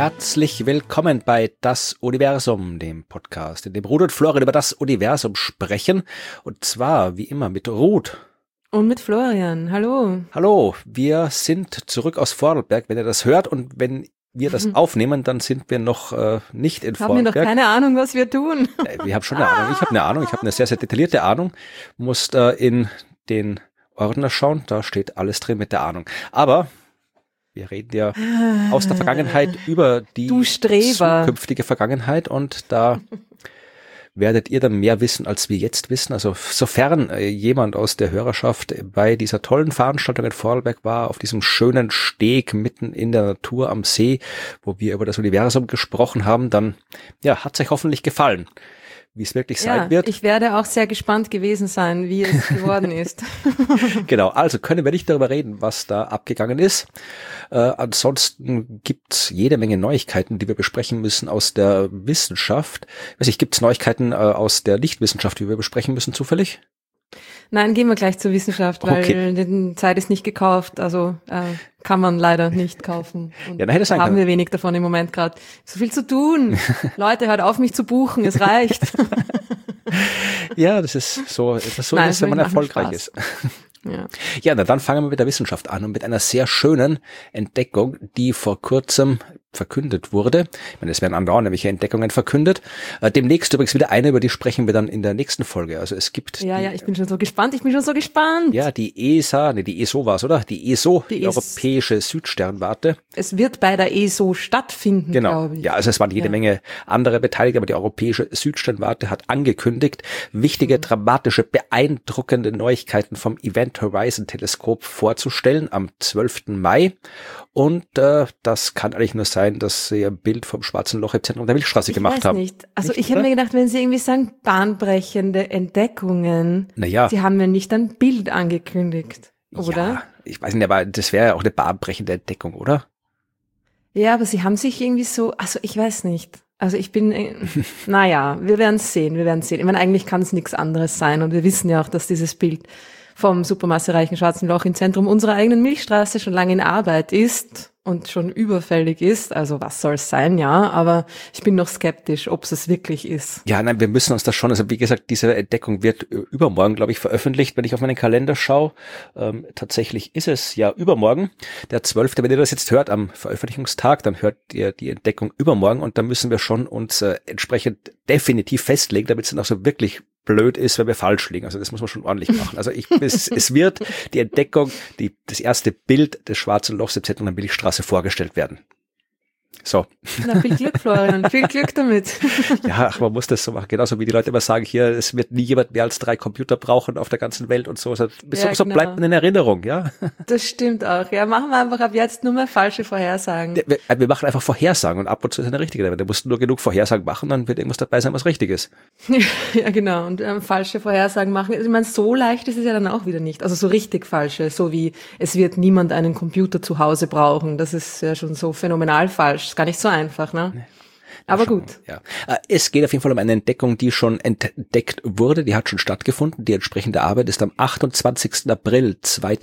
Herzlich willkommen bei Das Universum, dem Podcast, in dem Ruth und Florian über das Universum sprechen. Und zwar, wie immer, mit Ruth. Und mit Florian. Hallo. Hallo, wir sind zurück aus Vorarlberg, wenn ihr das hört. Und wenn wir das aufnehmen, dann sind wir noch nicht in Vorarlberg. Haben wir noch keine Ahnung, was wir tun. Wir haben schon eine Ahnung. Ich habe eine Ahnung. Ich habe eine sehr, sehr detaillierte Ahnung. Musst in den Ordner schauen. Da steht alles drin mit der Ahnung. Aber wir reden ja aus der Vergangenheit über die zukünftige Vergangenheit und da werdet ihr dann mehr wissen, als wir jetzt wissen. Also sofern jemand aus der Hörerschaft bei dieser tollen Veranstaltung in Vorarlberg war, auf diesem schönen Steg mitten in der Natur am See, wo wir über das Universum gesprochen haben, dann ja, hat es euch hoffentlich gefallen. Wie es wirklich sein wird. Ich werde auch sehr gespannt gewesen sein, wie es geworden ist. Genau, also können wir nicht darüber reden, was da abgegangen ist. Ansonsten gibt's jede Menge Neuigkeiten, die wir besprechen müssen aus der Wissenschaft. Ich weiß nicht, gibt's Neuigkeiten aus der Nichtwissenschaft, die wir besprechen müssen, zufällig? Nein, gehen wir gleich zur Wissenschaft, weil die Zeit ist nicht gekauft, also kann man leider nicht kaufen. Und ja, dann hätte es sein haben können. wir wenig davon im Moment gerade. So viel zu tun. Leute, hört auf, mich zu buchen, es reicht. Ja, das ist so, Nein, ist, wenn man erfolgreich ist. Ja, na dann fangen wir mit der Wissenschaft an und mit einer sehr schönen Entdeckung, die vor kurzem verkündet wurde. Ich meine, es werden andauernd nämliche Entdeckungen verkündet. Demnächst übrigens wieder eine, über die sprechen wir dann in der nächsten Folge. Also es gibt ich bin schon so gespannt. Ja, die ESA, die ESO war's, oder? Die ESO, die Europäische Südsternwarte. Es wird bei der ESO stattfinden, glaube ich. Ja, also es waren jede Menge andere Beteiligte, aber die Europäische Südsternwarte hat angekündigt, wichtige, dramatische, beeindruckende Neuigkeiten vom Event Horizon Teleskop vorzustellen am 12. Mai. Und das kann eigentlich nur sein, dass sie ein Bild vom schwarzen Loch im Zentrum der Milchstraße gemacht haben. Ich weiß nicht. Also ich habe mir gedacht, wenn sie irgendwie sagen, bahnbrechende Entdeckungen, sie haben mir nicht ein Bild angekündigt, oder? Ja, ich weiß nicht, aber das wäre ja auch eine bahnbrechende Entdeckung, oder? Ja, aber sie haben sich irgendwie so, also ich weiß nicht. Also ich bin, wir werden es sehen. Ich meine, eigentlich kann es nichts anderes sein und wir wissen ja auch, dass dieses Bild vom supermassereichen schwarzen Loch im Zentrum unserer eigenen Milchstraße schon lange in Arbeit ist und schon überfällig ist. Also was soll es sein, ja, aber ich bin noch skeptisch, ob es wirklich ist. Ja, nein, wir müssen uns das schon, also wie gesagt, diese Entdeckung wird übermorgen, glaube ich, veröffentlicht, wenn ich auf meinen Kalender schaue. Tatsächlich ist es ja übermorgen, der 12. Wenn ihr das jetzt hört am Veröffentlichungstag, dann hört ihr die Entdeckung übermorgen und da müssen wir schon uns entsprechend definitiv festlegen, damit es dann auch so wirklich blöd ist, wenn wir falsch liegen. Also das muss man schon ordentlich machen. Also es wird die Entdeckung, das erste Bild des schwarzen Lochs im Zentrum der Milchstraße vorgestellt werden. So. Na, viel Glück, Florian. Viel Glück damit. Ja, man muss das so machen. Genauso wie die Leute immer sagen, hier, es wird nie jemand mehr als 3 Computer brauchen auf der ganzen Welt und so. So bleibt man in Erinnerung, ja. Das stimmt auch. Ja, machen wir einfach ab jetzt nur mehr falsche Vorhersagen. Wir machen einfach Vorhersagen und ab und zu ist eine richtige dabei. Da musst du nur genug Vorhersagen machen, dann wird irgendwas dabei sein, was richtig ist. Ja, genau. Und falsche Vorhersagen machen. Ich meine, so leicht ist es ja dann auch wieder nicht. Also so richtig falsche, so wie es wird niemand einen Computer zu Hause brauchen. Das ist ja schon so phänomenal falsch. Ist gar nicht so einfach, ne? Nee. Aber gut. Ja. Es geht auf jeden Fall um eine Entdeckung, die schon entdeckt wurde. Die hat schon stattgefunden. Die entsprechende Arbeit ist am 28. April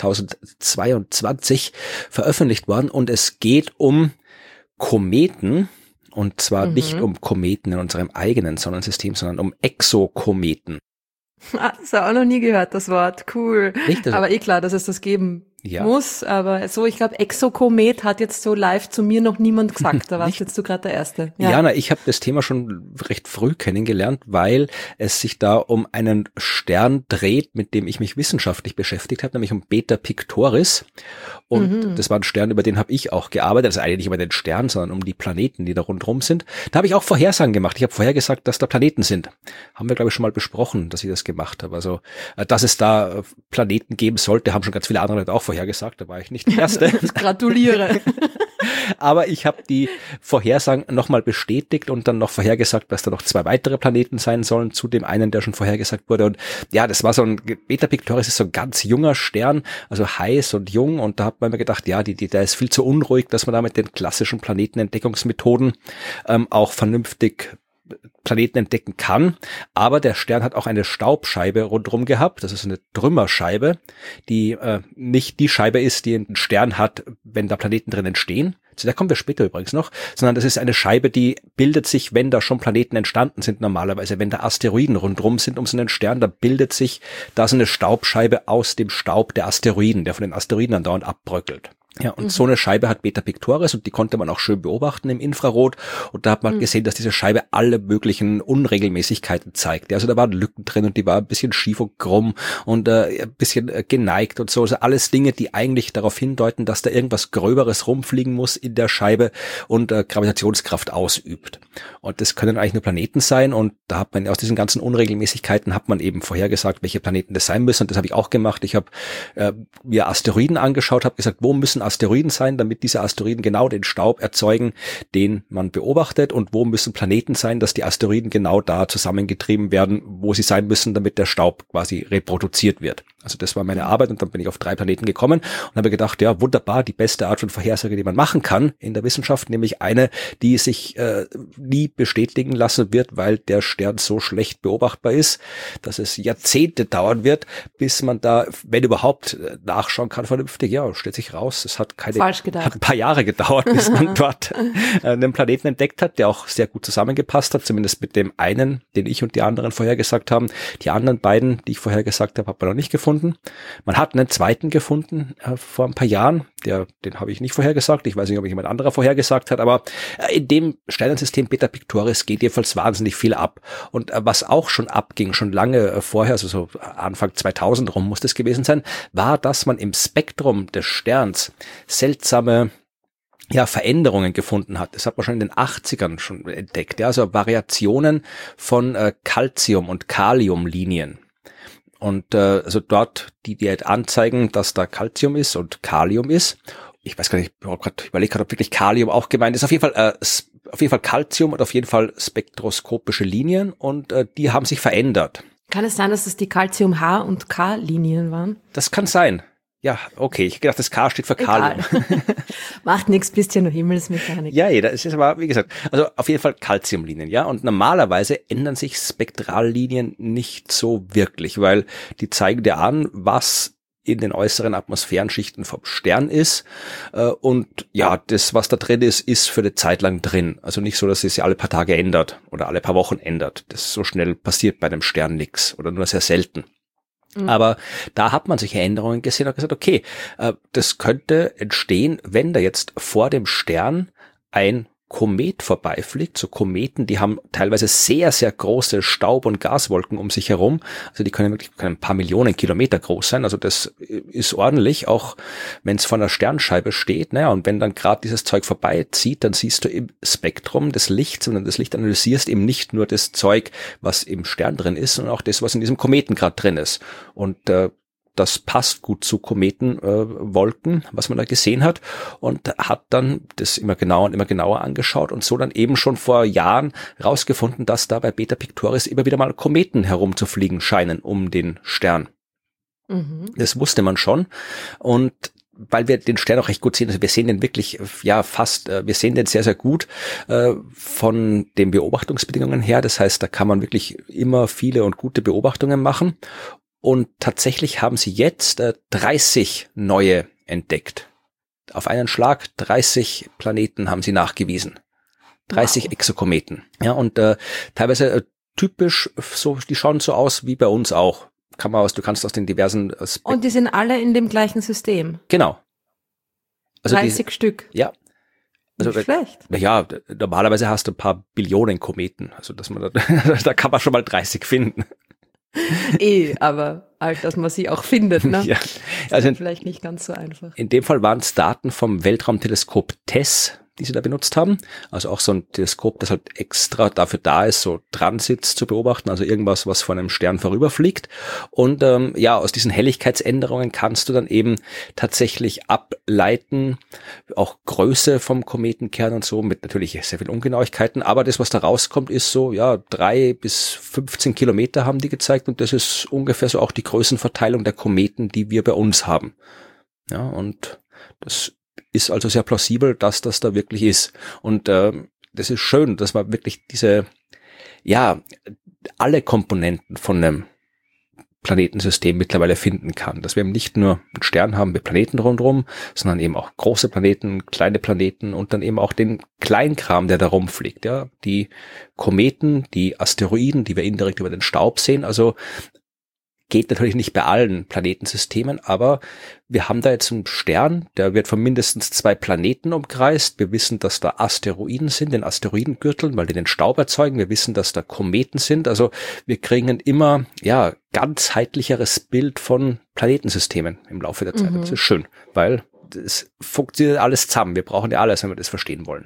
2022 veröffentlicht worden. Und es geht um Kometen. Und zwar nicht um Kometen in unserem eigenen Sonnensystem, sondern um Exokometen. Das habe ich auch noch nie gehört, das Wort. Cool. Richtig. Aber klar, dass es das geben muss. Aber so, ich glaube, Exokomet hat jetzt so live zu mir noch niemand gesagt. Da warst jetzt du gerade der Erste. Ja, ich habe das Thema schon recht früh kennengelernt, weil es sich da um einen Stern dreht, mit dem ich mich wissenschaftlich beschäftigt habe, nämlich um Beta Pictoris. Und das war ein Stern, über den habe ich auch gearbeitet. Also eigentlich nicht über den Stern, sondern um die Planeten, die da rundherum sind. Da habe ich auch Vorhersagen gemacht. Ich habe vorhergesagt, dass da Planeten sind. Haben wir, glaube ich, schon mal besprochen, dass ich das gemacht habe. Also, dass es da Planeten geben sollte, haben schon ganz viele andere Leute auch vorhergesagt. Da war ich nicht der Erste. Gratuliere. Aber ich habe die Vorhersagen nochmal bestätigt und dann noch vorhergesagt, dass da noch 2 weitere Planeten sein sollen, zu dem einen, der schon vorhergesagt wurde. Und ja, das war so ein, Beta Pictoris ist so ein ganz junger Stern, also heiß und jung. Und da hat man mir gedacht, ja, der ist viel zu unruhig, dass man da mit den klassischen Planetenentdeckungsmethoden auch vernünftig Planeten entdecken kann. Aber der Stern hat auch eine Staubscheibe rundherum gehabt. Das ist eine Trümmerscheibe, die nicht die Scheibe ist, die ein Stern hat, wenn da Planeten drin entstehen. Zu der kommen wir später übrigens noch, sondern das ist eine Scheibe, die bildet sich, wenn da schon Planeten entstanden sind normalerweise. Wenn da Asteroiden rundherum sind um so einen Stern, da bildet sich da so eine Staubscheibe aus dem Staub der Asteroiden, der von den Asteroiden andauernd abbröckelt. Ja, und so eine Scheibe hat Beta Pictoris und die konnte man auch schön beobachten im Infrarot. Und da hat man gesehen, dass diese Scheibe alle möglichen Unregelmäßigkeiten zeigt. Also da waren Lücken drin und die war ein bisschen schief und krumm und ein bisschen geneigt und so. Also alles Dinge, die eigentlich darauf hindeuten, dass da irgendwas Gröberes rumfliegen muss in der Scheibe und Gravitationskraft ausübt. Und das können eigentlich nur Planeten sein. Und da hat man aus diesen ganzen Unregelmäßigkeiten hat man eben vorhergesagt, welche Planeten das sein müssen. Und das habe ich auch gemacht. Ich habe mir Asteroiden angeschaut, habe gesagt, wo müssen Asteroiden sein, damit diese Asteroiden genau den Staub erzeugen, den man beobachtet, und wo müssen Planeten sein, dass die Asteroiden genau da zusammengetrieben werden, wo sie sein müssen, damit der Staub quasi reproduziert wird. Also das war meine Arbeit und dann bin ich auf 3 Planeten gekommen und habe gedacht, ja wunderbar, die beste Art von Vorhersage, die man machen kann in der Wissenschaft, nämlich eine, die sich nie bestätigen lassen wird, weil der Stern so schlecht beobachtbar ist, dass es Jahrzehnte dauern wird, bis man da, wenn überhaupt, nachschauen kann vernünftig. Ja, stellt sich raus, es hat hat ein paar Jahre gedauert, bis man dort einen Planeten entdeckt hat, der auch sehr gut zusammengepasst hat, zumindest mit dem einen, den ich und die anderen vorhergesagt haben. Die anderen beiden, die ich vorhergesagt habe, hat man noch nicht gefunden. Man hat einen zweiten gefunden vor ein paar Jahren, den habe ich nicht vorhergesagt. Ich weiß nicht, ob jemand anderer vorhergesagt hat, aber in dem Sternensystem Beta Pictoris geht jedenfalls wahnsinnig viel ab. Und was auch schon abging, schon lange vorher, also so Anfang 2000 rum muss das gewesen sein, war, dass man im Spektrum des Sterns seltsame Veränderungen gefunden hat. Das hat man schon in den 80ern schon entdeckt. Ja, also Variationen von Calcium- und Kaliumlinien. Und also dort, die halt anzeigen, dass da Calcium ist und Kalium ist. Ich weiß gar nicht, ich überlege gerade, ob wirklich Kalium auch gemeint ist. Auf jeden Fall Calcium und auf jeden Fall spektroskopische Linien und die haben sich verändert. Kann es sein, dass es die Calcium-H- und K-Linien waren? Das kann sein. Ja, okay. Ich gedacht, das K steht für Kalium. Macht nichts, bist ja nur Himmelsmechanik. Ja, das ist aber, wie gesagt, also auf jeden Fall Calciumlinien, ja. Und normalerweise ändern sich Spektrallinien nicht so wirklich, weil die zeigen dir an, was in den äußeren Atmosphärenschichten vom Stern ist. Und ja, das, was da drin ist, ist für eine Zeit lang drin. Also nicht so, dass es sich alle paar Tage ändert oder alle paar Wochen ändert. Das so schnell passiert bei einem Stern nix oder nur sehr selten. Aber da hat man solche Änderungen gesehen und gesagt, okay, das könnte entstehen, wenn da jetzt vor dem Stern ein Komet vorbeifliegt. So Kometen, die haben teilweise sehr, sehr große Staub- und Gaswolken um sich herum. Also die können wirklich ein paar Millionen Kilometer groß sein. Also das ist ordentlich, auch wenn es vor einer Sternscheibe steht. Naja, und wenn dann gerade dieses Zeug vorbeizieht, dann siehst du im Spektrum des Lichts, und wenn du das Licht analysierst, eben nicht nur das Zeug, was im Stern drin ist, sondern auch das, was in diesem Kometen gerade drin ist. Und das passt gut zu Kometenwolken, was man da gesehen hat, und hat dann das immer genauer angeschaut und so dann eben schon vor Jahren rausgefunden, dass da bei Beta Pictoris immer wieder mal Kometen herumzufliegen scheinen um den Stern. Das wusste man schon, und weil wir den Stern auch recht gut sehen, also wir sehen den wirklich, wir sehen den sehr, sehr gut von den Beobachtungsbedingungen her. Das heißt, da kann man wirklich immer viele und gute Beobachtungen machen. Und tatsächlich haben sie jetzt 30 neue entdeckt. Auf einen Schlag 30 Planeten haben sie nachgewiesen. 30 Exokometen. Ja, und teilweise typisch, so, die schauen so aus wie bei uns auch. Du kannst aus den diversen Und die sind alle in dem gleichen System. Genau. Also 30 Stück. Ja. Also, nicht schlecht. Naja, normalerweise hast du ein paar Billionen Kometen. Also da kann man schon mal 30 finden. Aber halt, dass man sie auch findet, ne? Ja. Also vielleicht nicht ganz so einfach. In dem Fall waren es Daten vom Weltraumteleskop TESS, die sie da benutzt haben. Also auch so ein Teleskop, das halt extra dafür da ist, so Transits zu beobachten, also irgendwas, was von einem Stern vorüberfliegt. Und aus diesen Helligkeitsänderungen kannst du dann eben tatsächlich ableiten, auch Größe vom Kometenkern und so, mit natürlich sehr viel Ungenauigkeiten. Aber das, was da rauskommt, ist so, 3 bis 15 Kilometer haben die gezeigt, und das ist ungefähr so auch die Größenverteilung der Kometen, die wir bei uns haben. Ja, und das ist also sehr plausibel, dass das da wirklich ist. Und das ist schön, dass man wirklich diese ja, alle Komponenten von einem Planetensystem mittlerweile finden kann. Dass wir eben nicht nur einen Stern haben mit Planeten rundherum, sondern eben auch große Planeten, kleine Planeten und dann eben auch den Kleinkram, der da rumfliegt. Ja, die Kometen, die Asteroiden, die wir indirekt über den Staub sehen. Also geht natürlich nicht bei allen Planetensystemen, aber wir haben da jetzt einen Stern, der wird von mindestens 2 Planeten umkreist. Wir wissen, dass da Asteroiden sind, den Asteroidengürteln, weil die den Staub erzeugen. Wir wissen, dass da Kometen sind. Also wir kriegen ein immer, ja, ganzheitlicheres Bild von Planetensystemen im Laufe der Zeit. Das ist schön, weil es funktioniert alles zusammen. Wir brauchen ja alles, wenn wir das verstehen wollen.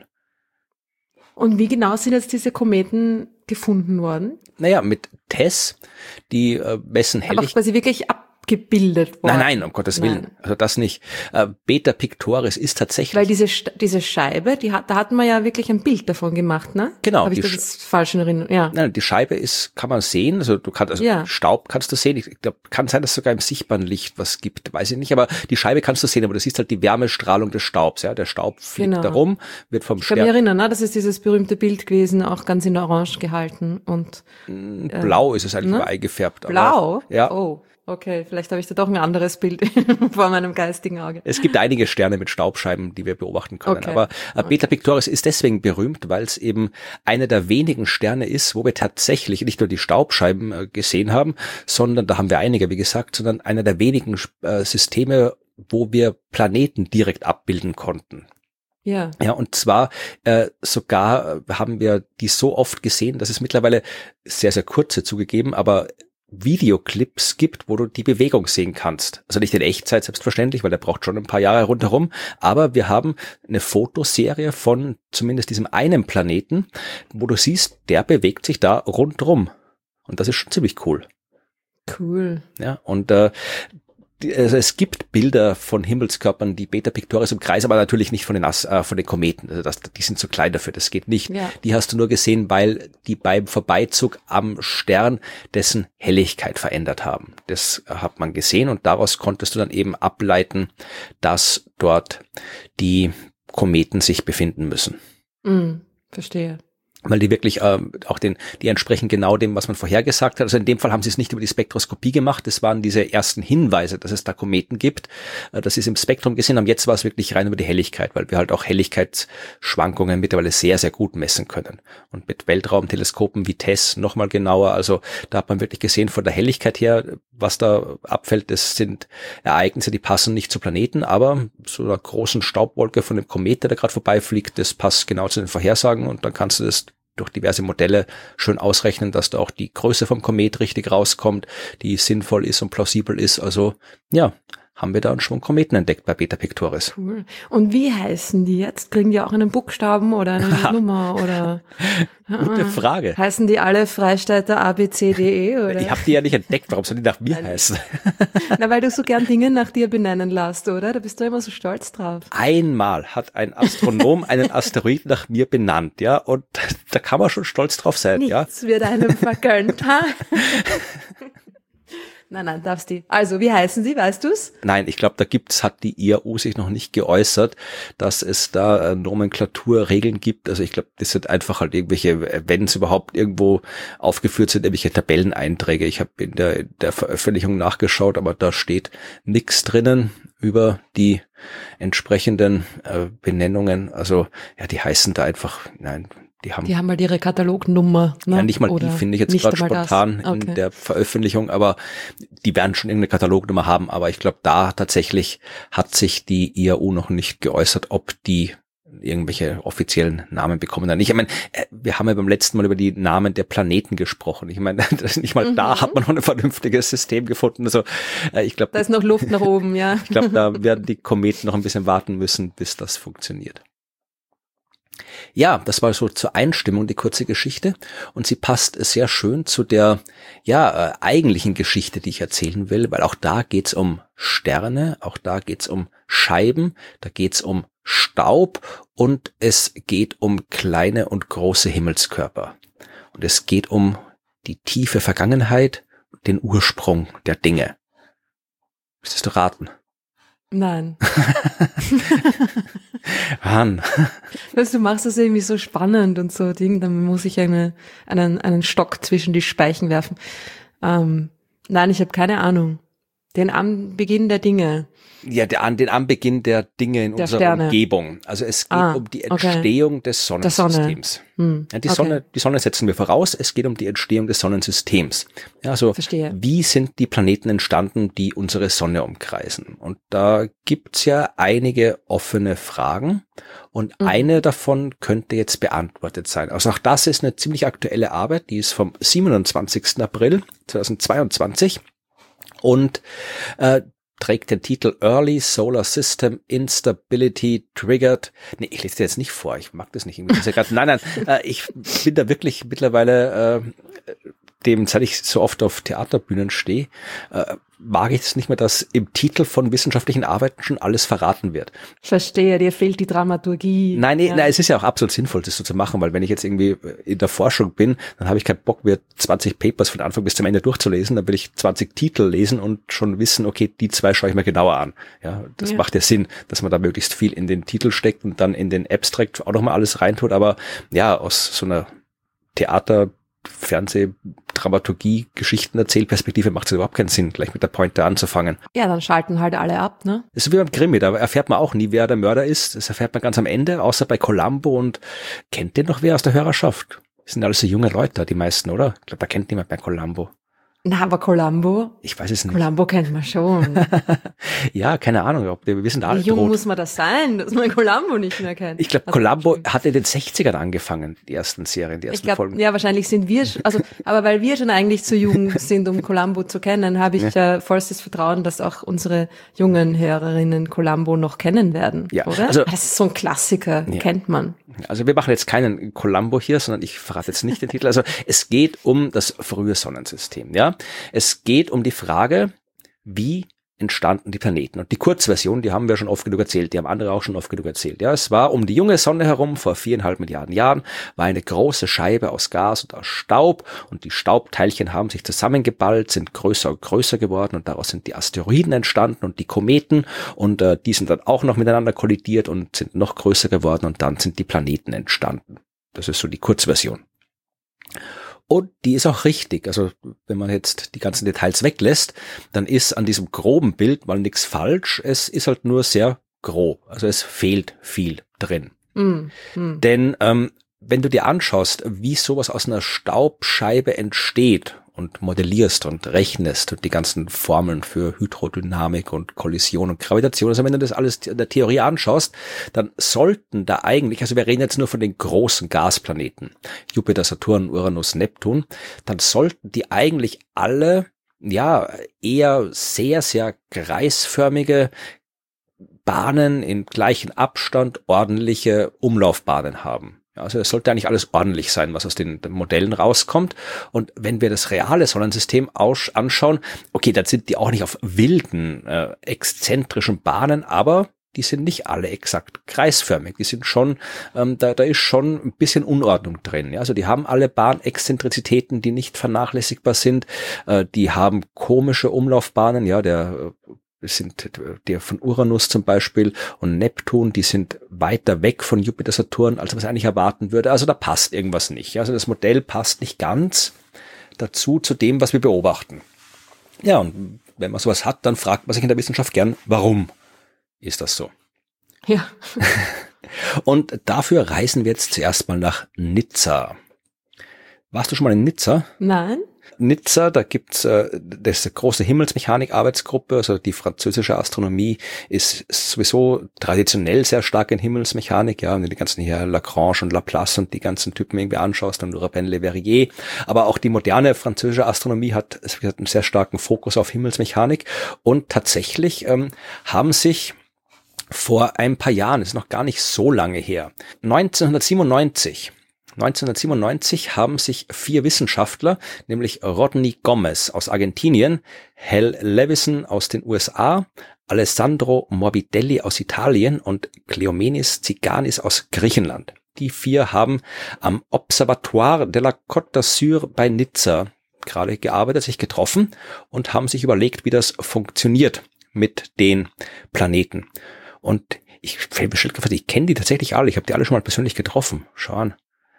Und wie genau sind jetzt diese Kometen gefunden worden? Naja, mit TESS, die messen Helligkeit. Aber quasi wirklich abgebildet worden? Nein, um Gottes Willen. Also das nicht. Beta Pictoris ist tatsächlich... Weil diese Scheibe, da hatten wir ja wirklich ein Bild davon gemacht, ne? Genau. Habe ich das jetzt falsch in Erinnerung? Ja. Nein, die Scheibe kann man sehen. Also Staub kannst du sehen. Ich glaube, kann sein, dass es sogar im sichtbaren Licht was gibt. Weiß ich nicht. Aber die Scheibe kannst du sehen. Aber du siehst halt die Wärmestrahlung des Staubs. Ja, der Staub fliegt da rum, wird vom Stern... Ich kann mich erinnern, ne? Das ist dieses berühmte Bild gewesen, auch ganz in Orange gehalten und... Blau ist es eigentlich nur eingefärbt. Blau? Aber, ja. Oh. Okay, vielleicht habe ich da doch ein anderes Bild vor meinem geistigen Auge. Es gibt einige Sterne mit Staubscheiben, die wir beobachten können. Okay. Aber Beta Pictoris ist deswegen berühmt, weil es eben einer der wenigen Sterne ist, wo wir tatsächlich nicht nur die Staubscheiben gesehen haben, sondern, da haben wir einige, wie gesagt, sondern einer der wenigen Systeme, wo wir Planeten direkt abbilden konnten. Ja. Ja, und zwar sogar haben wir die so oft gesehen, dass es mittlerweile sehr, sehr kurze zugegeben, aber Videoclips gibt, wo du die Bewegung sehen kannst. Also nicht in Echtzeit selbstverständlich, weil der braucht schon ein paar Jahre rundherum, aber wir haben eine Fotoserie von zumindest diesem einen Planeten, wo du siehst, der bewegt sich da rundherum. Und das ist schon ziemlich cool. Cool. Ja, und also es gibt Bilder von Himmelskörpern, die Beta Pictoris umkreisen, aber natürlich nicht von den Kometen. Also die sind zu klein dafür, das geht nicht. Ja. Die hast du nur gesehen, weil die beim Vorbeizug am Stern dessen Helligkeit verändert haben. Das hat man gesehen und daraus konntest du dann eben ableiten, dass dort die Kometen sich befinden müssen. Verstehe. Weil die wirklich die entsprechen genau dem, was man vorhergesagt hat. Also in dem Fall haben sie es nicht über die Spektroskopie gemacht. Das waren diese ersten Hinweise, dass es da Kometen gibt. Das sie es im Spektrum gesehen haben. Jetzt war es wirklich rein über die Helligkeit, weil wir halt auch Helligkeitsschwankungen mittlerweile sehr, sehr gut messen können. Und mit Weltraumteleskopen wie TESS nochmal genauer. Also da hat man wirklich gesehen von der Helligkeit her, was da abfällt. Das sind Ereignisse, die passen nicht zu Planeten, aber so einer großen Staubwolke von dem Komet, der da gerade vorbeifliegt, das passt genau zu den Vorhersagen und dann kannst du das durch diverse Modelle schön ausrechnen, dass da auch die Größe vom Komet richtig rauskommt, die sinnvoll ist und plausibel ist. Also ja, haben wir da einen Schwung Kometen entdeckt bei Beta Pictoris. Cool. Und wie heißen die jetzt? Kriegen die auch einen Buchstaben oder eine Nummer oder? Gute Frage. Heißen die alle Freistädter A, B, C, D, E, oder? Ich habe die ja nicht entdeckt. Warum sollen die nach mir heißen? Na, weil du so gern Dinge nach dir benennen lässt, oder? Da bist du immer so stolz drauf. Einmal hat ein Astronom einen Asteroid nach mir benannt, ja, und da kann man schon stolz drauf sein, ja. Nichts wird einem vergönnt, ha? Nein, darfst du. Also, wie heißen sie, weißt du's? Nein, ich glaube, hat die IAU sich noch nicht geäußert, dass es da Nomenklaturregeln gibt. Also ich glaube, das sind einfach halt irgendwelche, wenn es überhaupt irgendwo aufgeführt sind, irgendwelche Tabelleneinträge. Ich habe in der Veröffentlichung nachgeschaut, aber da steht nichts drinnen über die entsprechenden Benennungen. Also ja, die heißen da einfach, nein, die haben halt ihre Katalognummer. Ne? Ja, nicht mal die finde ich jetzt gerade spontan in der Veröffentlichung, aber die werden schon irgendeine Katalognummer haben. Aber ich glaube, da tatsächlich hat sich die IAU noch nicht geäußert, ob die irgendwelche offiziellen Namen bekommen. Ich meine, wir haben ja beim letzten Mal über die Namen der Planeten gesprochen. Ich meine, nicht mal da hat man noch ein vernünftiges System gefunden. Also ich glaube, da ist noch Luft nach oben, ja. Ich glaube, da werden die Kometen noch ein bisschen warten müssen, bis das funktioniert. Ja, das war so zur Einstimmung die kurze Geschichte und sie passt sehr schön zu der eigentlichen Geschichte, die ich erzählen will, weil auch da geht's um Sterne, auch da geht's um Scheiben, da geht's um Staub und es geht um kleine und große Himmelskörper. Und es geht um die tiefe Vergangenheit, den Ursprung der Dinge. Müsstest du raten? Nein. Mann. Weißt du, machst das irgendwie so spannend und so Ding, dann muss ich einen Stock zwischen die Speichen werfen. Nein, ich habe keine Ahnung. Den Anbeginn der Dinge. Ja, den Anbeginn der Dinge in unserer Sterne. Umgebung. Also es geht um die Entstehung des Sonnensystems. Ja, die Sonne setzen wir voraus. Es geht um die Entstehung des Sonnensystems. Ja, also Verstehe. wie sind die Planeten entstanden, die unsere Sonne umkreisen? Und da gibt's ja einige offene Fragen. Und eine davon könnte jetzt beantwortet sein. Also auch das ist eine ziemlich aktuelle Arbeit. Die ist vom 27. April 2022 und trägt den Titel Early Solar System Instability Triggered. Nee, ich lese dir jetzt nicht vor, ich mag das nicht. Nein, ich bin da wirklich mittlerweile, seit ich so oft auf Theaterbühnen stehe, mag ich es nicht mehr, dass im Titel von wissenschaftlichen Arbeiten schon alles verraten wird. Verstehe, dir fehlt die Dramaturgie. Nein, es ist ja auch absolut sinnvoll, das so zu machen, weil wenn ich jetzt irgendwie in der Forschung bin, dann habe ich keinen Bock, mir 20 Papers von Anfang bis zum Ende durchzulesen, dann will ich 20 Titel lesen und schon wissen, okay, die zwei schaue ich mir genauer an. Ja, das macht ja Sinn, dass man da möglichst viel in den Titel steckt und dann in den Abstract auch nochmal alles reintut, aber ja, aus so einer Dramaturgie, Geschichten, Erzählperspektive macht es überhaupt keinen Sinn, gleich mit der Pointe anzufangen. Ja, dann schalten halt alle ab, ne? Das ist wie beim Krimi, da erfährt man auch nie, wer der Mörder ist. Das erfährt man ganz am Ende, außer bei Columbo. Und kennt den noch wer aus der Hörerschaft? Das sind alles so junge Leute, die meisten, oder? Ich glaube, da kennt niemand mehr Columbo. Na, aber Columbo? Ich weiß es nicht. Columbo kennt man schon. Ja, keine Ahnung, wir sind alle Wie jung tot. muss man das sein, dass man Columbo nicht mehr kennt? Ich glaube, Columbo hat in den 60ern angefangen, die ersten Serien, die ersten Folgen. Ja, wahrscheinlich sind wir, aber weil wir schon eigentlich zu jung sind, um Columbo zu kennen, habe ich vollstes Vertrauen, dass auch unsere jungen Hörerinnen Columbo noch kennen werden, ja, oder? Also, das ist so ein Klassiker, kennt man. Also wir machen jetzt keinen Columbo hier, sondern ich verrate jetzt nicht den Titel. Also es geht um das frühe Sonnensystem, ja. Es geht um die Frage, wie entstanden die Planeten. Und die Kurzversion, die haben wir schon oft genug erzählt, die haben andere auch schon oft genug erzählt. Ja, es war um die junge Sonne herum, vor 4,5 Milliarden Jahren, war eine große Scheibe aus Gas und aus Staub und die Staubteilchen haben sich zusammengeballt, sind größer und größer geworden und daraus sind die Asteroiden entstanden und die Kometen und die sind dann auch noch miteinander kollidiert und sind noch größer geworden und dann sind die Planeten entstanden. Das ist so die Kurzversion. Und die ist auch richtig. Also wenn man jetzt die ganzen Details weglässt, dann ist an diesem groben Bild mal nichts falsch. Es ist halt nur sehr grob. Also es fehlt viel drin. Denn wenn du dir anschaust, wie sowas aus einer Staubscheibe entsteht und modellierst und rechnest und die ganzen Formeln für Hydrodynamik und Kollision und Gravitation, also wenn du das alles in der Theorie anschaust, dann sollten da eigentlich, also wir reden jetzt nur von den großen Gasplaneten, Jupiter, Saturn, Uranus, Neptun, dann sollten die eigentlich alle, ja, eher sehr, sehr kreisförmige Bahnen in gleichen Abstand, ordentliche Umlaufbahnen haben. Also es sollte eigentlich alles ordentlich sein, was aus den Modellen rauskommt. Und wenn wir das reale Sonnensystem anschauen, okay, dann sind die auch nicht auf wilden, exzentrischen Bahnen, aber die sind nicht alle exakt kreisförmig. Die sind schon, da ist schon ein bisschen Unordnung drin. Ja? Also die haben alle Bahnexzentrizitäten, die nicht vernachlässigbar sind. Die haben komische Umlaufbahnen, ja, der von Uranus zum Beispiel und Neptun, die sind weiter weg von Jupiter, Saturn, als man es eigentlich erwarten würde. Also da passt irgendwas nicht. Also das Modell passt nicht ganz dazu, zu dem, was wir beobachten. Ja, und wenn man sowas hat, dann fragt man sich in der Wissenschaft gern, warum ist das so? Ja. Und dafür reisen wir jetzt zuerst mal nach Nizza. Warst du schon mal in Nizza? Nein. Nizza, da gibt's das große Himmelsmechanik-Arbeitsgruppe, also die französische Astronomie ist sowieso traditionell sehr stark in Himmelsmechanik, ja, wenn du die ganzen hier Lagrange und Laplace und die ganzen Typen irgendwie anschaust, dann Rabin-Leverrier, aber auch die moderne französische Astronomie hat einen sehr starken Fokus auf Himmelsmechanik und tatsächlich haben sich vor ein paar Jahren, ist noch gar nicht so lange her, 1997 haben sich 4 Wissenschaftler, nämlich Rodney Gomez aus Argentinien, Hal Levison aus den USA, Alessandro Morbidelli aus Italien und Kleomenis Tsiganis aus Griechenland. Die 4 haben am Observatoire de la Côte d'Azur bei Nizza gerade gearbeitet, sich getroffen und haben sich überlegt, wie das funktioniert mit den Planeten. Und ich kenne die tatsächlich alle. Ich habe die alle schon mal persönlich getroffen. Schau an.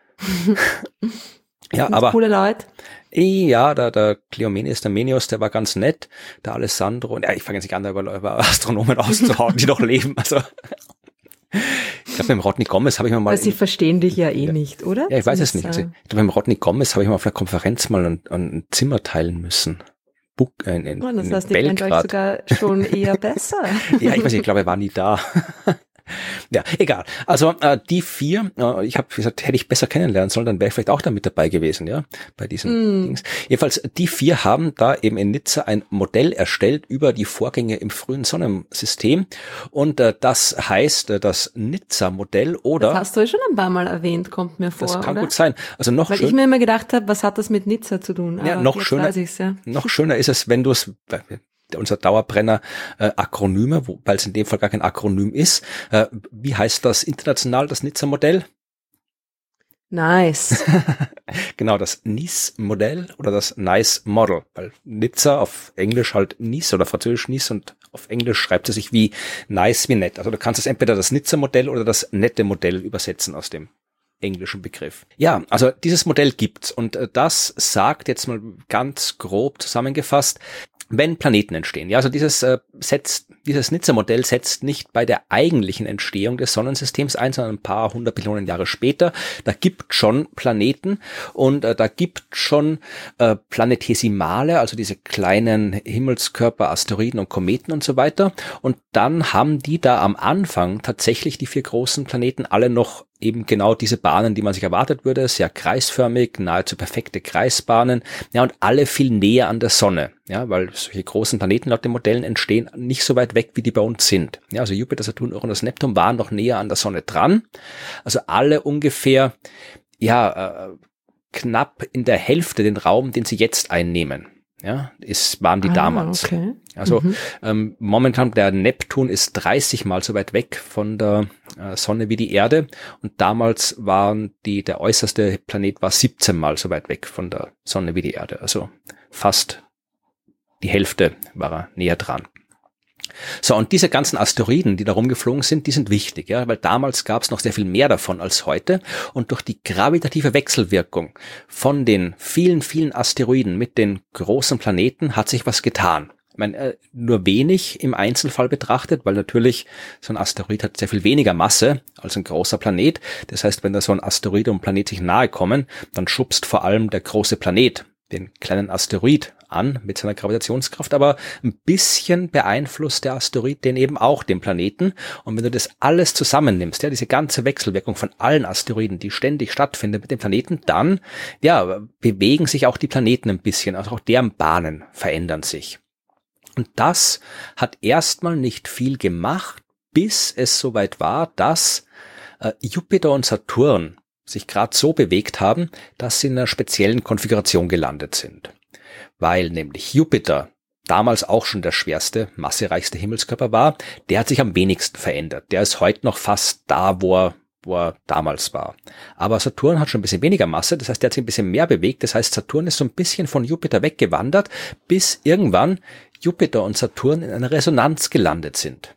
Ja, aber coole Leute. Ja, der Cleomenes, der Menios, der war ganz nett. Der Alessandro, und ja, ich fange jetzt nicht an, über Astronomen auszuhauen, die noch leben. Also ich glaube, beim Rodney Gomez habe ich mir mal. Weil sie verstehen dich ja nicht, oder? Ja, ich weiß es nicht. Also, ich glaube, beim Rodney Gomez habe ich mal auf einer Konferenz mal ein Zimmer teilen müssen. Das heißt, ihr kennt euch sogar schon eher besser. Ja, ich weiß nicht, ich glaube, er war nie da. Ja, egal. Also die 4, ich habe gesagt, hätte ich besser kennenlernen sollen, dann wäre ich vielleicht auch da mit dabei gewesen, ja, bei diesen Dings. Jedenfalls, die 4 haben da eben in Nizza ein Modell erstellt über die Vorgänge im frühen Sonnensystem und das heißt das Nizza-Modell oder... Das hast du ja schon ein paar Mal erwähnt, kommt mir vor, Das kann oder? gut sein. Also noch Weil ich mir immer gedacht habe, was hat das mit Nizza zu tun? Ja, aber noch schöner, noch schöner ist es, wenn du es... Unser Dauerbrenner Akronyme, weil es in dem Fall gar kein Akronym ist. Wie heißt das international, das Nizza-Modell? Nice. Genau, das Nice-Modell oder das Nice Model, weil Nizza auf Englisch halt Nice oder französisch Nice und auf Englisch schreibt es sich wie nice wie nett. Also du kannst es entweder das Nizza-Modell oder das nette Modell übersetzen aus dem englischen Begriff. Ja, also dieses Modell gibt's und das sagt jetzt mal ganz grob zusammengefasst, wenn Planeten entstehen. Ja, also dieses Nizza-Modell setzt nicht bei der eigentlichen Entstehung des Sonnensystems ein, sondern ein paar 100 Millionen Jahre später. Da gibt schon Planeten und da gibt schon Planetesimale, also diese kleinen Himmelskörper, Asteroiden und Kometen und so weiter. Und dann haben die da am Anfang tatsächlich die 4 großen Planeten alle noch eben genau diese Bahnen, die man sich erwartet würde, sehr kreisförmig, nahezu perfekte Kreisbahnen, ja, und alle viel näher an der Sonne, ja, weil solche großen Planeten laut den Modellen entstehen nicht so weit weg, wie die bei uns sind. Ja, also Jupiter, Saturn, Uranus, Neptun waren noch näher an der Sonne dran, also alle ungefähr, ja, knapp in der Hälfte den Raum, den sie jetzt einnehmen. Ja, waren die damals. Okay. Also momentan der Neptun ist 30 Mal so weit weg von der Sonne wie die Erde und damals waren der äußerste Planet war 17 Mal so weit weg von der Sonne wie die Erde. Also fast die Hälfte war er näher dran. So, und diese ganzen Asteroiden, die da rumgeflogen sind, die sind wichtig, ja, weil damals gab es noch sehr viel mehr davon als heute und durch die gravitative Wechselwirkung von den vielen, vielen Asteroiden mit den großen Planeten hat sich was getan. Ich meine, nur wenig im Einzelfall betrachtet, weil natürlich so ein Asteroid hat sehr viel weniger Masse als ein großer Planet. Das heißt, wenn da so ein Asteroid und ein Planet sich nahe kommen, dann schubst vor allem der große Planet den kleinen Asteroid an mit seiner Gravitationskraft, aber ein bisschen beeinflusst der Asteroid den eben auch, den Planeten. Und wenn du das alles zusammennimmst, ja, diese ganze Wechselwirkung von allen Asteroiden, die ständig stattfindet mit dem Planeten, dann, ja, bewegen sich auch die Planeten ein bisschen, also auch deren Bahnen verändern sich. Und das hat erstmal nicht viel gemacht, bis es soweit war, dass Jupiter und Saturn sich gerade so bewegt haben, dass sie in einer speziellen Konfiguration gelandet sind. Weil nämlich Jupiter damals auch schon der schwerste, massereichste Himmelskörper war, der hat sich am wenigsten verändert. Der ist heute noch fast da, wo er damals war. Aber Saturn hat schon ein bisschen weniger Masse, das heißt, der hat sich ein bisschen mehr bewegt. Das heißt, Saturn ist so ein bisschen von Jupiter weggewandert, bis irgendwann Jupiter und Saturn in einer Resonanz gelandet sind.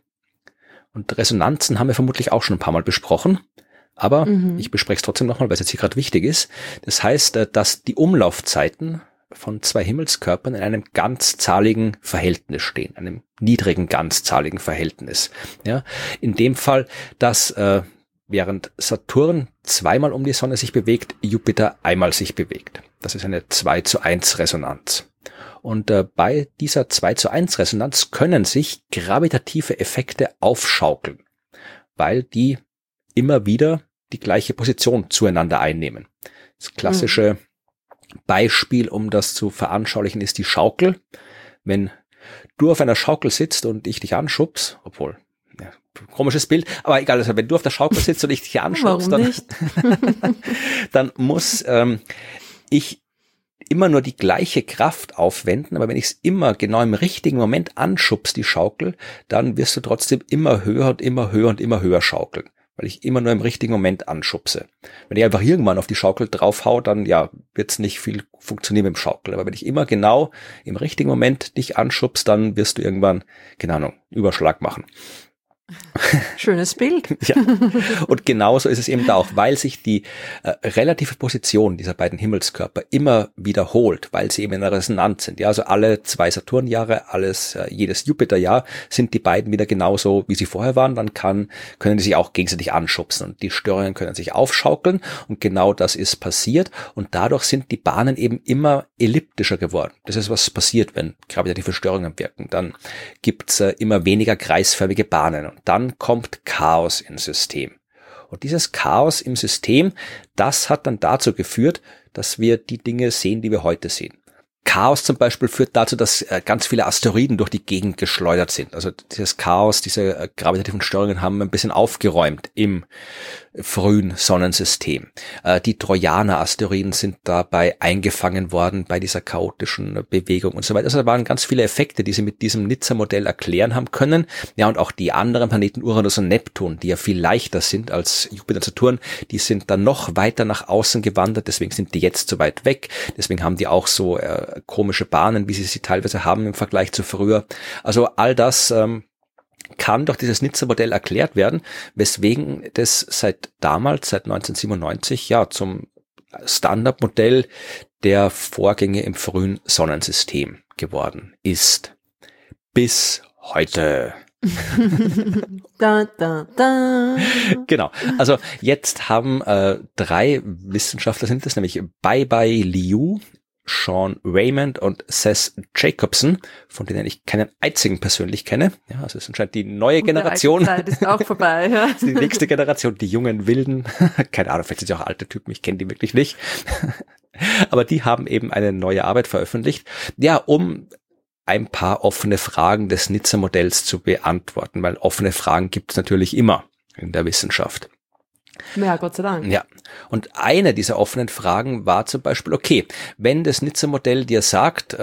Und Resonanzen haben wir vermutlich auch schon ein paar Mal besprochen. Aber ich bespreche es trotzdem nochmal, weil es jetzt hier gerade wichtig ist. Das heißt, dass die Umlaufzeiten von 2 Himmelskörpern in einem ganzzahligen Verhältnis stehen, einem niedrigen ganzzahligen Verhältnis. Ja, in dem Fall, dass während Saturn 2-mal um die Sonne sich bewegt, Jupiter einmal sich bewegt. Das ist eine 2:1 Resonanz. Und bei dieser 2:1 Resonanz können sich gravitative Effekte aufschaukeln, weil die immer wieder die gleiche Position zueinander einnehmen. Das klassische Beispiel, um das zu veranschaulichen, ist die Schaukel. Wenn du auf einer Schaukel sitzt und ich dich anschubs, obwohl, ja, komisches Bild, aber egal, also wenn du auf der Schaukel sitzt und ich dich anschubs, dann muss ich immer nur die gleiche Kraft aufwenden, aber wenn ich es immer genau im richtigen Moment anschubst, die Schaukel, dann wirst du trotzdem immer höher und immer höher und immer höher schaukeln. weil ich immer nur im richtigen Moment anschubse. Wenn ich einfach irgendwann auf die Schaukel draufhau, dann wird's nicht viel funktionieren mit dem Schaukel. Aber wenn ich immer genau im richtigen Moment dich anschubst, dann wirst du irgendwann, keine Ahnung, Überschlag machen. Schönes Bild. Ja. Und genauso ist es eben da auch, weil sich die relative Position dieser beiden Himmelskörper immer wiederholt, weil sie eben in einer Resonanz sind. Ja, also alle 2 Saturnjahre, jedes Jupiterjahr sind die beiden wieder genauso, wie sie vorher waren. Dann können die sich auch gegenseitig anschubsen und die Störungen können sich aufschaukeln und genau das ist passiert und dadurch sind die Bahnen eben immer elliptischer geworden. Das ist, was passiert, wenn gravitative Störungen wirken. Dann gibt's immer weniger kreisförmige Bahnen. Und dann kommt Chaos ins System. Und dieses Chaos im System, das hat dann dazu geführt, dass wir die Dinge sehen, die wir heute sehen. Chaos zum Beispiel führt dazu, dass ganz viele Asteroiden durch die Gegend geschleudert sind. Also dieses Chaos, diese gravitativen Störungen haben ein bisschen aufgeräumt im frühen Sonnensystem. Die Trojaner-Asteroiden sind dabei eingefangen worden bei dieser chaotischen Bewegung und so weiter. Also da waren ganz viele Effekte, die sie mit diesem Nizza-Modell erklären haben können. Ja, und auch die anderen Planeten Uranus und Neptun, die ja viel leichter sind als Jupiter und Saturn, die sind dann noch weiter nach außen gewandert. Deswegen sind die jetzt so weit weg. Deswegen haben die auch so komische Bahnen, wie sie teilweise haben im Vergleich zu früher. Also all das kann durch dieses Nizza-Modell erklärt werden, weswegen das seit 1997, zum Standardmodell der Vorgänge im frühen Sonnensystem geworden ist. Bis heute. Da, da, da. Genau. Also jetzt haben 3 Wissenschaftler sind das, nämlich Bai Liu, Sean Raymond und Seth Jacobson, von denen ich keinen einzigen persönlich kenne. Ja, also es ist anscheinend die neue Generation. Die Zeit ist auch vorbei, ja. Das ist die nächste Generation, die jungen Wilden. Keine Ahnung, vielleicht sind sie auch alte Typen, ich kenne die wirklich nicht. Aber die haben eben eine neue Arbeit veröffentlicht, um ein paar offene Fragen des Nizza-Modells zu beantworten, weil offene Fragen gibt es natürlich immer in der Wissenschaft. Ja, Gott sei Dank. Ja, und eine dieser offenen Fragen war zum Beispiel, okay, wenn das Nizza-Modell dir sagt,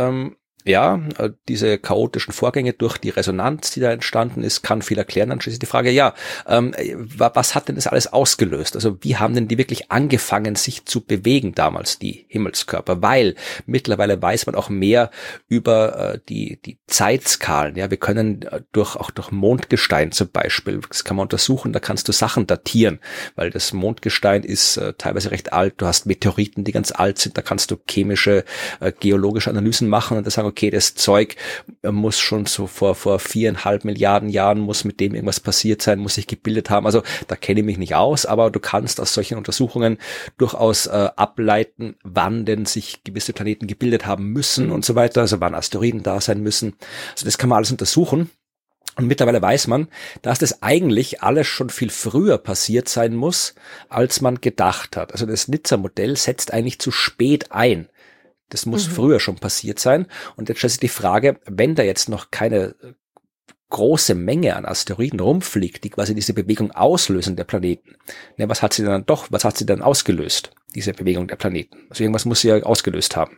diese chaotischen Vorgänge durch die Resonanz, die da entstanden ist, kann viel erklären, dann schließlich die Frage, was hat denn das alles ausgelöst? Also wie haben denn die wirklich angefangen, sich zu bewegen damals, die Himmelskörper? Weil mittlerweile weiß man auch mehr über die Zeitskalen. Ja, wir können durch Mondgestein zum Beispiel, das kann man untersuchen, da kannst du Sachen datieren, weil das Mondgestein ist teilweise recht alt. Du hast Meteoriten, die ganz alt sind, da kannst du chemische, geologische Analysen machen und das sagen, okay, das Zeug muss schon so vor 4,5 Milliarden Jahren muss mit dem irgendwas passiert sein, muss sich gebildet haben. Also da kenne ich mich nicht aus, aber du kannst aus solchen Untersuchungen durchaus ableiten, wann denn sich gewisse Planeten gebildet haben müssen und so weiter, also wann Asteroiden da sein müssen. Also das kann man alles untersuchen. Und mittlerweile weiß man, dass das eigentlich alles schon viel früher passiert sein muss, als man gedacht hat. Also das Nizza-Modell setzt eigentlich zu spät ein. Das muss früher schon passiert sein. Und jetzt stellt sich die Frage, wenn da jetzt noch keine große Menge an Asteroiden rumfliegt, die quasi diese Bewegung auslösen der Planeten, was hat sie dann ausgelöst, diese Bewegung der Planeten? Also irgendwas muss sie ja ausgelöst haben.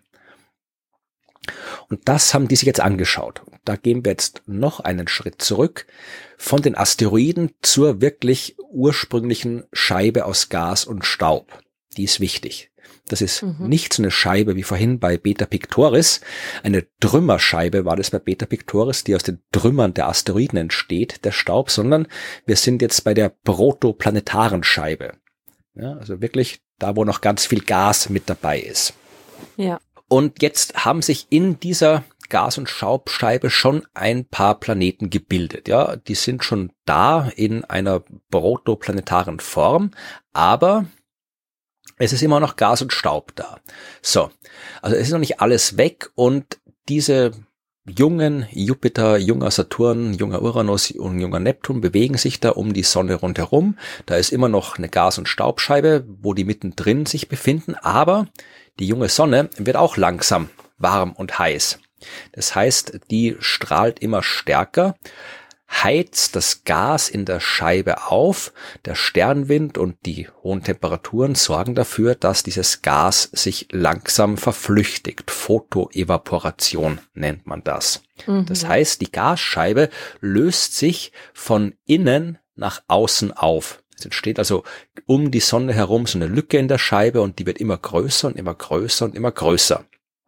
Und das haben die sich jetzt angeschaut. Da gehen wir jetzt noch einen Schritt zurück von den Asteroiden zur wirklich ursprünglichen Scheibe aus Gas und Staub. Die ist wichtig. Das ist nicht so eine Scheibe wie vorhin bei Beta Pictoris. Eine Trümmerscheibe war das bei Beta Pictoris, die aus den Trümmern der Asteroiden entsteht, der Staub, sondern wir sind jetzt bei der protoplanetaren Scheibe. Ja, also wirklich da, wo noch ganz viel Gas mit dabei ist. Ja. Und jetzt haben sich in dieser Gas- und Staubscheibe schon ein paar Planeten gebildet. Ja, die sind schon da in einer protoplanetaren Form, aber es ist immer noch Gas und Staub da. So, also es ist noch nicht alles weg und diese jungen Jupiter, junger Saturn, junger Uranus und junger Neptun bewegen sich da um die Sonne rundherum. Da ist immer noch eine Gas- und Staubscheibe, wo die mittendrin sich befinden, aber die junge Sonne wird auch langsam warm und heiß. Das heißt, die strahlt immer stärker, heizt das Gas in der Scheibe auf, der Sternwind und die hohen Temperaturen sorgen dafür, dass dieses Gas sich langsam verflüchtigt. Photoevaporation nennt man das. Das heißt, die Gasscheibe löst sich von innen nach außen auf. Es entsteht also um die Sonne herum so eine Lücke in der Scheibe und die wird immer größer und immer größer und immer größer.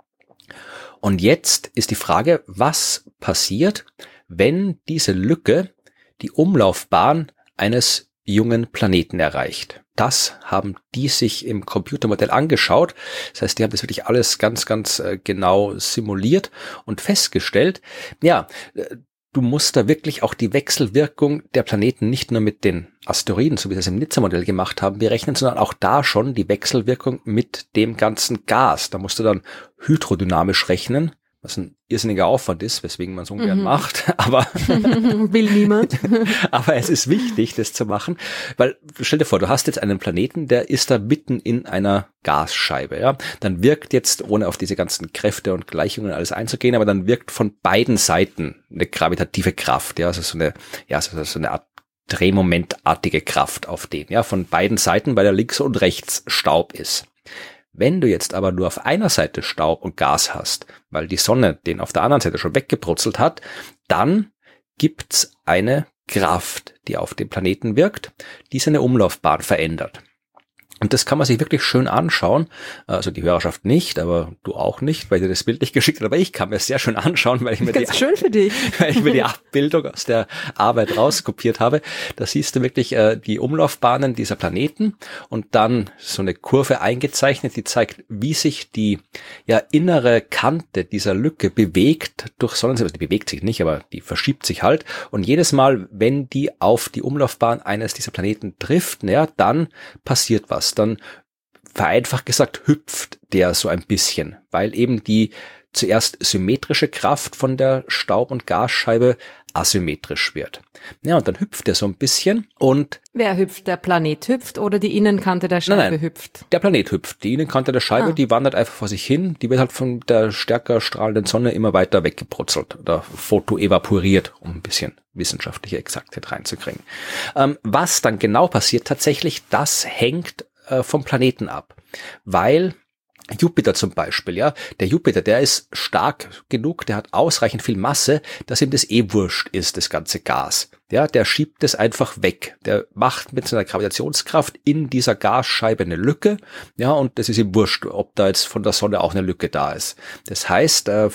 Und jetzt ist die Frage, was passiert, wenn diese Lücke die Umlaufbahn eines jungen Planeten erreicht? Das haben die sich im Computermodell angeschaut. Das heißt, die haben das wirklich alles ganz, ganz genau simuliert und festgestellt, ja, du musst da wirklich auch die Wechselwirkung der Planeten nicht nur mit den Asteroiden, so wie sie es im Nizza-Modell gemacht haben, berechnen, sondern auch da schon die Wechselwirkung mit dem ganzen Gas. Da musst du dann hydrodynamisch rechnen, was ein irrsinniger Aufwand ist, weswegen man es ungern macht, aber will niemand. Aber es ist wichtig, das zu machen, weil stell dir vor, du hast jetzt einen Planeten, der ist da mitten in einer Gasscheibe, ja, dann wirkt jetzt, ohne auf diese ganzen Kräfte und Gleichungen alles einzugehen, aber dann wirkt von beiden Seiten eine gravitative Kraft, ja, also so eine Art drehmomentartige Kraft auf den, ja, von beiden Seiten, weil da links und rechts Staub ist. Wenn du jetzt aber nur auf einer Seite Staub und Gas hast, weil die Sonne den auf der anderen Seite schon weggebrutzelt hat, dann gibt's eine Kraft, die auf den Planeten wirkt, die seine Umlaufbahn verändert. Und das kann man sich wirklich schön anschauen, also die Hörerschaft nicht, aber du auch nicht, weil dir das Bild nicht geschickt hat, aber ich kann mir es sehr schön anschauen, weil ich mir schön für dich. Weil ich mir die Abbildung aus der Arbeit rauskopiert habe. Da siehst du wirklich die Umlaufbahnen dieser Planeten und dann so eine Kurve eingezeichnet, die zeigt, wie sich die innere Kante dieser Lücke bewegt durch Sonnensystem. Also die bewegt sich nicht, aber die verschiebt sich halt. Und jedes Mal, wenn die auf die Umlaufbahn eines dieser Planeten trifft, dann passiert was. Dann vereinfacht gesagt hüpft der so ein bisschen, weil eben die zuerst symmetrische Kraft von der Staub- und Gasscheibe asymmetrisch wird. Ja, und dann hüpft er so ein bisschen und... Wer hüpft? Der Planet hüpft oder die Innenkante der Scheibe hüpft? Der Planet hüpft. Die Innenkante der Scheibe, die wandert einfach vor sich hin. Die wird halt von der stärker strahlenden Sonne immer weiter weggebrutzelt oder photoevaporiert, um ein bisschen wissenschaftliche Exaktheit reinzukriegen. Was dann genau passiert tatsächlich, das hängt vom Planeten ab. Weil Jupiter zum Beispiel, der Jupiter, der ist stark genug, der hat ausreichend viel Masse, dass ihm das wurscht ist, das ganze Gas. Ja, der schiebt es einfach weg. Der macht mit seiner Gravitationskraft in dieser Gasscheibe eine Lücke, und das ist ihm wurscht, ob da jetzt von der Sonne auch eine Lücke da ist. Das heißt, der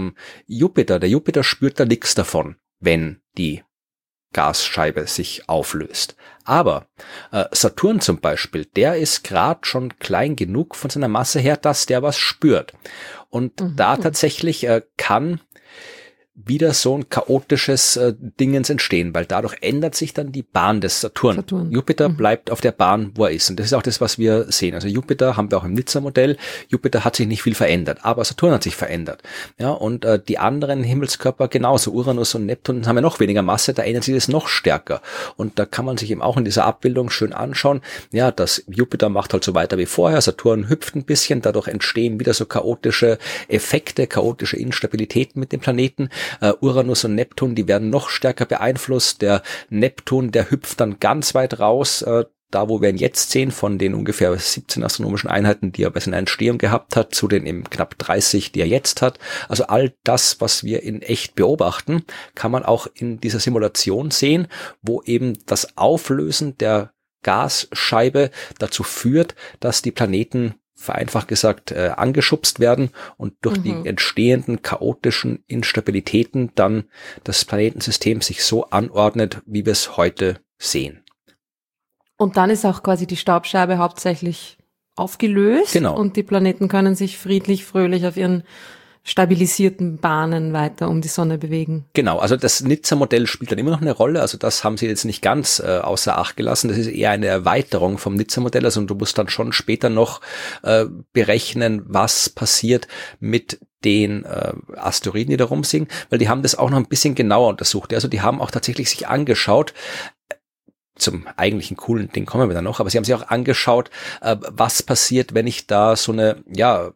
Jupiter spürt da nichts davon, wenn die Gasscheibe sich auflöst. Aber Saturn zum Beispiel, der ist gerade schon klein genug von seiner Masse her, dass der was spürt. Und da tatsächlich kann wieder so ein chaotisches Dingens entstehen, weil dadurch ändert sich dann die Bahn des Saturn. Jupiter bleibt auf der Bahn, wo er ist. Und das ist auch das, was wir sehen. Also Jupiter haben wir auch im Nizza-Modell. Jupiter hat sich nicht viel verändert, aber Saturn hat sich verändert. Ja, und die anderen Himmelskörper genauso. Uranus und Neptun haben ja noch weniger Masse, da ändert sich das noch stärker. Und da kann man sich eben auch in dieser Abbildung schön anschauen, dass Jupiter macht halt so weiter wie vorher, Saturn hüpft ein bisschen, dadurch entstehen wieder so chaotische Effekte, chaotische Instabilitäten mit dem Planeten. Uranus und Neptun, die werden noch stärker beeinflusst. Der Neptun, der hüpft dann ganz weit raus, da wo wir ihn jetzt sehen, von den ungefähr 17 astronomischen Einheiten, die er bei seiner Entstehung gehabt hat, zu den eben knapp 30, die er jetzt hat. Also all das, was wir in echt beobachten, kann man auch in dieser Simulation sehen, wo eben das Auflösen der Gasscheibe dazu führt, dass die Planeten vereinfacht gesagt angeschubst werden und durch die entstehenden chaotischen Instabilitäten dann das Planetensystem sich so anordnet, wie wir es heute sehen. Und dann ist auch quasi die Staubscheibe hauptsächlich aufgelöst. Genau. Und die Planeten können sich friedlich, fröhlich auf ihren stabilisierten Bahnen weiter um die Sonne bewegen. Genau, also das Nizza-Modell spielt dann immer noch eine Rolle, also das haben sie jetzt nicht ganz außer Acht gelassen, das ist eher eine Erweiterung vom Nizza-Modell, also du musst dann schon später noch berechnen, was passiert mit den Asteroiden, die da rumsinken, weil die haben das auch noch ein bisschen genauer untersucht, also die haben auch tatsächlich sich angeschaut, zum eigentlichen coolen Ding kommen wir dann noch, aber sie haben sich auch angeschaut, was passiert, wenn ich da so eine,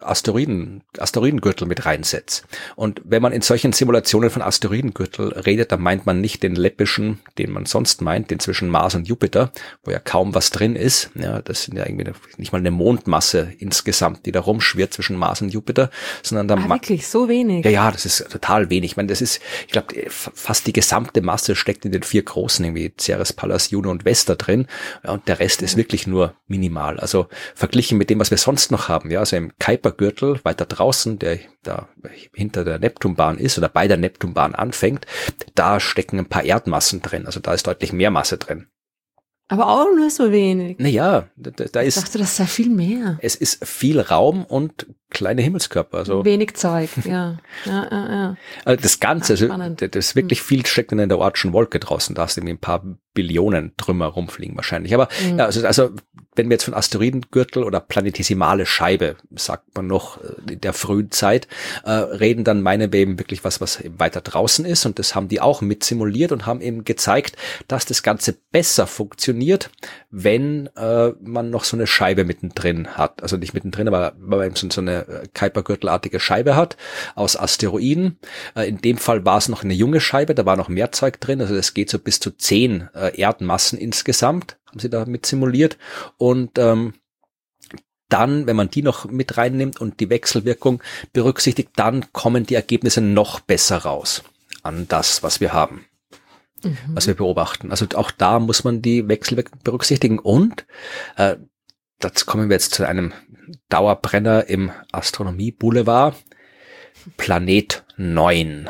Asteroidengürtel mit reinsetze. Und wenn man in solchen Simulationen von Asteroidengürtel redet, dann meint man nicht den läppischen, den man sonst meint, den zwischen Mars und Jupiter, wo ja kaum was drin ist. Ja, das sind ja irgendwie nicht mal eine Mondmasse insgesamt, die da rumschwirrt zwischen Mars und Jupiter, sondern da wirklich so wenig. Ja, das ist total wenig. Ich meine, das ist, ich glaube, fast die gesamte Masse steckt in den 4 großen, irgendwie Ceres, Pallas, Juno und Vesta drin. Ja, und der Rest ist wirklich nur minimal. Also verglichen mit dem, was wir sonst noch haben, ja, also im Kuipergürtel weiter draußen, der da hinter der Neptunbahn ist oder bei der Neptunbahn anfängt, da stecken ein paar Erdmassen drin. Also da ist deutlich mehr Masse drin. Aber auch nur so wenig. Naja, da ist... Ich dachte, das sei viel mehr. Es ist viel Raum und kleine Himmelskörper. Also wenig Zeug, ja. Ja. Das Ganze, also das ist wirklich viel steckt in der Oortschen Wolke draußen. Da hast du irgendwie ein paar Billionen Trümmer rumfliegen wahrscheinlich. Aber ja, also wenn wir jetzt von Asteroidengürtel oder planetesimale Scheibe, sagt man noch in der frühen Zeit, reden, dann meinen wir eben wirklich was eben weiter draußen ist. Und das haben die auch mit simuliert und haben eben gezeigt, dass das Ganze besser funktioniert, wenn man noch so eine Scheibe mittendrin hat. Also nicht mittendrin, aber eben so eine Kuipergürtelartige Scheibe hat aus Asteroiden. In dem Fall war es noch eine junge Scheibe, da war noch mehr Zeug drin. Also das geht so bis zu 10 Erdmassen insgesamt, haben sie da mit simuliert. Und dann, wenn man die noch mit reinnimmt und die Wechselwirkung berücksichtigt, dann kommen die Ergebnisse noch besser raus an das, was wir haben, was wir beobachten. Also auch da muss man die Wechselwirkung berücksichtigen. Und dazu kommen wir jetzt zu einem Dauerbrenner im Astronomie-Boulevard, Planet 9.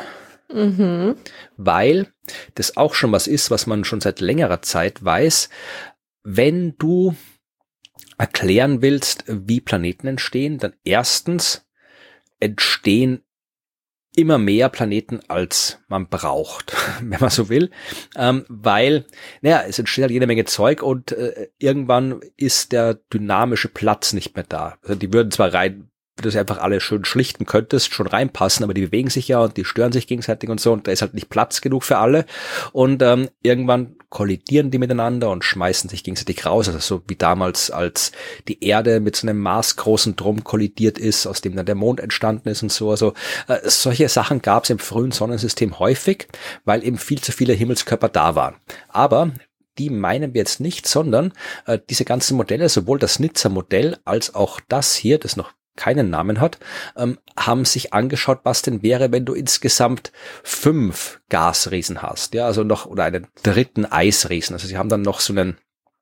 Weil das auch schon was ist, was man schon seit längerer Zeit weiß. Wenn du erklären willst, wie Planeten entstehen, dann erstens entstehen immer mehr Planeten, als man braucht, wenn man so will, weil, es entsteht halt jede Menge Zeug und irgendwann ist der dynamische Platz nicht mehr da. Also die würden zwar rein, wenn du sie einfach alle schön schlichten könntest, schon reinpassen, aber die bewegen sich ja und die stören sich gegenseitig und so und da ist halt nicht Platz genug für alle und irgendwann kollidieren die miteinander und schmeißen sich gegenseitig raus, also so wie damals, als die Erde mit so einem maßgroßen Drum kollidiert ist, aus dem dann der Mond entstanden ist und so. Also solche Sachen gab es im frühen Sonnensystem häufig, weil eben viel zu viele Himmelskörper da waren. Aber die meinen wir jetzt nicht, sondern diese ganzen Modelle, sowohl das Nizza-Modell als auch das hier, das noch keinen Namen hat, haben sich angeschaut, was denn wäre, wenn du insgesamt 5 Gasriesen hast, ja, also noch, oder einen dritten Eisriesen. Also sie haben dann noch so einen,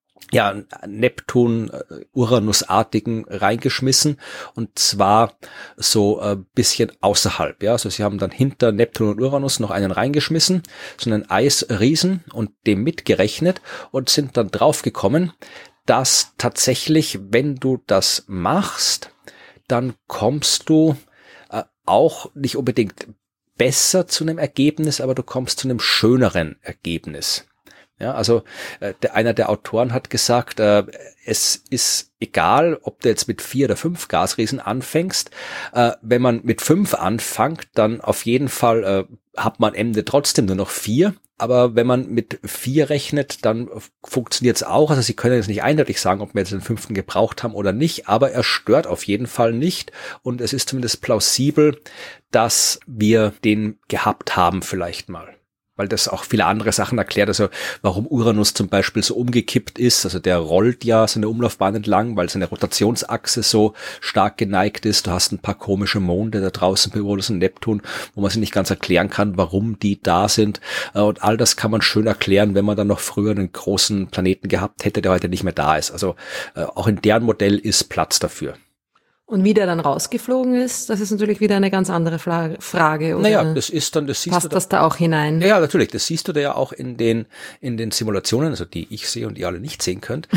Neptun, Uranus-artigen reingeschmissen und zwar so ein bisschen außerhalb, ja, also sie haben dann hinter Neptun und Uranus noch einen reingeschmissen, so einen Eisriesen und dem mitgerechnet und sind dann draufgekommen, dass tatsächlich, wenn du das machst, dann kommst du auch nicht unbedingt besser zu einem Ergebnis, aber du kommst zu einem schöneren Ergebnis. Ja, also einer der Autoren hat gesagt, es ist egal, ob du jetzt mit 4 oder 5 Gasriesen anfängst. Wenn man mit 5 anfängt, dann auf jeden Fall hat man am Ende trotzdem nur noch 4. Aber wenn man mit 4 rechnet, dann funktioniert es auch. Also Sie können jetzt nicht eindeutig sagen, ob wir jetzt den 5. gebraucht haben oder nicht, aber er stört auf jeden Fall nicht. Und es ist zumindest plausibel, dass wir den gehabt haben vielleicht mal. Weil das auch viele andere Sachen erklärt, also warum Uranus zum Beispiel so umgekippt ist, also der rollt ja seine Umlaufbahn entlang, weil seine Rotationsachse so stark geneigt ist. Du hast ein paar komische Monde da draußen bei Uranus und Neptun, wo man sich nicht ganz erklären kann, warum die da sind, und all das kann man schön erklären, wenn man dann noch früher einen großen Planeten gehabt hätte, der heute nicht mehr da ist. Also auch in deren Modell ist Platz dafür. Und wie der dann rausgeflogen ist, das ist natürlich wieder eine ganz andere Frage. Oder naja, das ist dann, das siehst passt du das da auch hinein? Ja, natürlich, das siehst du da ja auch in den Simulationen, also die ich sehe und ihr alle nicht sehen könnt.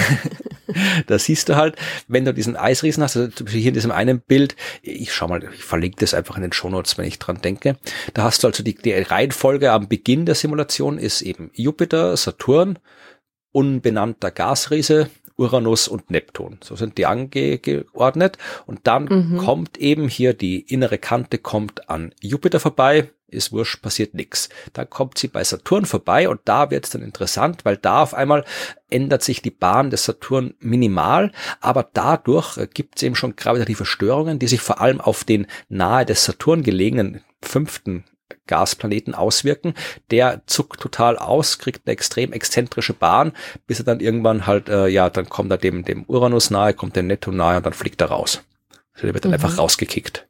Da siehst du halt, wenn du diesen Eisriesen hast, also hier in diesem einen Bild, ich schau mal, ich verlinke das einfach in den Shownotes, wenn ich dran denke. Da hast du also die Reihenfolge am Beginn der Simulation ist eben Jupiter, Saturn, unbenannter Gasriese, Uranus und Neptun. So sind die angeordnet. Und dann kommt eben hier die innere Kante kommt an Jupiter vorbei. Ist wurscht, passiert nichts. Dann kommt sie bei Saturn vorbei und da wird es dann interessant, weil da auf einmal ändert sich die Bahn des Saturn minimal, aber dadurch gibt es eben schon gravitative Störungen, die sich vor allem auf den nahe des Saturn gelegenen 5. Gasplaneten auswirken. Der zuckt total aus, kriegt eine extrem exzentrische Bahn, bis er dann irgendwann halt, dann kommt er dem Uranus nahe, kommt dem Neptun nahe und dann fliegt er raus. Also der wird dann einfach rausgekickt.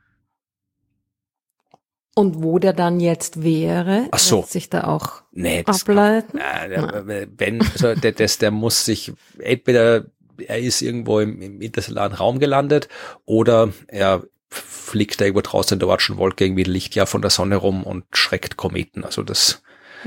Und wo der dann jetzt wäre, ach so, lässt sich da auch ableiten? Der muss sich, entweder er ist irgendwo im interstellaren Raum gelandet oder er fliegt da irgendwo draußen in der Oortschen Wolke irgendwie ein Lichtjahr von der Sonne rum und schreckt Kometen. Also das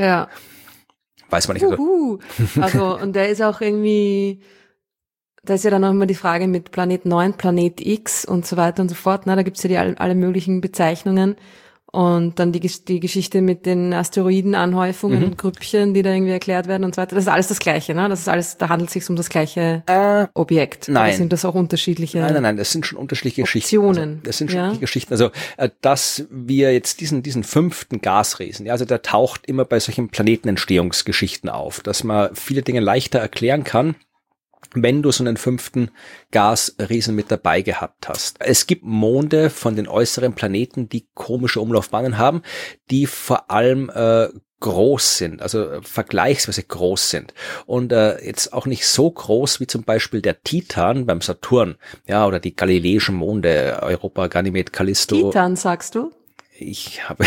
weiß man nicht. Also, und der ist auch irgendwie, da ist ja dann auch immer die Frage mit Planet 9, Planet X und so weiter und so fort. Da gibt's ja alle möglichen Bezeichnungen. Und dann die Geschichte mit den Asteroidenanhäufungen und Grüppchen, die da irgendwie erklärt werden und so weiter. Das ist alles das Gleiche, ne? Das ist alles, da handelt es sich um das gleiche Objekt. Nein. Oder sind das auch unterschiedliche Nein, das sind schon unterschiedliche Optionen. Geschichten. Also, das sind schon unterschiedliche Geschichten. Also, dass wir jetzt diesen 5. Gasriesen, also der taucht immer bei solchen Planetenentstehungsgeschichten auf, dass man viele Dinge leichter erklären kann, wenn du so einen 5. Gasriesen mit dabei gehabt hast. Es gibt Monde von den äußeren Planeten, die komische Umlaufbahnen haben, die vor allem groß sind, also vergleichsweise groß sind und jetzt auch nicht so groß wie zum Beispiel der Titan beim Saturn, oder die galileischen Monde, Europa, Ganymed, Callisto. Titan, sagst du? Ich habe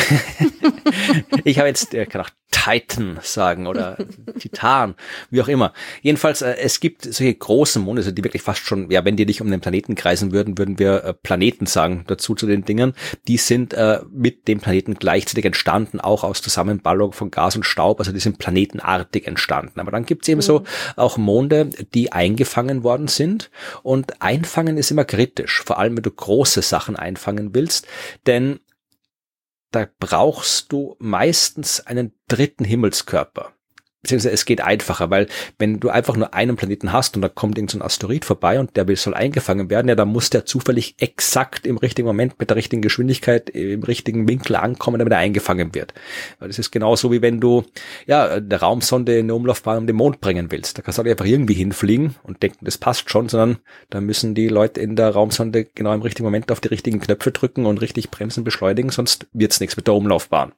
jetzt, kann auch Titan sagen oder Titan, wie auch immer. Jedenfalls, es gibt solche großen Monde, also die wirklich fast schon, wenn die nicht um den Planeten kreisen würden wir Planeten sagen dazu zu den Dingern. Die sind mit dem Planeten gleichzeitig entstanden, auch aus Zusammenballung von Gas und Staub, also die sind planetenartig entstanden. Aber dann gibt's eben so auch Monde, die eingefangen worden sind und einfangen ist immer kritisch, vor allem wenn du große Sachen einfangen willst, denn da brauchst du meistens einen 3. Himmelskörper. Beziehungsweise es geht einfacher, weil wenn du einfach nur einen Planeten hast und da kommt irgend so ein Asteroid vorbei und der soll eingefangen werden, dann muss der zufällig exakt im richtigen Moment mit der richtigen Geschwindigkeit im richtigen Winkel ankommen, damit er eingefangen wird. Das ist genauso wie wenn du eine Raumsonde in eine Umlaufbahn um den Mond bringen willst. Da kannst du nicht einfach irgendwie hinfliegen und denken, das passt schon, sondern da müssen die Leute in der Raumsonde genau im richtigen Moment auf die richtigen Knöpfe drücken und richtig bremsen, beschleunigen, sonst wird's nichts mit der Umlaufbahn.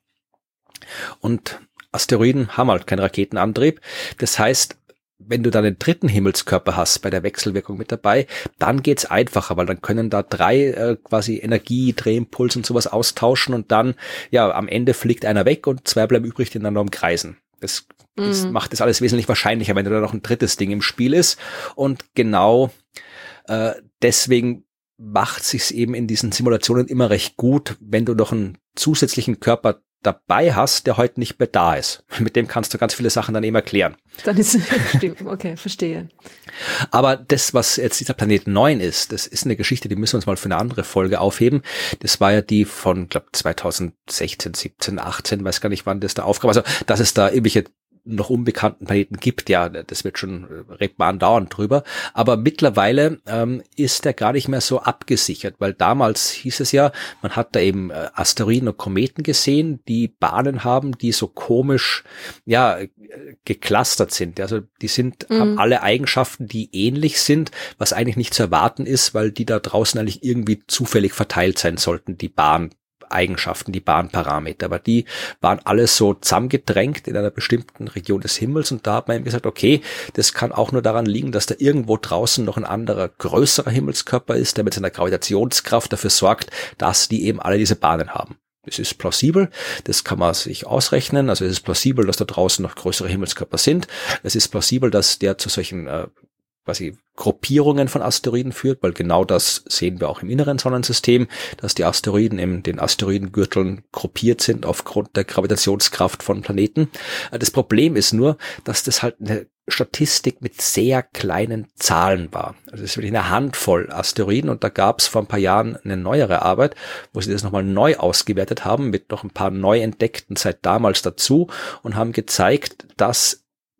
Und Asteroiden haben halt keinen Raketenantrieb. Das heißt, wenn du dann den 3. Himmelskörper hast bei der Wechselwirkung mit dabei, dann geht's einfacher, weil dann können da 3 quasi Energie, Drehimpuls und sowas austauschen und dann, am Ende fliegt einer weg und 2 bleiben übrig, die einander umkreisen. Das macht das alles wesentlich wahrscheinlicher, wenn da noch ein 3. Ding im Spiel ist. Und genau deswegen macht sich's eben in diesen Simulationen immer recht gut, wenn du noch einen zusätzlichen Körper dabei hast, der heute nicht mehr da ist. Mit dem kannst du ganz viele Sachen dann eben erklären. Dann ist stimmt, okay, verstehe. Aber das, was jetzt dieser Planet 9 ist, das ist eine Geschichte, die müssen wir uns mal für eine andere Folge aufheben. Das war ja die von, glaube 2016, 17, 18, weiß gar nicht, wann das da aufkam. Also, dass es da irgendwelche noch unbekannten Planeten gibt, das wird schon, redet man andauernd drüber, aber mittlerweile ist der gar nicht mehr so abgesichert, weil damals hieß es ja, man hat da eben Asteroiden und Kometen gesehen, die Bahnen haben, die so komisch, geclustert sind, also die haben alle Eigenschaften, die ähnlich sind, was eigentlich nicht zu erwarten ist, weil die da draußen eigentlich irgendwie zufällig verteilt sein sollten, die Eigenschaften, die Bahnparameter, aber die waren alles so zusammengedrängt in einer bestimmten Region des Himmels und da hat man eben gesagt, okay, das kann auch nur daran liegen, dass da irgendwo draußen noch ein anderer, größerer Himmelskörper ist, der mit seiner Gravitationskraft dafür sorgt, dass die eben alle diese Bahnen haben. Das ist plausibel, das kann man sich ausrechnen, also es ist plausibel, dass da draußen noch größere Himmelskörper sind, es ist plausibel, dass der zu solchen quasi Gruppierungen von Asteroiden führt, weil genau das sehen wir auch im inneren Sonnensystem, dass die Asteroiden in den Asteroidengürteln gruppiert sind aufgrund der Gravitationskraft von Planeten. Das Problem ist nur, dass das halt eine Statistik mit sehr kleinen Zahlen war. Also es ist wirklich eine Handvoll Asteroiden und da gab es vor ein paar Jahren eine neuere Arbeit, wo sie das nochmal neu ausgewertet haben mit noch ein paar neu entdeckten seit damals dazu und haben gezeigt, dass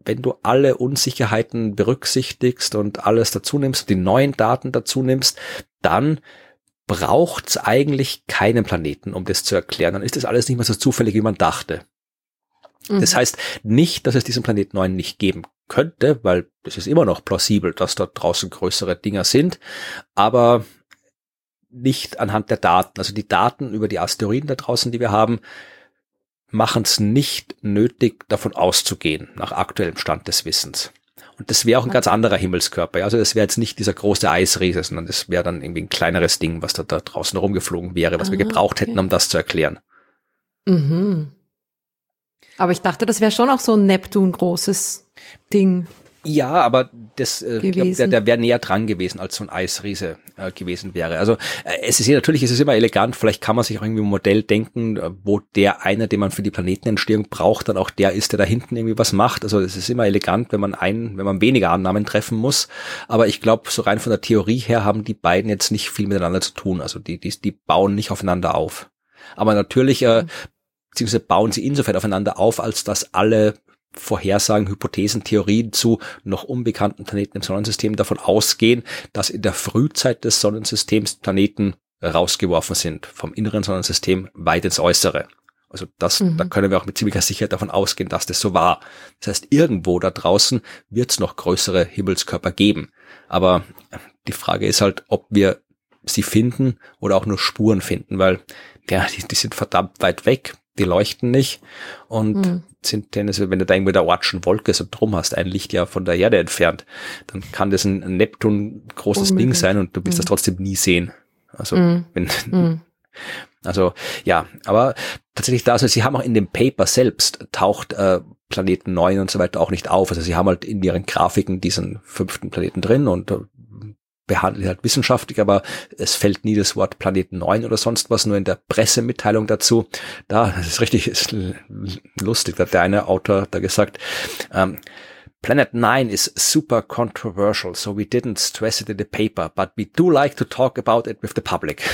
wenn du alle Unsicherheiten berücksichtigst und alles dazu nimmst, die neuen Daten dazu nimmst, dann braucht's eigentlich keinen Planeten, um das zu erklären. Dann ist das alles nicht mehr so zufällig, wie man dachte. Das heißt nicht, dass es diesen Planeten 9 nicht geben könnte, weil das ist immer noch plausibel, dass dort draußen größere Dinger sind, aber nicht anhand der Daten. Also die Daten über die Asteroiden da draußen, die wir haben, machen es nicht nötig, davon auszugehen, nach aktuellem Stand des Wissens. Und das wäre auch ein ganz anderer Himmelskörper. Ja? Also das wäre jetzt nicht dieser große Eisriese, sondern das wäre dann irgendwie ein kleineres Ding, was da draußen rumgeflogen wäre, was wir gebraucht hätten, um das zu erklären. Mhm. Aber ich dachte, das wäre schon auch so ein Neptun-großes Ding. Ja, aber das, der wäre näher dran gewesen, als so ein Eisriese gewesen wäre. Also es ist immer elegant, vielleicht kann man sich auch irgendwie ein Modell denken, wo der einer, den man für die Planetenentstehung braucht, dann auch der ist, der da hinten irgendwie was macht. Also es ist immer elegant, wenn man weniger Annahmen treffen muss. Aber ich glaube, so rein von der Theorie her haben die beiden jetzt nicht viel miteinander zu tun. Also die bauen nicht aufeinander auf. Aber natürlich, beziehungsweise bauen sie insofern aufeinander auf, als dass alle Vorhersagen, Hypothesen, Theorien zu noch unbekannten Planeten im Sonnensystem davon ausgehen, dass in der Frühzeit des Sonnensystems Planeten rausgeworfen sind, vom inneren Sonnensystem weit ins Äußere. Also da können wir auch mit ziemlicher Sicherheit davon ausgehen, dass das so war. Das heißt, irgendwo da draußen wird es noch größere Himmelskörper geben. Aber die Frage ist halt, ob wir sie finden oder auch nur Spuren finden, weil ja, die sind verdammt weit weg, die leuchten nicht und sind denn, also wenn du da irgendwie der Oortschen Wolke so drum hast, ein Lichtjahr von der Erde entfernt, dann kann das ein Neptun großes Ding sein und du willst das trotzdem nie sehen. Also also ja, aber tatsächlich also sie haben auch in dem Paper selbst taucht Planeten 9 und so weiter auch nicht auf. Also sie haben halt in ihren Grafiken diesen 5. Planeten drin und behandelt halt wissenschaftlich, aber es fällt nie das Wort Planeten 9 oder sonst was, nur in der Pressemitteilung dazu. Das ist richtig, ist lustig, da hat der eine Autor da gesagt, Planet 9 is super controversial, so we didn't stress it in the paper, but we do like to talk about it with the public.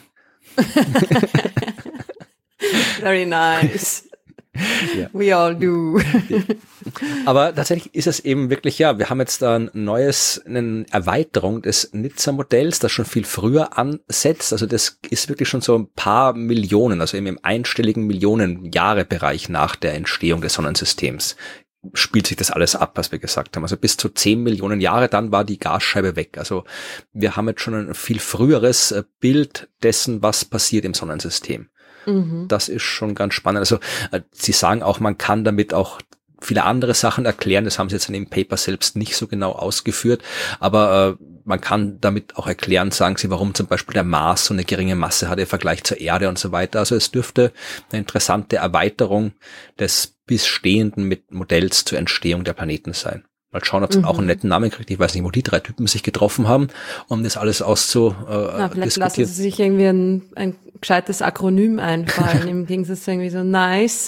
Very nice. Yeah. We all do. Aber tatsächlich ist es eben wirklich, ja, wir haben jetzt da eine Erweiterung des Nizza-Modells, das schon viel früher ansetzt. Also das ist wirklich schon so ein paar Millionen, also im einstelligen Millionen-Jahre-Bereich nach der Entstehung des Sonnensystems spielt sich das alles ab, was wir gesagt haben. Also bis zu 10 Millionen Jahre, dann war die Gasscheibe weg. Also wir haben jetzt schon ein viel früheres Bild dessen, was passiert im Sonnensystem. Das ist schon ganz spannend. Also sie sagen auch, man kann damit auch viele andere Sachen erklären. Das haben sie jetzt in dem Paper selbst nicht so genau ausgeführt. Aber man kann damit auch erklären, sagen sie, warum zum Beispiel der Mars so eine geringe Masse hat im Vergleich zur Erde und so weiter. Also es dürfte eine interessante Erweiterung des bestehenden Modells zur Entstehung der Planeten sein. Mal schauen, ob es auch einen netten Namen kriegt. Ich weiß nicht, wo die 3 Typen sich getroffen haben, um das alles auszudiskutieren. Vielleicht lassen sie sich irgendwie ein gescheites Akronym einfallen, im Gegensatz zu irgendwie so nice,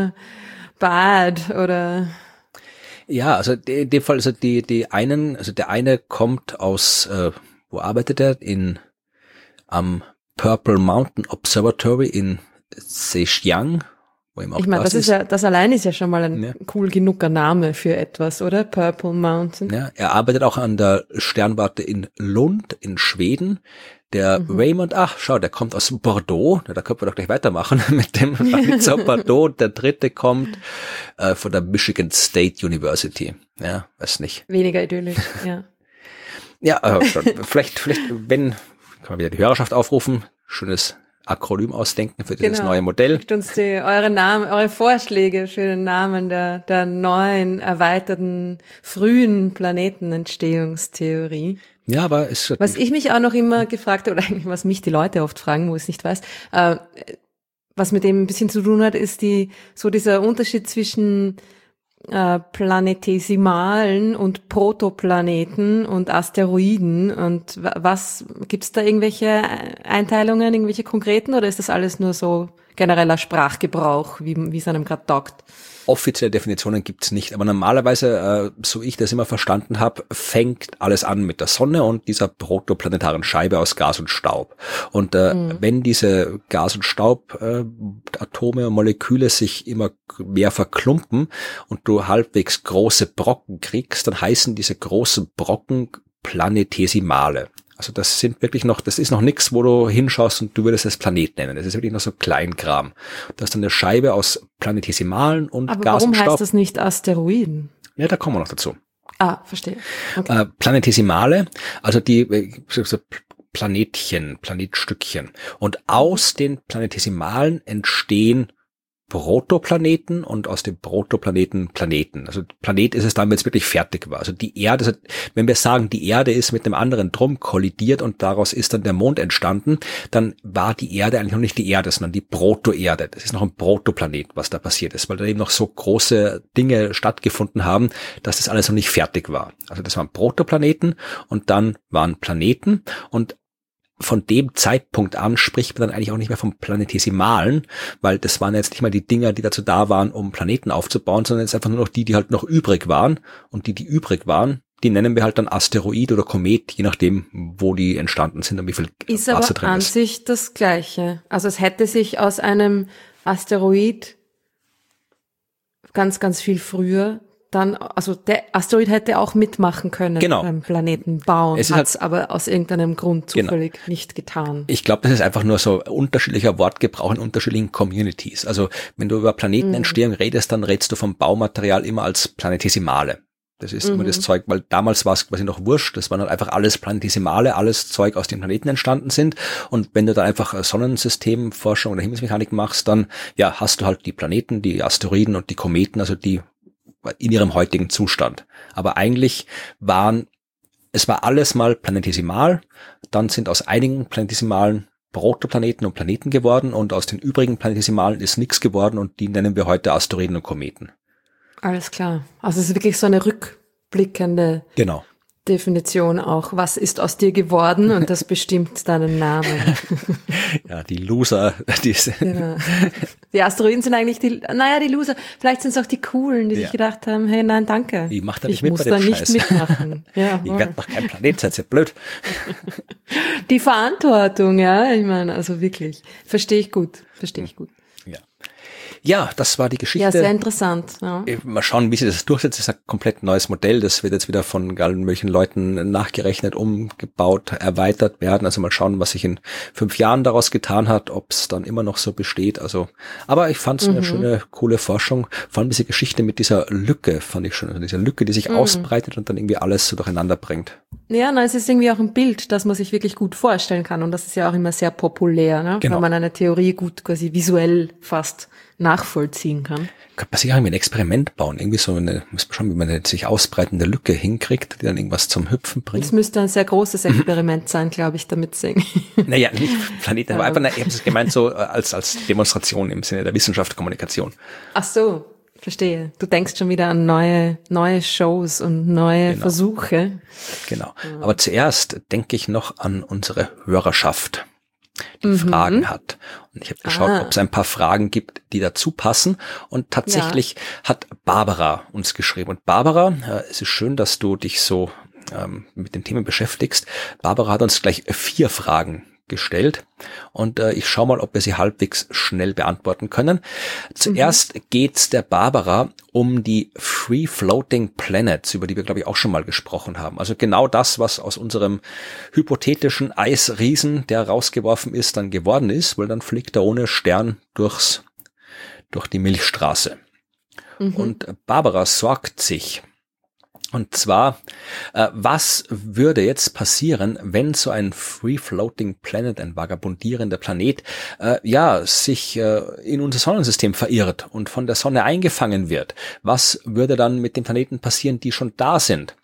bad oder... Ja, also in dem Fall, also der eine kommt aus, wo arbeitet er? Am Purple Mountain Observatory in Zhejiang. Ich meine, das allein ist ja schon mal ein cool genuger Name für etwas, oder? Purple Mountain. Ja, er arbeitet auch an der Sternwarte in Lund in Schweden. Der Raymond, der kommt aus Bordeaux. Da können wir doch gleich weitermachen mit dem Nizza Bordeaux. Der dritte kommt von der Michigan State University. Ja, weiß nicht. Weniger idyllisch, ja. Ja, vielleicht, wenn, kann man wieder die Hörerschaft aufrufen. Schönes Akronym ausdenken für dieses neue Modell. Schickt uns eure Vorschläge für den Namen der neuen, erweiterten, frühen Planetenentstehungstheorie. Ja, aber was ich mich auch noch immer gefragt habe, oder eigentlich was mich die Leute oft fragen, wo ich es nicht weiß, was mit dem ein bisschen zu tun hat, ist dieser Unterschied zwischen planetesimalen und Protoplaneten und Asteroiden und was gibt's da irgendwelche Einteilungen, irgendwelche konkreten oder ist das alles nur so genereller Sprachgebrauch, wie es einem gerade taugt. Offizielle Definitionen gibt's nicht, aber normalerweise, so ich das immer verstanden habe, fängt alles an mit der Sonne und dieser protoplanetaren Scheibe aus Gas und Staub. Und wenn diese Gas- und Staubatome und Moleküle sich immer mehr verklumpen und du halbwegs große Brocken kriegst, dann heißen diese großen Brocken Planetesimale. Also das ist noch nichts, wo du hinschaust und du würdest es Planet nennen. Das ist wirklich noch so Kleinkram. Da ist dann eine Scheibe aus Planetesimalen und Aber Gas und warum Staub. heißt das nicht Asteroiden? Ja, da kommen wir noch dazu. Ah, verstehe. Okay. Planetesimale, also die so Planetstückchen. Und aus den Planetesimalen entstehen Protoplaneten und aus dem Protoplaneten Planeten. Also Planet ist es dann, wenn es wirklich fertig war. Also die Erde, also wenn wir sagen, die Erde ist mit einem anderen drum kollidiert und daraus ist dann der Mond entstanden, dann war die Erde eigentlich noch nicht die Erde, sondern die Protoerde. Das ist noch ein Protoplanet, was da passiert ist, weil da eben noch so große Dinge stattgefunden haben, dass das alles noch nicht fertig war. Also das waren Protoplaneten und dann waren Planeten und von dem Zeitpunkt an spricht man dann eigentlich auch nicht mehr vom Planetesimalen, weil das waren jetzt nicht mal die Dinger, die dazu da waren, um Planeten aufzubauen, sondern jetzt einfach nur noch die halt noch übrig waren. Und die übrig waren, die nennen wir halt dann Asteroid oder Komet, je nachdem, wo die entstanden sind und wie viel ist Wasser aber drin an ist. sich das Gleiche. Also es hätte sich aus einem Asteroid ganz, ganz viel früher dann, also der Asteroid hätte auch mitmachen können beim Planeten bauen, es hat's aber aus irgendeinem Grund zufällig nicht getan. Ich glaube, das ist einfach nur so unterschiedlicher Wortgebrauch in unterschiedlichen Communities. Also wenn du über Planetenentstehung redest, dann redest du vom Baumaterial immer als Planetesimale. Das ist immer das Zeug, weil damals war es quasi noch wurscht. Das waren halt einfach alles Planetesimale, alles Zeug, aus dem Planeten entstanden sind. Und wenn du da einfach Sonnensystemforschung oder Himmelsmechanik machst, dann ja hast du halt die Planeten, die Asteroiden und die Kometen, also die in ihrem heutigen Zustand. Aber eigentlich es war alles mal planetesimal, dann sind aus einigen planetesimalen Protoplaneten und Planeten geworden und aus den übrigen planetesimalen ist nichts geworden und die nennen wir heute Asteroiden und Kometen. Alles klar. Also es ist wirklich so eine rückblickende Definition auch. Was ist aus dir geworden? Und das bestimmt deinen Namen. Ja, die Loser. Die Asteroiden sind eigentlich die Loser. Vielleicht sind es auch die Coolen, die sich gedacht haben, hey, nein, danke. Ich mach da nicht mit bei dem Scheiß. Ich muss da nicht mitmachen. Ja, ich werde noch kein Planet, seid ihr blöd. Die Verantwortung, ja, ich meine, also wirklich. Verstehe ich gut. Ja, das war die Geschichte. Ja, sehr interessant. Ja. Mal schauen, wie sich das durchsetzt. Das ist ein komplett neues Modell. Das wird jetzt wieder von allen möglichen Leuten nachgerechnet, umgebaut, erweitert werden. Also mal schauen, was sich in 5 Jahren daraus getan hat, ob es dann immer noch so besteht. Also, aber ich fand es eine schöne, coole Forschung. Vor allem diese Geschichte mit dieser Lücke fand ich schön. Also diese Lücke, die sich ausbreitet und dann irgendwie alles so durcheinander bringt. Ja, es ist irgendwie auch ein Bild, das man sich wirklich gut vorstellen kann. Und das ist ja auch immer sehr populär, ne? Wenn man eine Theorie gut quasi visuell fast nachvollziehen kann. Könnte man sich irgendwie ein Experiment bauen, irgendwie so muss man schauen, wie man eine sich ausbreitende Lücke hinkriegt, die dann irgendwas zum Hüpfen bringt. Das müsste ein sehr großes Experiment sein, glaube ich, damit singen. Naja, nicht Planeten, aber einfach, ich habe es gemeint so als Demonstration im Sinne der Wissenschaftskommunikation. Ach so, verstehe. Du denkst schon wieder an neue Shows und neue Versuche. Genau. Aber zuerst denke ich noch an unsere Hörerschaft, die Fragen hat. Und ich habe geschaut, ob es ein paar Fragen gibt, die dazu passen. Und tatsächlich hat Barbara uns geschrieben. Und Barbara, es ist schön, dass du dich so mit den Themen beschäftigst. Barbara hat uns gleich 4 Fragen gestellt. Und ich schaue mal, ob wir sie halbwegs schnell beantworten können. Zuerst geht's der Barbara um die Free Floating Planets, über die wir, glaube ich, auch schon mal gesprochen haben. Also genau das, was aus unserem hypothetischen Eisriesen, der rausgeworfen ist, dann geworden ist, weil dann fliegt er ohne Stern durch die Milchstraße. Und Barbara sorgt sich. Und zwar, was würde jetzt passieren, wenn so ein Free-Floating Planet, ein vagabundierender Planet, sich in unser Sonnensystem verirrt und von der Sonne eingefangen wird? Was würde dann mit den Planeten passieren, die schon da sind?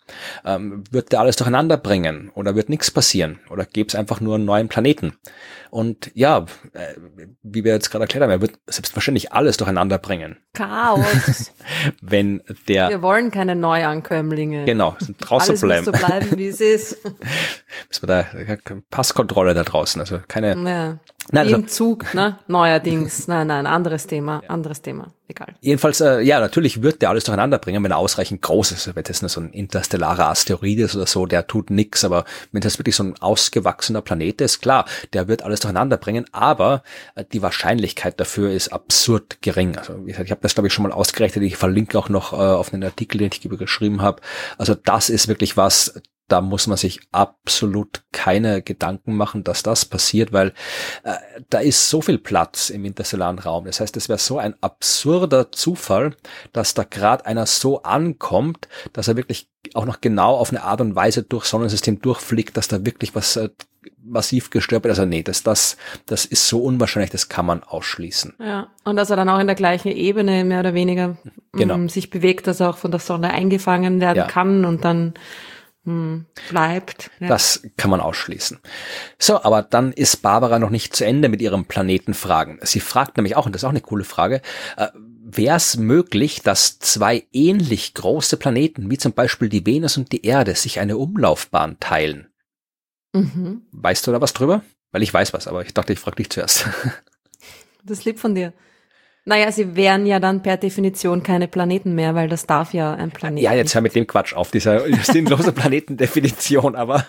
Wird der alles durcheinander bringen oder wird nichts passieren oder gäbe es einfach nur einen neuen Planeten? Und ja, wie wir jetzt gerade erklärt haben, er wird selbstverständlich alles durcheinander bringen. Chaos. Wenn der... Wir wollen keine Neuankömmlinge. Genau, draußen alles bleiben. Alles muss so bleiben, wie es ist. Müssen wir da Passkontrolle da draußen, also keine... Ja. Nein, also, im Zug, ne? Neuerdings. Nein, anderes Thema, egal. Jedenfalls, ja, natürlich wird der alles durcheinander bringen, wenn er ausreichend groß ist. Wenn das nur so ein interstellarer Asteroid ist oder so, der tut nix. Aber wenn das wirklich so ein ausgewachsener Planet ist, klar, der wird alles durcheinander bringen. Aber die Wahrscheinlichkeit dafür ist absurd gering. Also wie gesagt, ich habe das, glaube ich, schon mal ausgerechnet. Ich verlinke auch noch auf einen Artikel, den ich geschrieben habe. Also das ist wirklich was... Da muss man sich absolut keine Gedanken machen, dass das passiert, weil da ist so viel Platz im interstellaren Raum. Das heißt, es wäre so ein absurder Zufall, dass da gerade einer so ankommt, dass er wirklich auch noch genau auf eine Art und Weise durch Sonnensystem durchfliegt, dass da wirklich was massiv gestört wird. Also nee, das ist so unwahrscheinlich, das kann man ausschließen. Ja, und dass er dann auch in der gleichen Ebene mehr oder weniger sich bewegt, dass er auch von der Sonne eingefangen werden kann und dann bleibt. Ja. Das kann man ausschließen. So, aber dann ist Barbara noch nicht zu Ende mit ihrem Planetenfragen. Sie fragt nämlich auch, und das ist auch eine coole Frage, wäre es möglich, dass zwei ähnlich große Planeten, wie zum Beispiel die Venus und die Erde, sich eine Umlaufbahn teilen? Mhm. Weißt du da was drüber? Weil ich weiß was, aber ich dachte, ich frage dich zuerst. Das ist lieb von dir. Naja, sie wären ja dann per Definition keine Planeten mehr, weil das darf ja ein Planet. Ja, jetzt hör mit dem Quatsch auf, dieser sinnlose Planetendefinition, aber...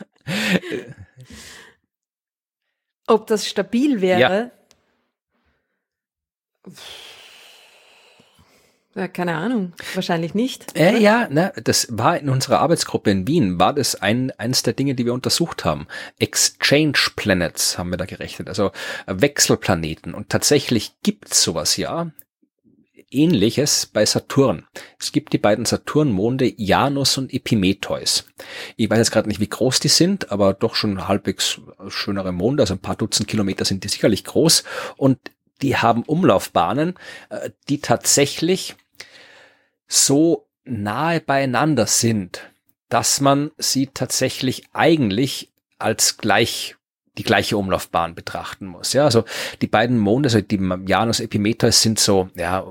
Ob das stabil wäre? Ja, keine Ahnung, wahrscheinlich nicht. Ja, ne, das war in unserer Arbeitsgruppe in Wien, war das eines der Dinge, die wir untersucht haben. Exchange Planets haben wir da gerechnet, also Wechselplaneten. Und tatsächlich gibt's sowas ja, Ähnliches bei Saturn. Es gibt die beiden Saturnmonde Janus und Epimetheus. Ich weiß jetzt gerade nicht, wie groß die sind, aber doch schon halbwegs schönere Monde, also ein paar Dutzend Kilometer sind die sicherlich groß. Und die haben Umlaufbahnen, die tatsächlich so nahe beieinander sind, dass man sie tatsächlich eigentlich als die gleiche Umlaufbahn betrachten muss. Ja, also die beiden Monde, also die Janus Epimetheus sind so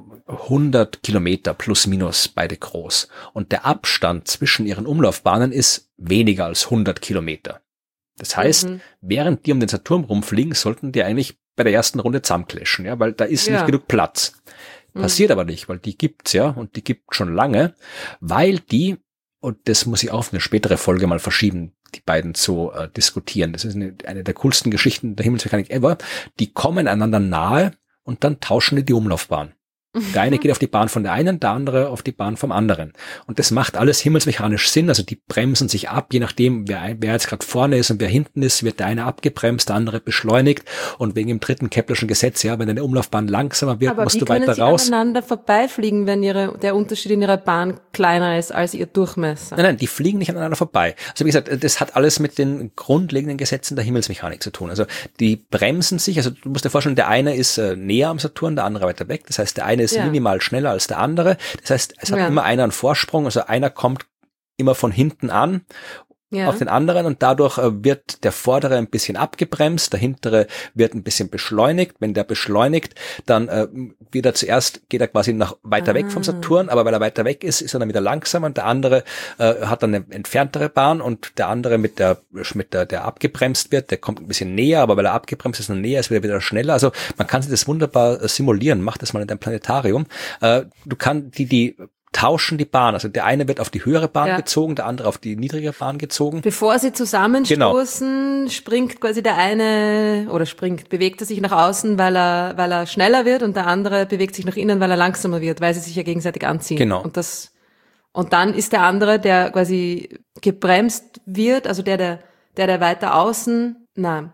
100 Kilometer plus minus beide groß. Und der Abstand zwischen ihren Umlaufbahnen ist weniger als 100 Kilometer. Das heißt, während die um den Saturn rumfliegen, sollten die eigentlich bei der ersten Runde zusammenclashen, ja, weil da ist nicht genug Platz. Passiert aber nicht, weil die gibt's ja und die gibt schon lange, weil die, und das muss ich auf eine spätere Folge mal verschieben, die beiden zu diskutieren. Das ist eine der coolsten Geschichten der Himmelsmechanik ever. Die kommen einander nahe und dann tauschen die Umlaufbahn. Der eine geht auf die Bahn von der einen, der andere auf die Bahn vom anderen. Und das macht alles himmelsmechanisch Sinn. Also die bremsen sich ab, je nachdem, wer jetzt gerade vorne ist und wer hinten ist, wird der eine abgebremst, der andere beschleunigt. Und wegen dem dritten Keplerschen Gesetz, ja, wenn eine Umlaufbahn langsamer wird, musst du weiter raus. Aber wie können sie aneinander vorbeifliegen, wenn der Unterschied in ihrer Bahn kleiner ist als ihr Durchmesser? Nein, die fliegen nicht aneinander vorbei. Also wie gesagt, das hat alles mit den grundlegenden Gesetzen der Himmelsmechanik zu tun. Also die bremsen sich, also du musst dir vorstellen, der eine ist näher am Saturn, der andere weiter weg. Das heißt, der eine ist minimal schneller als der andere. Das heißt, es hat immer einer einen Vorsprung. Also einer kommt immer von hinten an auf den anderen und dadurch wird der vordere ein bisschen abgebremst, der hintere wird ein bisschen beschleunigt. Wenn der beschleunigt, dann geht er quasi nach weiter weg vom Saturn, aber weil er weiter weg ist, ist er dann wieder langsamer und der andere hat dann eine entferntere Bahn und der andere der abgebremst wird, der kommt ein bisschen näher, aber weil er abgebremst ist und näher ist, wird er wieder schneller. Also man kann sich das wunderbar simulieren. Mach das mal in deinem Planetarium. Du kannst die tauschen die Bahn. Also der eine wird auf die höhere Bahn gezogen, der andere auf die niedrigere Bahn gezogen. Bevor sie zusammenstoßen, springt quasi der eine, bewegt er sich nach außen, weil er schneller wird und der andere bewegt sich nach innen, weil er langsamer wird, weil sie sich ja gegenseitig anziehen. Genau. Und dann ist der andere, der quasi gebremst wird, also der weiter außen, der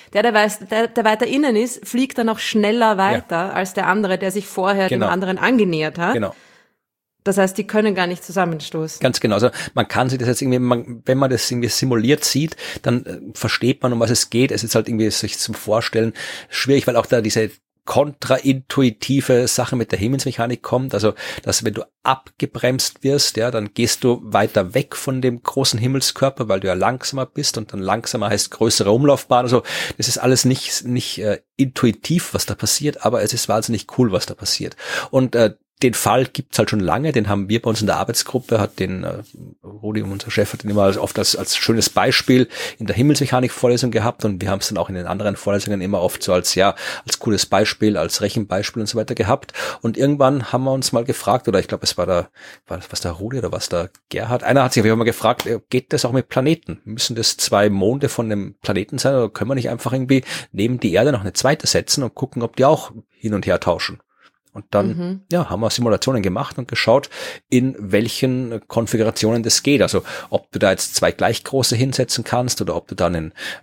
weiter innen ist, fliegt dann auch schneller weiter als der andere, der sich vorher dem anderen angenähert hat. Genau. Das heißt, die können gar nicht zusammenstoßen. Ganz genau. Also man kann sich das jetzt irgendwie, wenn man das irgendwie simuliert sieht, dann versteht man, um was es geht. Es ist halt irgendwie sich zum Vorstellen schwierig, weil auch da diese kontraintuitive Sache mit der Himmelsmechanik kommt, also dass wenn du abgebremst wirst, ja, dann gehst du weiter weg von dem großen Himmelskörper, weil du ja langsamer bist und dann langsamer heißt größere Umlaufbahn, also das ist alles nicht intuitiv, was da passiert, aber es ist wahnsinnig cool, was da passiert. Und den Fall gibt's halt schon lange, den haben wir bei uns in der Arbeitsgruppe, hat den Rudi, unser Chef, hat den immer oft als schönes Beispiel in der Himmelsmechanik-Vorlesung gehabt und wir haben es dann auch in den anderen Vorlesungen immer oft so als cooles Beispiel, als Rechenbeispiel und so weiter gehabt. Und irgendwann haben wir uns mal gefragt, oder ich glaube, es war der Rudi oder was der Gerhard, einer hat sich auf jeden Fall mal gefragt, geht das auch mit Planeten? Müssen das 2 Monde von einem Planeten sein oder können wir nicht einfach irgendwie neben die Erde noch eine zweite setzen und gucken, ob die auch hin und her tauschen? Und dann haben wir Simulationen gemacht und geschaut, in welchen Konfigurationen das geht. Also ob du da jetzt 2 gleich große hinsetzen kannst oder ob du dann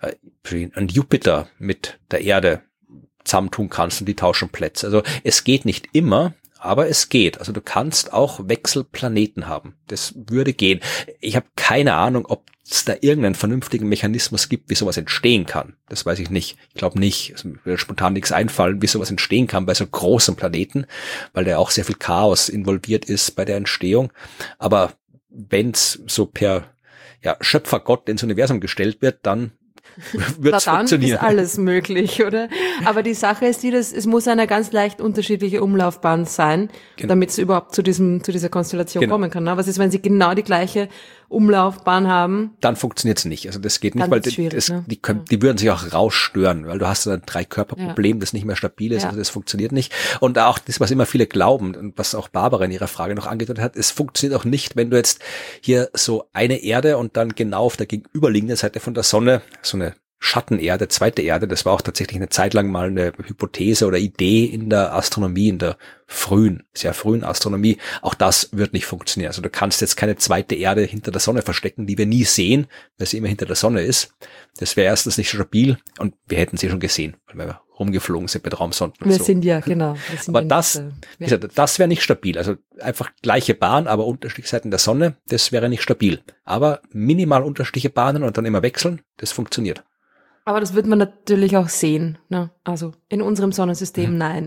einen Jupiter mit der Erde zusammentun kannst und die tauschen Plätze. Also es geht nicht immer, aber es geht. Also du kannst auch Wechselplaneten haben. Das würde gehen. Ich habe keine Ahnung, ob es da irgendeinen vernünftigen Mechanismus gibt, wie sowas entstehen kann. Das weiß ich nicht. Ich glaube nicht. Also mir würde spontan nichts einfallen, wie sowas entstehen kann bei so großen Planeten, weil da auch sehr viel Chaos involviert ist bei der Entstehung. Aber wenn es so per Schöpfergott ins Universum gestellt wird, dann wird es funktionieren. Ist alles möglich, oder? Aber die Sache ist es muss eine ganz leicht unterschiedliche Umlaufbahn sein, damit es überhaupt zu dieser Konstellation kommen kann. Was ist, wenn sie genau die gleiche Umlaufbahn haben? Dann funktioniert es nicht. Also das geht nicht, weil die würden sich auch rausstören, weil du hast dann ein 3-Körper-Problem, das nicht mehr stabil ist, also das funktioniert nicht. Und auch das, was immer viele glauben und was auch Barbara in ihrer Frage noch angedeutet hat, es funktioniert auch nicht, wenn du jetzt hier so eine Erde und dann genau auf der gegenüberliegenden Seite von der Sonne so eine Schattenerde, zweite Erde, das war auch tatsächlich eine Zeit lang mal eine Hypothese oder Idee in der Astronomie, in der sehr frühen Astronomie. Auch das wird nicht funktionieren. Also du kannst jetzt keine zweite Erde hinter der Sonne verstecken, die wir nie sehen, weil sie immer hinter der Sonne ist. Das wäre erstens nicht stabil und wir hätten sie schon gesehen, weil wir rumgeflogen sind mit Raumsonden. Wir sind ja, genau. Aber das wäre nicht stabil. Also einfach gleiche Bahn, aber unterschiedliche Seiten der Sonne, das wäre nicht stabil. Aber minimal unterschiedliche Bahnen und dann immer wechseln, das funktioniert. Aber das wird man natürlich auch sehen. Ne? Also in unserem Sonnensystem, nein.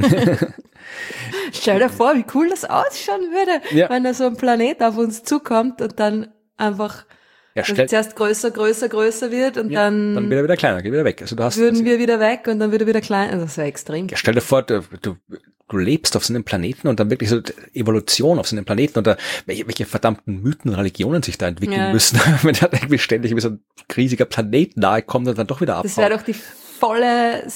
Stell dir vor, wie cool das ausschauen würde, wenn da so ein Planet auf uns zukommt und dann einfach zuerst größer wird und dann wird er wieder kleiner, geht wieder weg. Also wir wieder weg und dann wird er wieder kleiner. Also das wäre extrem. Stell dir vor, du lebst auf so einem Planeten und dann wirklich so Evolution auf so einem Planeten und welche verdammten Mythen, Religionen sich da entwickeln müssen, wenn da irgendwie ständig so ein riesiger Planet nahe kommt und dann doch wieder abhaut. Das wäre doch die volle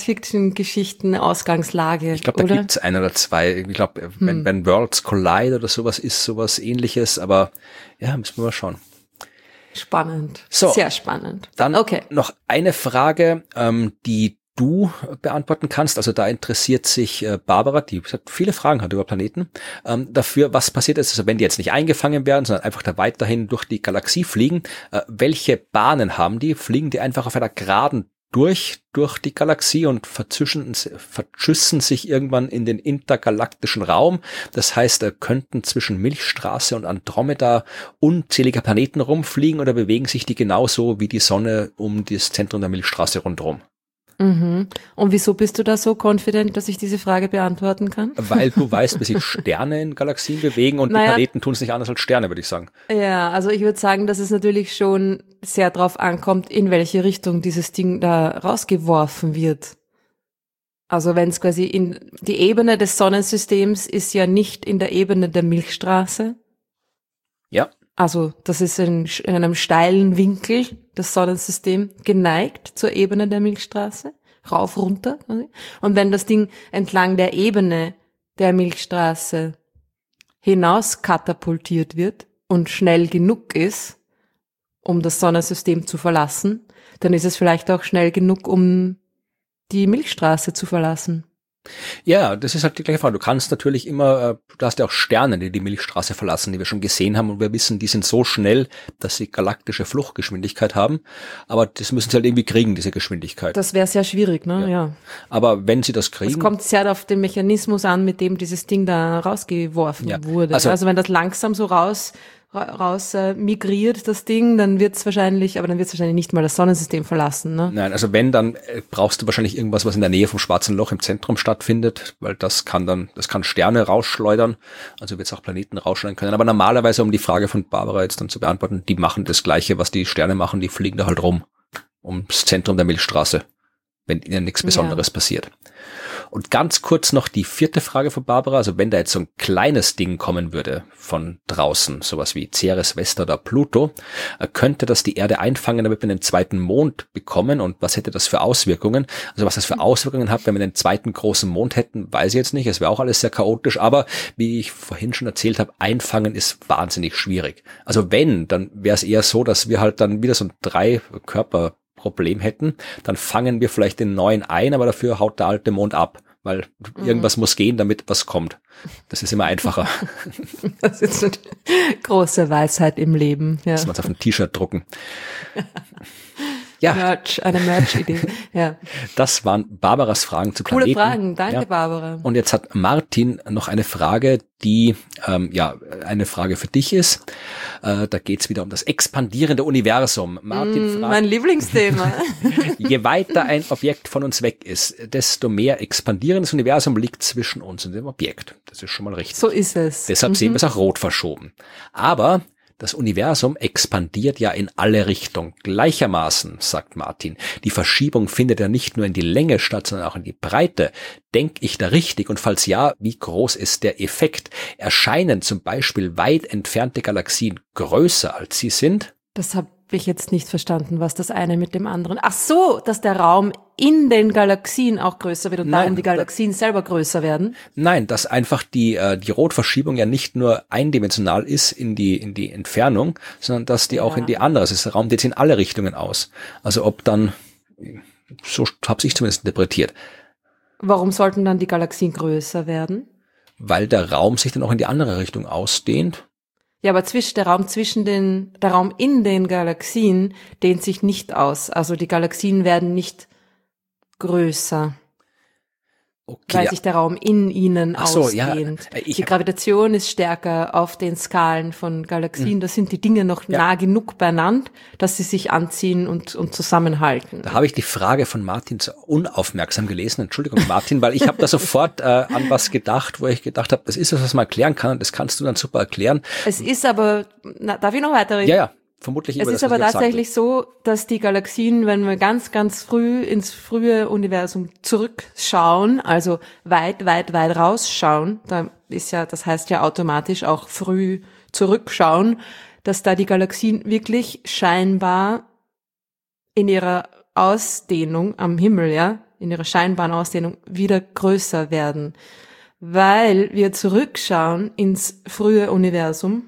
Science-Fiction-Geschichten-Ausgangslage, ich glaube, da gibt's 1 oder 2. Ich glaube, wenn Worlds Collide oder sowas ist, sowas Ähnliches, aber ja, müssen wir mal schauen. Spannend. So, sehr spannend. Dann noch eine Frage, die du beantworten kannst. Also da interessiert sich Barbara, die viele Fragen hat über Planeten, dafür, was passiert ist, also wenn die jetzt nicht eingefangen werden, sondern einfach da weiterhin durch die Galaxie fliegen, welche Bahnen haben die? Fliegen die einfach auf einer geraden durch die Galaxie und verschüssen sich irgendwann in den intergalaktischen Raum. Das heißt, könnten zwischen Milchstraße und Andromeda unzählige Planeten rumfliegen oder bewegen sich die genauso wie die Sonne um das Zentrum der Milchstraße rundherum? Und wieso bist du da so confident, dass ich diese Frage beantworten kann? Weil du weißt, wie sich Sterne in Galaxien bewegen und die Planeten tun es nicht anders als Sterne, würde ich sagen. Ja, also ich würde sagen, dass es natürlich schon sehr drauf ankommt, in welche Richtung dieses Ding da rausgeworfen wird. Also wenn es quasi in die Ebene des Sonnensystems ist ja nicht in der Ebene der Milchstraße. Ja. Also das ist in einem steilen Winkel das Sonnensystem geneigt zur Ebene der Milchstraße, rauf, runter. Und wenn das Ding entlang der Ebene der Milchstraße hinaus katapultiert wird und schnell genug ist, um das Sonnensystem zu verlassen, dann ist es vielleicht auch schnell genug, um die Milchstraße zu verlassen. Ja, das ist halt die gleiche Frage. Du kannst natürlich immer, du hast ja auch Sterne, die Milchstraße verlassen, die wir schon gesehen haben und wir wissen, die sind so schnell, dass sie galaktische Fluchtgeschwindigkeit haben, aber das müssen sie halt irgendwie kriegen, diese Geschwindigkeit. Das wäre sehr schwierig, ne? Ja. Aber wenn sie das kriegen... Es kommt sehr auf den Mechanismus an, mit dem dieses Ding da rausgeworfen wurde. Also wenn das langsam so raus migriert, das Ding, dann wird's wahrscheinlich nicht mal das Sonnensystem verlassen, ne? Nein, also wenn, dann brauchst du wahrscheinlich irgendwas, was in der Nähe vom Schwarzen Loch im Zentrum stattfindet, weil das kann Sterne rausschleudern, also wird es auch Planeten rausschleudern können. Aber normalerweise, um die Frage von Barbara jetzt dann zu beantworten, die machen das Gleiche, was die Sterne machen, die fliegen da halt rum, ums Zentrum der Milchstraße, wenn ihnen nichts Besonderes passiert. Und ganz kurz noch die 4. Frage von Barbara, also wenn da jetzt so ein kleines Ding kommen würde von draußen, sowas wie Ceres, Vesta oder Pluto, könnte das die Erde einfangen, damit wir einen zweiten Mond bekommen, und was hätte das für Auswirkungen? Also was das für Auswirkungen hat, wenn wir einen zweiten großen Mond hätten, weiß ich jetzt nicht, es wäre auch alles sehr chaotisch, aber wie ich vorhin schon erzählt habe, einfangen ist wahnsinnig schwierig. Also wenn, dann wäre es eher so, dass wir halt dann wieder so ein 3-Körper-Problem hätten, dann fangen wir vielleicht den neuen ein, aber dafür haut der alte Mond ab, weil irgendwas muss gehen, damit was kommt. Das ist immer einfacher. Das ist eine große Weisheit im Leben. Ja. Dass wir es auf ein T-Shirt drucken. Ja. Eine Merch-Idee. Ja. Das waren Barbaras Fragen zu Planeten. Coole Fragen, danke Barbara. Und jetzt hat Martin noch eine Frage, die eine Frage für dich ist. Da geht's wieder um das expandierende Universum. Martin fragt, mein Lieblingsthema. Je weiter ein Objekt von uns weg ist, desto mehr expandierendes Universum liegt zwischen uns und dem Objekt. Das ist schon mal richtig. So ist es. Deshalb sehen wir es auch rot verschoben. Aber das Universum expandiert ja in alle Richtungen gleichermaßen, sagt Martin. Die Verschiebung findet ja nicht nur in die Länge statt, sondern auch in die Breite. Denke ich da richtig? Und falls ja, wie groß ist der Effekt? Erscheinen zum Beispiel weit entfernte Galaxien größer, als sie sind? Das habe ich jetzt nicht verstanden, was das eine mit dem anderen. Ach so, dass der Raum in den Galaxien auch größer wird und darum die Galaxien selber größer werden? Nein, dass einfach die Rotverschiebung ja nicht nur eindimensional ist in die Entfernung, sondern dass die auch in die andere. Also der Raum dehnt sich in alle Richtungen aus. Also ob dann, so habe ich zumindest interpretiert. Warum sollten dann die Galaxien größer werden? Weil der Raum sich dann auch in die andere Richtung ausdehnt. Ja, aber der Raum in den Galaxien dehnt sich nicht aus. Also die Galaxien werden nicht größer, weil sich der Raum in ihnen ausdehnt. Die Gravitation ist stärker auf den Skalen von Galaxien. Da sind die Dinge noch nah genug beieinander, dass sie sich anziehen und zusammenhalten. Da habe ich die Frage von Martin so unaufmerksam gelesen. Entschuldigung, Martin, weil ich habe da sofort an was gedacht, wo ich gedacht habe, das ist was man erklären kann, und das kannst du dann super erklären. Es ist aber, darf ich noch weiterreden? Ja. Vermutlich es ist aber tatsächlich so, dass die Galaxien, wenn wir ganz, ganz früh ins frühe Universum zurückschauen, also weit, weit, weit rausschauen, das heißt ja automatisch auch früh zurückschauen, dass da die Galaxien wirklich scheinbar in ihrer Ausdehnung am Himmel, in ihrer scheinbaren Ausdehnung wieder größer werden, weil wir zurückschauen ins frühe Universum.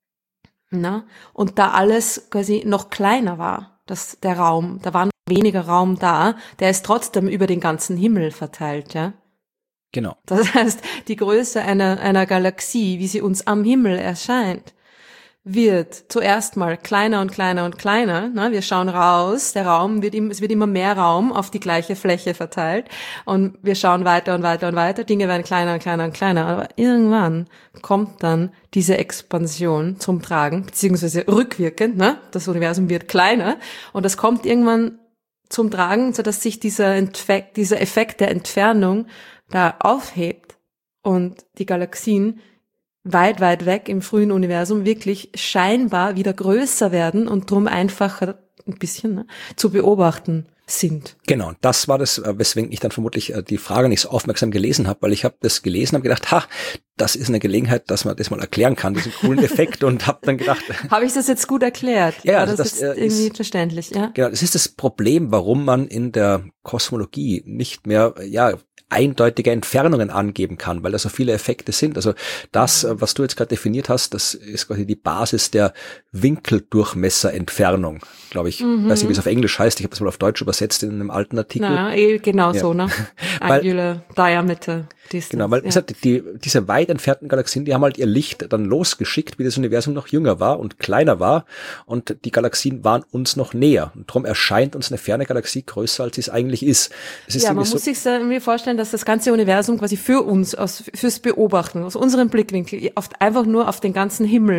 Und da alles quasi noch kleiner war, da war noch weniger Raum da, der ist trotzdem über den ganzen Himmel verteilt, ja. Genau. Das heißt, die Größe einer Galaxie, wie sie uns am Himmel erscheint, wird zuerst mal kleiner und kleiner und kleiner. Wir schauen raus, es wird immer mehr Raum auf die gleiche Fläche verteilt und wir schauen weiter und weiter und weiter. Dinge werden kleiner und kleiner und kleiner, aber irgendwann kommt dann diese Expansion zum Tragen, beziehungsweise rückwirkend, das Universum wird kleiner und das kommt irgendwann zum Tragen, sodass sich dieser Effekt der Entfernung da aufhebt und die Galaxien weit, weit weg im frühen Universum wirklich scheinbar wieder größer werden und drum einfacher ein bisschen zu beobachten sind. Genau, das war das, weswegen ich dann vermutlich die Frage nicht so aufmerksam gelesen habe, weil ich habe das gelesen, habe gedacht, das ist eine Gelegenheit, dass man das mal erklären kann, diesen coolen Effekt, und habe dann gedacht... Habe ich das jetzt gut erklärt? Ja, das ist irgendwie verständlich, ja? Genau, das ist das Problem, warum man in der Kosmologie nicht mehr, eindeutige Entfernungen angeben kann, weil da so viele Effekte sind. Also das, was du jetzt gerade definiert hast, das ist quasi die Basis der Winkeldurchmesserentfernung, glaube ich. Weiß nicht, wie es auf Englisch heißt. Ich habe es mal auf Deutsch übersetzt in einem alten Artikel. Genau so, Angular Diameter Distance. Genau, weil diese weit entfernten Galaxien, die haben halt ihr Licht dann losgeschickt, wie das Universum noch jünger war und kleiner war, und die Galaxien waren uns noch näher. Und darum erscheint uns eine ferne Galaxie größer, als sie es eigentlich ist. Man muss sich mir vorstellen, dass das ganze Universum quasi für uns, fürs Beobachten, aus unserem Blickwinkel, einfach nur auf den ganzen Himmel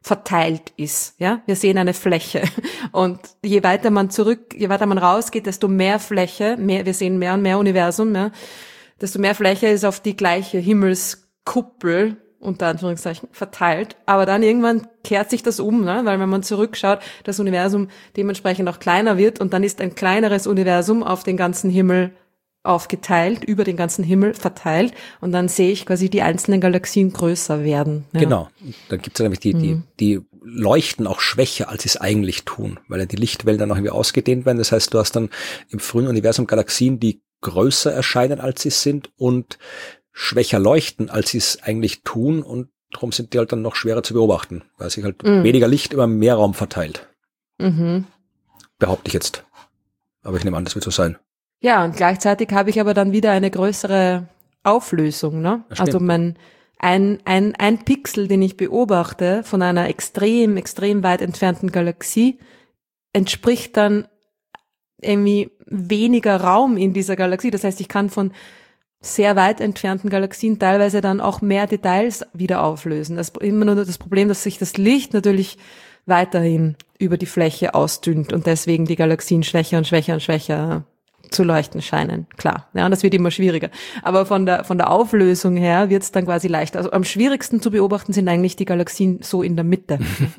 verteilt ist. Ja, wir sehen eine Fläche und je weiter man rausgeht, desto mehr Fläche, wir sehen mehr und mehr Universum, ja, desto mehr Fläche ist auf die gleiche Himmelskuppel unter Anführungszeichen verteilt. Aber dann irgendwann kehrt sich das um, ne? Weil wenn man zurückschaut, das Universum dementsprechend auch kleiner wird und dann ist ein kleineres Universum auf den ganzen Himmel aufgeteilt, über den ganzen Himmel verteilt und dann sehe ich quasi die einzelnen Galaxien größer werden. Ja. Genau. Dann gibt es nämlich die leuchten auch schwächer, als sie es eigentlich tun, weil ja die Lichtwellen dann auch irgendwie ausgedehnt werden. Das heißt, du hast dann im frühen Universum Galaxien, die größer erscheinen, als sie sind und schwächer leuchten, als sie es eigentlich tun und darum sind die halt dann noch schwerer zu beobachten, weil sich halt weniger Licht über mehr Raum verteilt. Behaupte ich jetzt. Aber ich nehme an, das wird so sein. Ja, und gleichzeitig habe ich aber dann wieder eine größere Auflösung, ne? Also ein Pixel, den ich beobachte von einer extrem, extrem weit entfernten Galaxie, entspricht dann irgendwie weniger Raum in dieser Galaxie. Das heißt, ich kann von sehr weit entfernten Galaxien teilweise dann auch mehr Details wieder auflösen. Das ist immer nur das Problem, dass sich das Licht natürlich weiterhin über die Fläche ausdünnt und deswegen die Galaxien schwächer und schwächer und schwächer zu leuchten scheinen. Klar, ja, und das wird immer schwieriger. Aber von der Auflösung her wird es dann quasi leichter. Also am schwierigsten zu beobachten sind eigentlich die Galaxien so in der Mitte,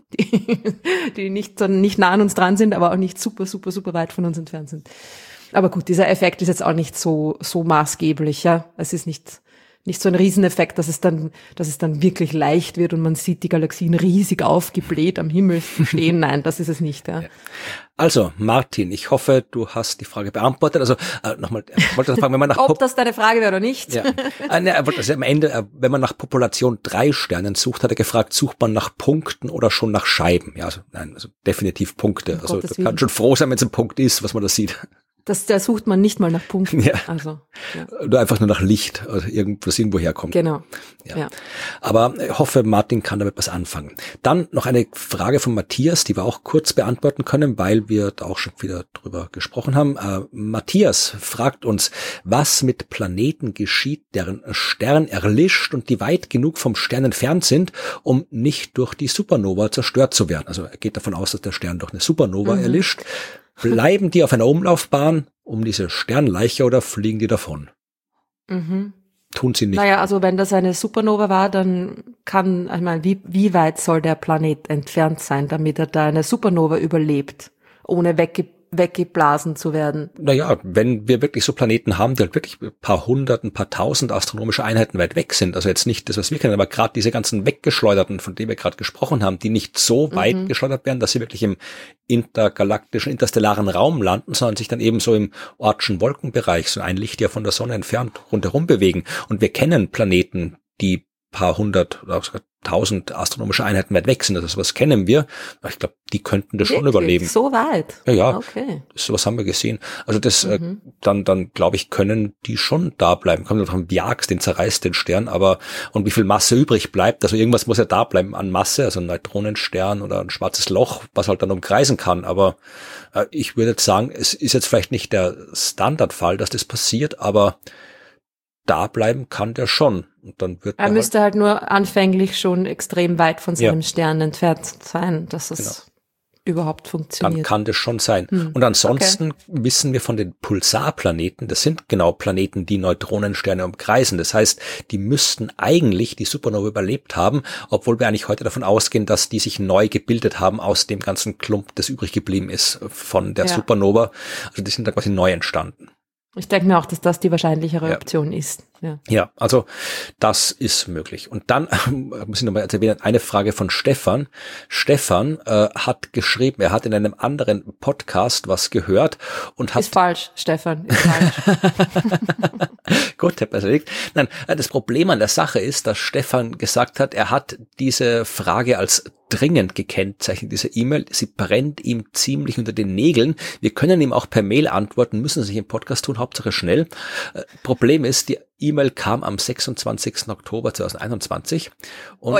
die nicht nah an uns dran sind, aber auch nicht super, super, super weit von uns entfernt sind. Aber gut, dieser Effekt ist jetzt auch nicht so maßgeblich, ja. Es ist nicht so ein Rieseneffekt, dass es dann wirklich leicht wird und man sieht die Galaxien riesig aufgebläht am Himmel stehen. Nein, das ist es nicht, ja. Also, Martin, ich hoffe, du hast die Frage beantwortet. Also, nochmal, wollte fragen, wenn man nach ob das deine Frage wäre oder nicht. Ja. Also am Ende, wenn man nach Population 3 Sternen sucht, hat er gefragt, sucht man nach Punkten oder schon nach Scheiben? Ja, also definitiv Punkte. Also, du kannst schon froh sein, wenn es ein Punkt ist, was man da sieht. Da sucht man nicht mal nach Punkten. Ja. Also, ja. Oder einfach nur nach Licht, also was irgendwo herkommt. Genau. Ja. Aber ich hoffe, Martin kann damit was anfangen. Dann noch eine Frage von Matthias, die wir auch kurz beantworten können, weil wir da auch schon wieder drüber gesprochen haben. Matthias fragt uns, was mit Planeten geschieht, deren Stern erlischt und die weit genug vom Stern entfernt sind, um nicht durch die Supernova zerstört zu werden. Also er geht davon aus, dass der Stern durch eine Supernova erlischt. Bleiben die auf einer Umlaufbahn um diese Sternleiche oder fliegen die davon? Tun sie nicht. Naja, also wenn das eine Supernova war, dann wie weit soll der Planet entfernt sein, damit er da eine Supernova überlebt, ohne weggeblasen zu werden? Naja, wenn wir wirklich so Planeten haben, die halt wirklich ein paar hundert, ein paar tausend astronomische Einheiten weit weg sind, also jetzt nicht das, was wir kennen, aber gerade diese ganzen weggeschleuderten, von denen wir gerade gesprochen haben, die nicht so weit geschleudert werden, dass sie wirklich im interstellaren Raum landen, sondern sich dann eben so im Oortschen Wolkenbereich, so ein Lichtjahr von der Sonne entfernt, rundherum bewegen. Und wir kennen Planeten, die paar hundert oder sogar tausend astronomische Einheiten weit weg sind. Also sowas kennen wir. Ich glaube, die könnten das schon überleben. So weit? Ja, okay. Sowas haben wir gesehen. Also das dann glaube ich, können die schon da bleiben. Kommt drauf an, wie jagst, den zerreißt den Stern, aber und wie viel Masse übrig bleibt. Also irgendwas muss ja da bleiben an Masse, also ein Neutronenstern oder ein schwarzes Loch, was halt dann umkreisen kann. Aber ich würde jetzt sagen, es ist jetzt vielleicht nicht der Standardfall, dass das passiert, aber da bleiben kann der schon. Und dann wird er müsste halt nur anfänglich schon extrem weit von seinem Stern entfernt sein, dass es überhaupt funktioniert. Dann kann das schon sein. Und ansonsten wissen wir von den Pulsarplaneten, das sind genau Planeten, die Neutronensterne umkreisen. Das heißt, die müssten eigentlich die Supernova überlebt haben, obwohl wir eigentlich heute davon ausgehen, dass die sich neu gebildet haben aus dem ganzen Klump, das übrig geblieben ist von der Supernova. Also die sind da quasi neu entstanden. Ich denke mir auch, dass das die wahrscheinlichere Option ist. Ja, also das ist möglich. Und dann muss ich nochmal erwähnen, eine Frage von Stefan. Stefan hat geschrieben, er hat in einem anderen Podcast was gehört und hat... Ist falsch, Stefan, ist falsch. Gut, hab das erledigt. Nein, das Problem an der Sache ist, dass Stefan gesagt hat, er hat diese Frage als dringend gekennzeichnet, diese E-Mail. Sie brennt ihm ziemlich unter den Nägeln. Wir können ihm auch per Mail antworten, müssen es nicht im Podcast tun, Hauptsache schnell. Problem ist, die E-Mail kam am 26. Oktober 2021 und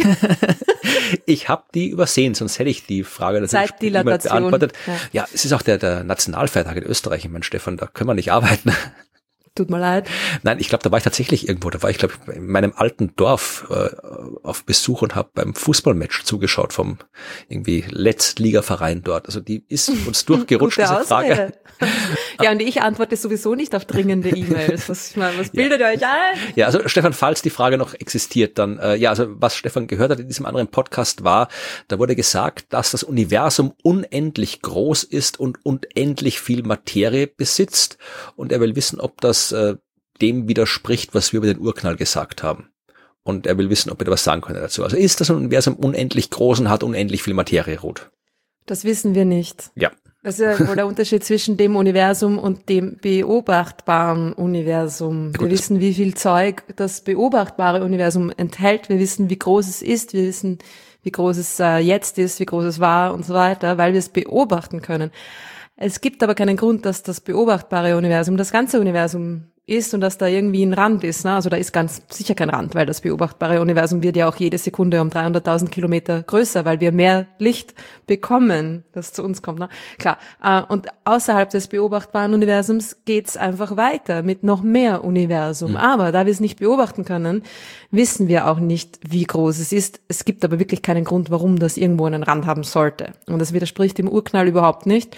ich habe die übersehen, sonst hätte ich die Frage natürlich beantwortet. Ja, es ist auch der Nationalfeiertag in Österreich, mein Stefan, da können wir nicht arbeiten. Tut mir leid. Nein, ich glaube, da war ich tatsächlich irgendwo. Da war ich, glaube ich, in meinem alten Dorf auf Besuch und habe beim Fußballmatch zugeschaut vom irgendwie Letztligaverein dort. Also die ist uns durchgerutscht, diese Frage. Ja, und ich antworte sowieso nicht auf dringende E-Mails. Was bildet ihr euch ein? Ja, also Stefan, falls die Frage noch existiert, dann also was Stefan gehört hat in diesem anderen Podcast war, da wurde gesagt, dass das Universum unendlich groß ist und unendlich viel Materie besitzt. Und er will wissen, ob das dem widerspricht, was wir über den Urknall gesagt haben. Und er will wissen, ob wir da was sagen können dazu. Also ist das Universum unendlich groß und hat unendlich viel Materie, Ruth? Das wissen wir nicht. Ja. Das ist ja wohl der Unterschied zwischen dem Universum und dem beobachtbaren Universum. Wir wissen, wie viel Zeug das beobachtbare Universum enthält. Wir wissen, wie groß es ist. Wir wissen, wie groß es jetzt ist, wie groß es war und so weiter, weil wir es beobachten können. Es gibt aber keinen Grund, dass das beobachtbare Universum das ganze Universum ist und dass da irgendwie ein Rand ist. Ne? Also da ist ganz sicher kein Rand, weil das beobachtbare Universum wird ja auch jede Sekunde um 300.000 Kilometer größer, weil wir mehr Licht bekommen, das zu uns kommt. Ne? Klar. Und außerhalb des beobachtbaren Universums geht's einfach weiter mit noch mehr Universum. Aber da wir es nicht beobachten können, wissen wir auch nicht, wie groß es ist. Es gibt aber wirklich keinen Grund, warum das irgendwo einen Rand haben sollte. Und das widerspricht dem Urknall überhaupt nicht.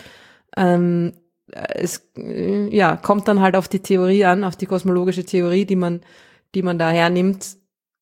Es kommt dann halt auf die Theorie an, auf die kosmologische Theorie, die man da hernimmt,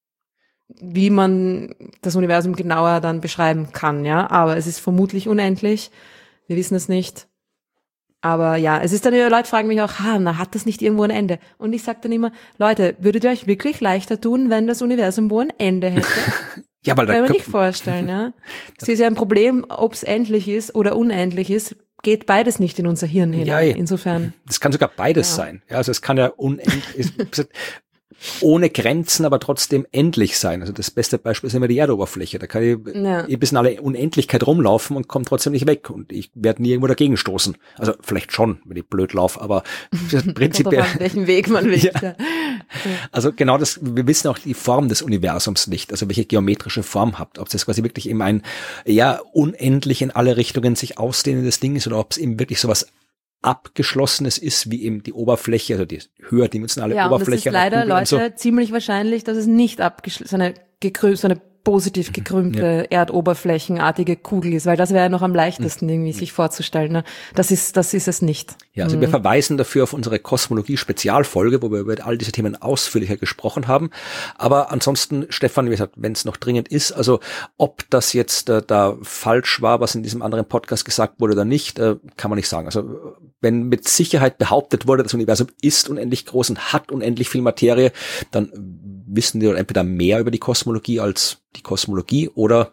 wie man das Universum genauer dann beschreiben kann, ja. Aber es ist vermutlich unendlich. Wir wissen es nicht. Aber ja, es ist dann, Leute fragen mich auch, hat das nicht irgendwo ein Ende? Und ich sage dann immer, Leute, würdet ihr euch wirklich leichter tun, wenn das Universum wo ein Ende hätte? Ja, weil kann man nicht vorstellen, ja. Es ist ja ein Problem, ob es endlich ist oder unendlich ist. Geht beides nicht in unser Hirn hinein. Ja, insofern. Das kann sogar beides sein. Ja, also es kann ja unendlich, ohne Grenzen, aber trotzdem endlich sein. Also das beste Beispiel ist immer die Erdoberfläche. Da kann ich bis in alle Unendlichkeit rumlaufen und komme trotzdem nicht weg. Und ich werde nie irgendwo dagegen stoßen. Also vielleicht schon, wenn ich blöd laufe, aber prinzipiell. Welchen Weg man will. Ja. Also genau das, wir wissen auch die Form des Universums nicht, also welche geometrische Form habt, ob das quasi wirklich eben ein, unendlich in alle Richtungen sich ausdehnendes Ding ist oder ob es eben wirklich sowas Abgeschlossenes ist, wie eben die Oberfläche, also die höherdimensionale Oberfläche. Ja, und es ist leider, Leute, ziemlich wahrscheinlich, dass es nicht so eine positiv gekrümmte, erdoberflächenartige Kugel ist, weil das wäre ja noch am leichtesten irgendwie sich vorzustellen. Ne? Das ist es nicht. Ja, also wir verweisen dafür auf unsere Kosmologie-Spezialfolge, wo wir über all diese Themen ausführlicher gesprochen haben. Aber ansonsten, Stefan, wie gesagt, wenn es noch dringend ist, also ob das jetzt da falsch war, was in diesem anderen Podcast gesagt wurde oder nicht, kann man nicht sagen. Also wenn mit Sicherheit behauptet wurde, das Universum ist unendlich groß und hat unendlich viel Materie, dann wissen wir entweder mehr über die Kosmologie als die Kosmologie oder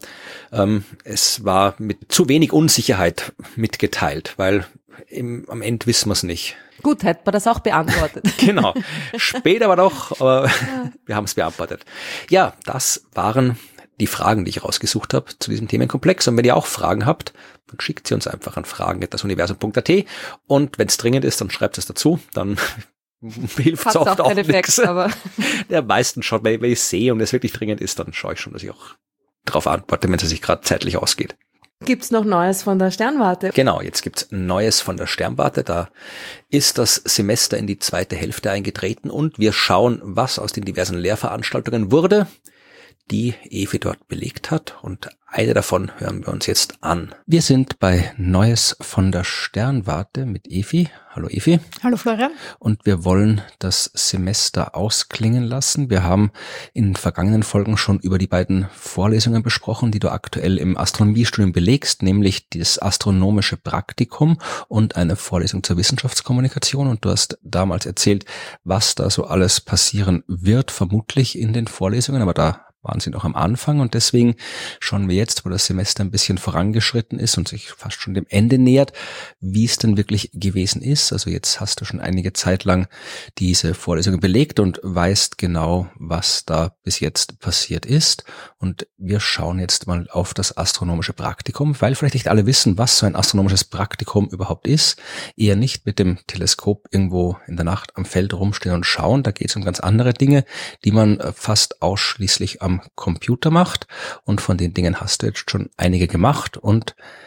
es war mit zu wenig Unsicherheit mitgeteilt, weil am Ende wissen wir es nicht. Gut, hätte man das auch beantwortet. Genau. Später aber doch, aber wir haben es beantwortet. Ja, das waren die Fragen, die ich rausgesucht habe zu diesem Themenkomplex. Und wenn ihr auch Fragen habt, dann schickt sie uns einfach an fragen@dasuniversum.at und wenn es dringend ist, dann schreibt es dazu, dann hilft es oft auch nichts. Der meisten schon, wenn ich es sehe und es wirklich dringend ist, dann schaue ich schon, dass ich auch darauf antworte, wenn es sich gerade zeitlich ausgeht. Gibt's noch Neues von der Sternwarte? Genau, jetzt gibt's Neues von der Sternwarte. Da ist das Semester in die zweite Hälfte eingetreten und wir schauen, was aus den diversen Lehrveranstaltungen wurde, die Evi dort belegt hat, und eine davon hören wir uns jetzt an. Wir sind bei Neues von der Sternwarte mit Evi. Hallo Evi. Hallo Florian. Und wir wollen das Semester ausklingen lassen. Wir haben in vergangenen Folgen schon über die beiden Vorlesungen besprochen, die du aktuell im Astronomiestudium belegst, nämlich das astronomische Praktikum und eine Vorlesung zur Wissenschaftskommunikation. Und du hast damals erzählt, was da so alles passieren wird, vermutlich in den Vorlesungen, aber da waren sie noch am Anfang, und deswegen schauen wir jetzt, wo das Semester ein bisschen vorangeschritten ist und sich fast schon dem Ende nähert, wie es denn wirklich gewesen ist. Also jetzt hast du schon einige Zeit lang diese Vorlesungen belegt und weißt genau, was da bis jetzt passiert ist. Und wir schauen jetzt mal auf das astronomische Praktikum, weil vielleicht nicht alle wissen, was so ein astronomisches Praktikum überhaupt ist. Eher nicht mit dem Teleskop irgendwo in der Nacht am Feld rumstehen und schauen. Da geht es um ganz andere Dinge, die man fast ausschließlich am Computer macht, und von den Dingen hast du jetzt schon einige gemacht, und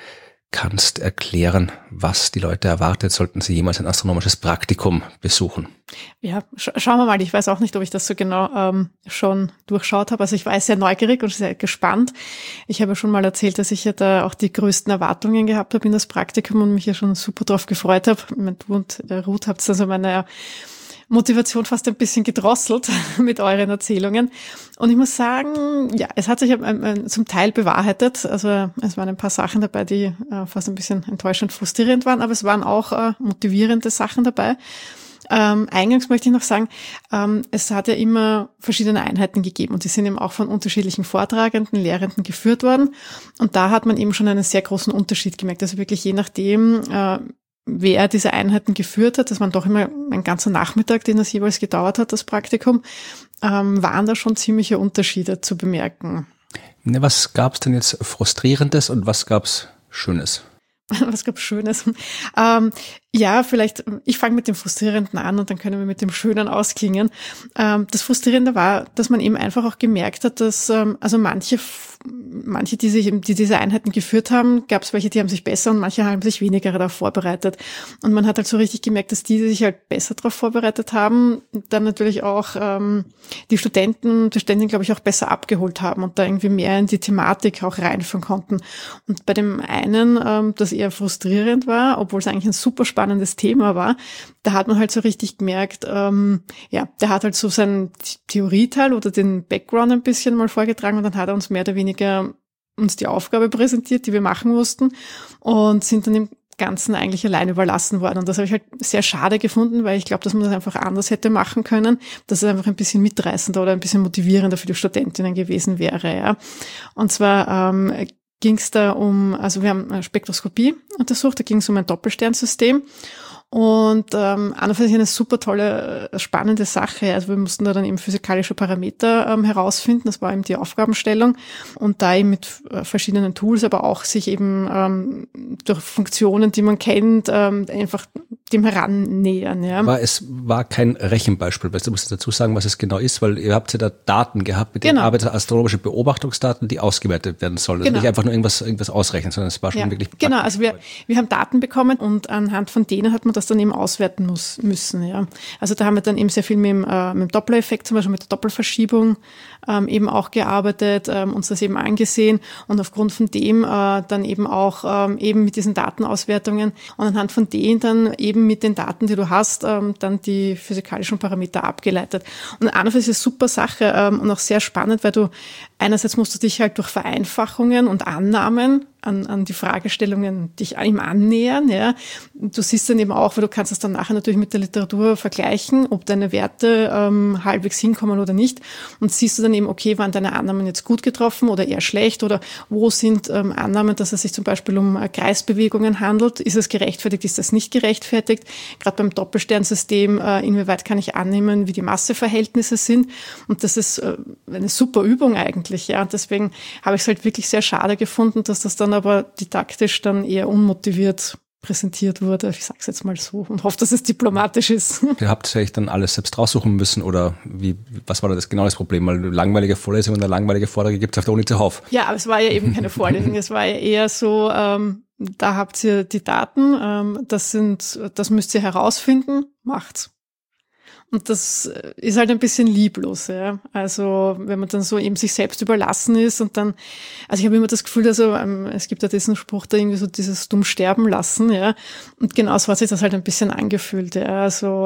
kannst erklären, was die Leute erwartet, sollten sie jemals ein astronomisches Praktikum besuchen. Ja, schauen wir mal. Ich weiß auch nicht, ob ich das so genau schon durchschaut habe. Also ich war sehr neugierig und sehr gespannt. Ich habe ja schon mal erzählt, dass ich ja da auch die größten Erwartungen gehabt habe in das Praktikum und mich ja schon super drauf gefreut habe. Du und Ruth habt also meine Motivation fast ein bisschen gedrosselt mit euren Erzählungen. Und ich muss sagen, ja, es hat sich zum Teil bewahrheitet. Also es waren ein paar Sachen dabei, die fast ein bisschen enttäuschend frustrierend waren, aber es waren auch motivierende Sachen dabei. Eingangs möchte ich noch sagen, es hat ja immer verschiedene Einheiten gegeben und die sind eben auch von unterschiedlichen Vortragenden, Lehrenden geführt worden. Und da hat man eben schon einen sehr großen Unterschied gemerkt. Also wirklich je nachdem, wer diese Einheiten geführt hat, das waren doch immer ein ganzer Nachmittag, den das jeweils gedauert hat, das Praktikum, waren da schon ziemliche Unterschiede zu bemerken. Was gab es denn jetzt Frustrierendes und was gab es Schönes? Was gab's Schönes? Ja, vielleicht, ich fange mit dem Frustrierenden an und dann können wir mit dem Schönen ausklingen. Das Frustrierende war, dass man eben einfach auch gemerkt hat, dass also manche, die diese Einheiten geführt haben, gab es welche, die haben sich besser und manche haben sich weniger darauf vorbereitet. Und man hat halt so richtig gemerkt, dass die sich halt besser darauf vorbereitet haben, dann natürlich auch die Studenten, glaube ich, auch besser abgeholt haben und da irgendwie mehr in die Thematik auch reinführen konnten. Und bei dem einen, das eher frustrierend war, obwohl es eigentlich ein super spannendes Thema war, da hat man halt so richtig gemerkt, ja, der hat halt so seinen Theorieteil oder den Background ein bisschen mal vorgetragen und dann hat er uns mehr oder weniger uns die Aufgabe präsentiert, die wir machen mussten und sind dann im Ganzen eigentlich allein überlassen worden. Und das habe ich halt sehr schade gefunden, weil ich glaube, dass man das einfach anders hätte machen können, dass es einfach ein bisschen mitreißender oder ein bisschen motivierender für die Studentinnen gewesen wäre. Ja. Und zwar ging es da also wir haben Spektroskopie untersucht, da ging es um ein Doppelsternsystem. Und an und für sich eine super tolle, spannende Sache. Also wir mussten da dann eben physikalische Parameter herausfinden. Das war eben die Aufgabenstellung. Und da eben mit verschiedenen Tools, aber auch sich eben durch Funktionen, die man kennt, einfach dem herannähern. Ja. Aber es war kein Rechenbeispiel. Du musst dazu sagen, was es genau ist, weil ihr habt ja da Daten gehabt, mit denen arbeitet astronomische Beobachtungsdaten, die ausgewertet werden sollen. Also nicht einfach nur irgendwas ausrechnen, sondern es war schon wirklich praktisch. Genau, also wir haben Daten bekommen und anhand von denen hat man das dann eben auswerten müssen. Ja. Also da haben wir dann eben sehr viel mit dem Doppler-Effekt, zum Beispiel mit der Doppelverschiebung eben auch gearbeitet, uns das eben angesehen und aufgrund von dem dann eben auch eben mit diesen Datenauswertungen und anhand von denen dann eben mit den Daten, die du hast, dann die physikalischen Parameter abgeleitet. Und an und für sich ist eine super Sache und auch sehr spannend, weil du einerseits musst du dich halt durch Vereinfachungen und Annahmen an die Fragestellungen dich ihm annähern. Ja. Du siehst dann eben auch, weil du kannst es dann nachher natürlich mit der Literatur vergleichen, ob deine Werte halbwegs hinkommen oder nicht. Und siehst du dann eben, okay, waren deine Annahmen jetzt gut getroffen oder eher schlecht oder wo sind Annahmen, dass es sich zum Beispiel um Kreisbewegungen handelt. Ist es gerechtfertigt, ist das nicht gerechtfertigt? Gerade beim Doppelsternsystem, inwieweit kann ich annehmen, wie die Masseverhältnisse sind? Und das ist eine super Übung eigentlich. Ja. Und deswegen habe ich es halt wirklich sehr schade gefunden, dass das dann aber didaktisch dann eher unmotiviert präsentiert wurde. Ich sage es jetzt mal so und hoffe, dass es diplomatisch ist. Ihr habt euch dann alles selbst raussuchen müssen oder was war da genau das Problem? Weil langweilige Vorlesungen oder langweilige Vorträge gibt es auf der Uni zuhauf. Ja, aber es war ja eben keine Vorlesung. Es war ja eher so, da habt ihr die Daten, das müsst ihr herausfinden, macht's. Und das ist halt ein bisschen lieblos, ja. Also, wenn man dann so eben sich selbst überlassen ist und dann, also ich habe immer das Gefühl, also es gibt ja diesen Spruch da irgendwie so dieses dumm sterben lassen, ja. Und genau so hat sich das halt ein bisschen angefühlt, ja. Also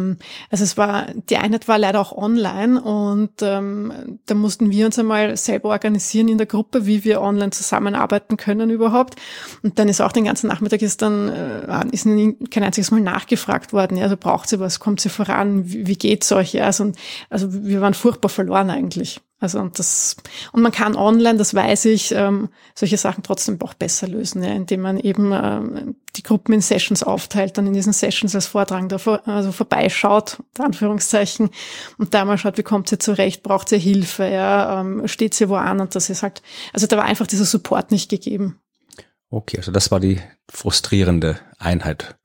die Einheit war leider auch online und da mussten wir uns einmal selber organisieren in der Gruppe, wie wir online zusammenarbeiten können überhaupt. Und dann ist auch den ganzen Nachmittag ist kein einziges Mal nachgefragt worden, ja. Also braucht sie was, kommt sie voran, wie geht's euch? Ja, also wir waren furchtbar verloren eigentlich. Also und man kann online, das weiß ich, solche Sachen trotzdem auch besser lösen, ja, indem man eben die Gruppen in Sessions aufteilt, dann in diesen Sessions als Vortragender vorbeischaut, unter Anführungszeichen, und da mal schaut, wie kommt sie zurecht, braucht sie Hilfe, ja, steht sie wo an, und das ist halt, also da war einfach dieser Support nicht gegeben. Okay, also das war die frustrierende Einheit.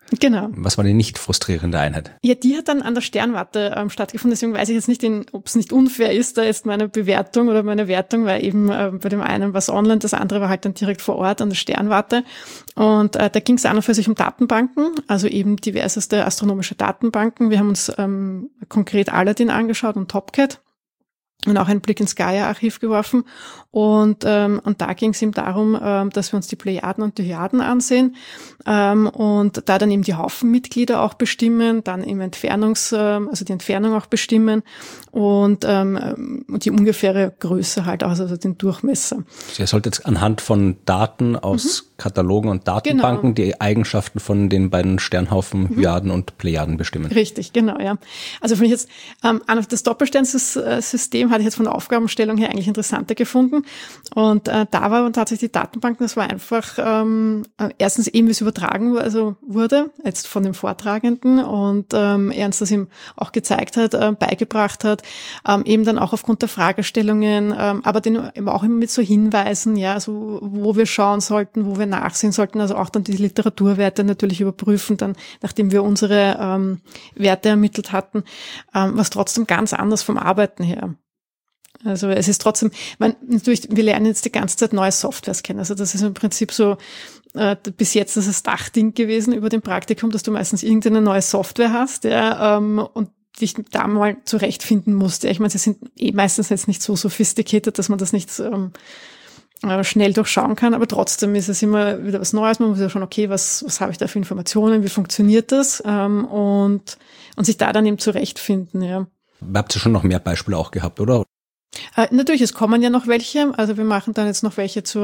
Genau. Was war die nicht frustrierende Einheit? Ja, die hat dann an der Sternwarte stattgefunden, deswegen weiß ich jetzt nicht, ob es nicht unfair ist, da jetzt meine Bewertung oder meine Wertung, weil eben bei dem einen war es online, das andere war halt dann direkt vor Ort an der Sternwarte. Und da ging es an und für sich um Datenbanken, also eben diverseste astronomische Datenbanken. Wir haben uns konkret Aladdin angeschaut und Topcat. Und auch einen Blick ins Gaia-Archiv geworfen. Und da ging es eben darum, dass wir uns die Plejaden und die Hyaden ansehen und da dann eben die Haufenmitglieder auch bestimmen, dann eben also die Entfernung auch bestimmen und die ungefähre Größe halt auch, also den Durchmesser. Ihr solltet jetzt anhand von Daten aus Katalogen und Datenbanken die Eigenschaften von den beiden Sternhaufen, Hyaden und Plejaden bestimmen. Richtig, genau, ja. Also finde ich jetzt das Doppelsternsystem hatte ich jetzt von der Aufgabenstellung her eigentlich interessanter gefunden. Und da war tatsächlich die Datenbanken, das war einfach erstens eben, wie es übertragen wurde, jetzt von dem Vortragenden und er uns das ihm auch gezeigt hat, beigebracht hat, eben dann auch aufgrund der Fragestellungen, aber eben auch immer mit so Hinweisen, ja, also wo wir schauen sollten, wo wir nachsehen sollten, also auch dann die Literaturwerte natürlich überprüfen, dann nachdem wir unsere Werte ermittelt hatten, was trotzdem ganz anders vom Arbeiten her. Also es ist trotzdem, natürlich, wir lernen jetzt die ganze Zeit neue Softwares kennen. Also das ist im Prinzip so bis jetzt das Dachding gewesen über dem Praktikum, dass du meistens irgendeine neue Software hast, ja, und dich da mal zurechtfinden musst. Ja. Ich meine, sie sind meistens jetzt nicht so sophisticated, dass man das nicht schnell durchschauen kann, aber trotzdem ist es immer wieder was Neues. Man muss ja schon, okay, was habe ich da für Informationen, wie funktioniert das? Und sich da dann eben zurechtfinden, ja. Habt ihr schon noch mehr Beispiele auch gehabt, oder? Natürlich, es kommen ja noch welche. Also wir machen dann jetzt noch welche zur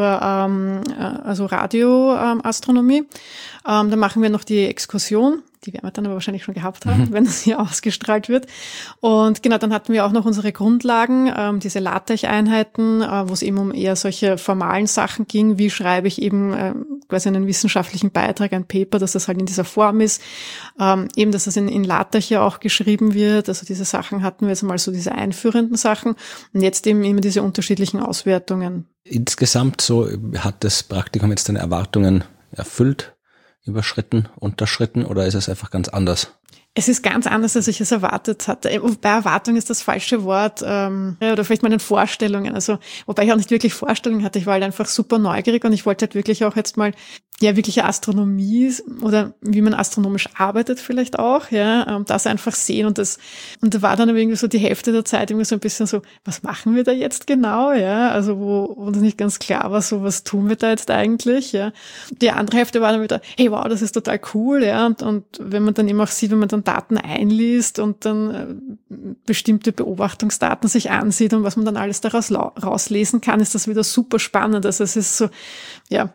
Radioastronomie. Dann machen wir noch die Exkursion. Die werden wir dann aber wahrscheinlich schon gehabt haben, wenn das hier ausgestrahlt wird. Und genau, dann hatten wir auch noch unsere Grundlagen, diese LaTeX-Einheiten, wo es eben um eher solche formalen Sachen ging. Wie schreibe ich eben quasi einen wissenschaftlichen Beitrag, ein Paper, dass das halt in dieser Form ist. Eben, dass das in LaTeX ja auch geschrieben wird. Also diese Sachen hatten wir jetzt mal so, diese einführenden Sachen. Und jetzt eben immer diese unterschiedlichen Auswertungen. Insgesamt so hat das Praktikum jetzt deine Erwartungen erfüllt? Überschritten, unterschritten oder ist es einfach ganz anders? Es ist ganz anders, als ich es erwartet hatte. Wobei Erwartung ist das falsche Wort, oder vielleicht meinen Vorstellungen. Also, wobei ich auch nicht wirklich Vorstellungen hatte. Ich war halt einfach super neugierig und ich wollte halt wirklich auch jetzt mal, ja, wirkliche Astronomie oder wie man astronomisch arbeitet vielleicht auch, ja, das einfach sehen und da war dann irgendwie so die Hälfte der Zeit irgendwie so ein bisschen so, was machen wir da jetzt genau, ja, also wo uns nicht ganz klar war, so was tun wir da jetzt eigentlich, ja. Die andere Hälfte war dann wieder, hey, wow, das ist total cool, ja, und wenn man dann eben auch sieht, wenn man dann Daten einliest und dann bestimmte Beobachtungsdaten sich ansieht und was man dann alles daraus rauslesen kann, ist das wieder super spannend, also es ist so, ja,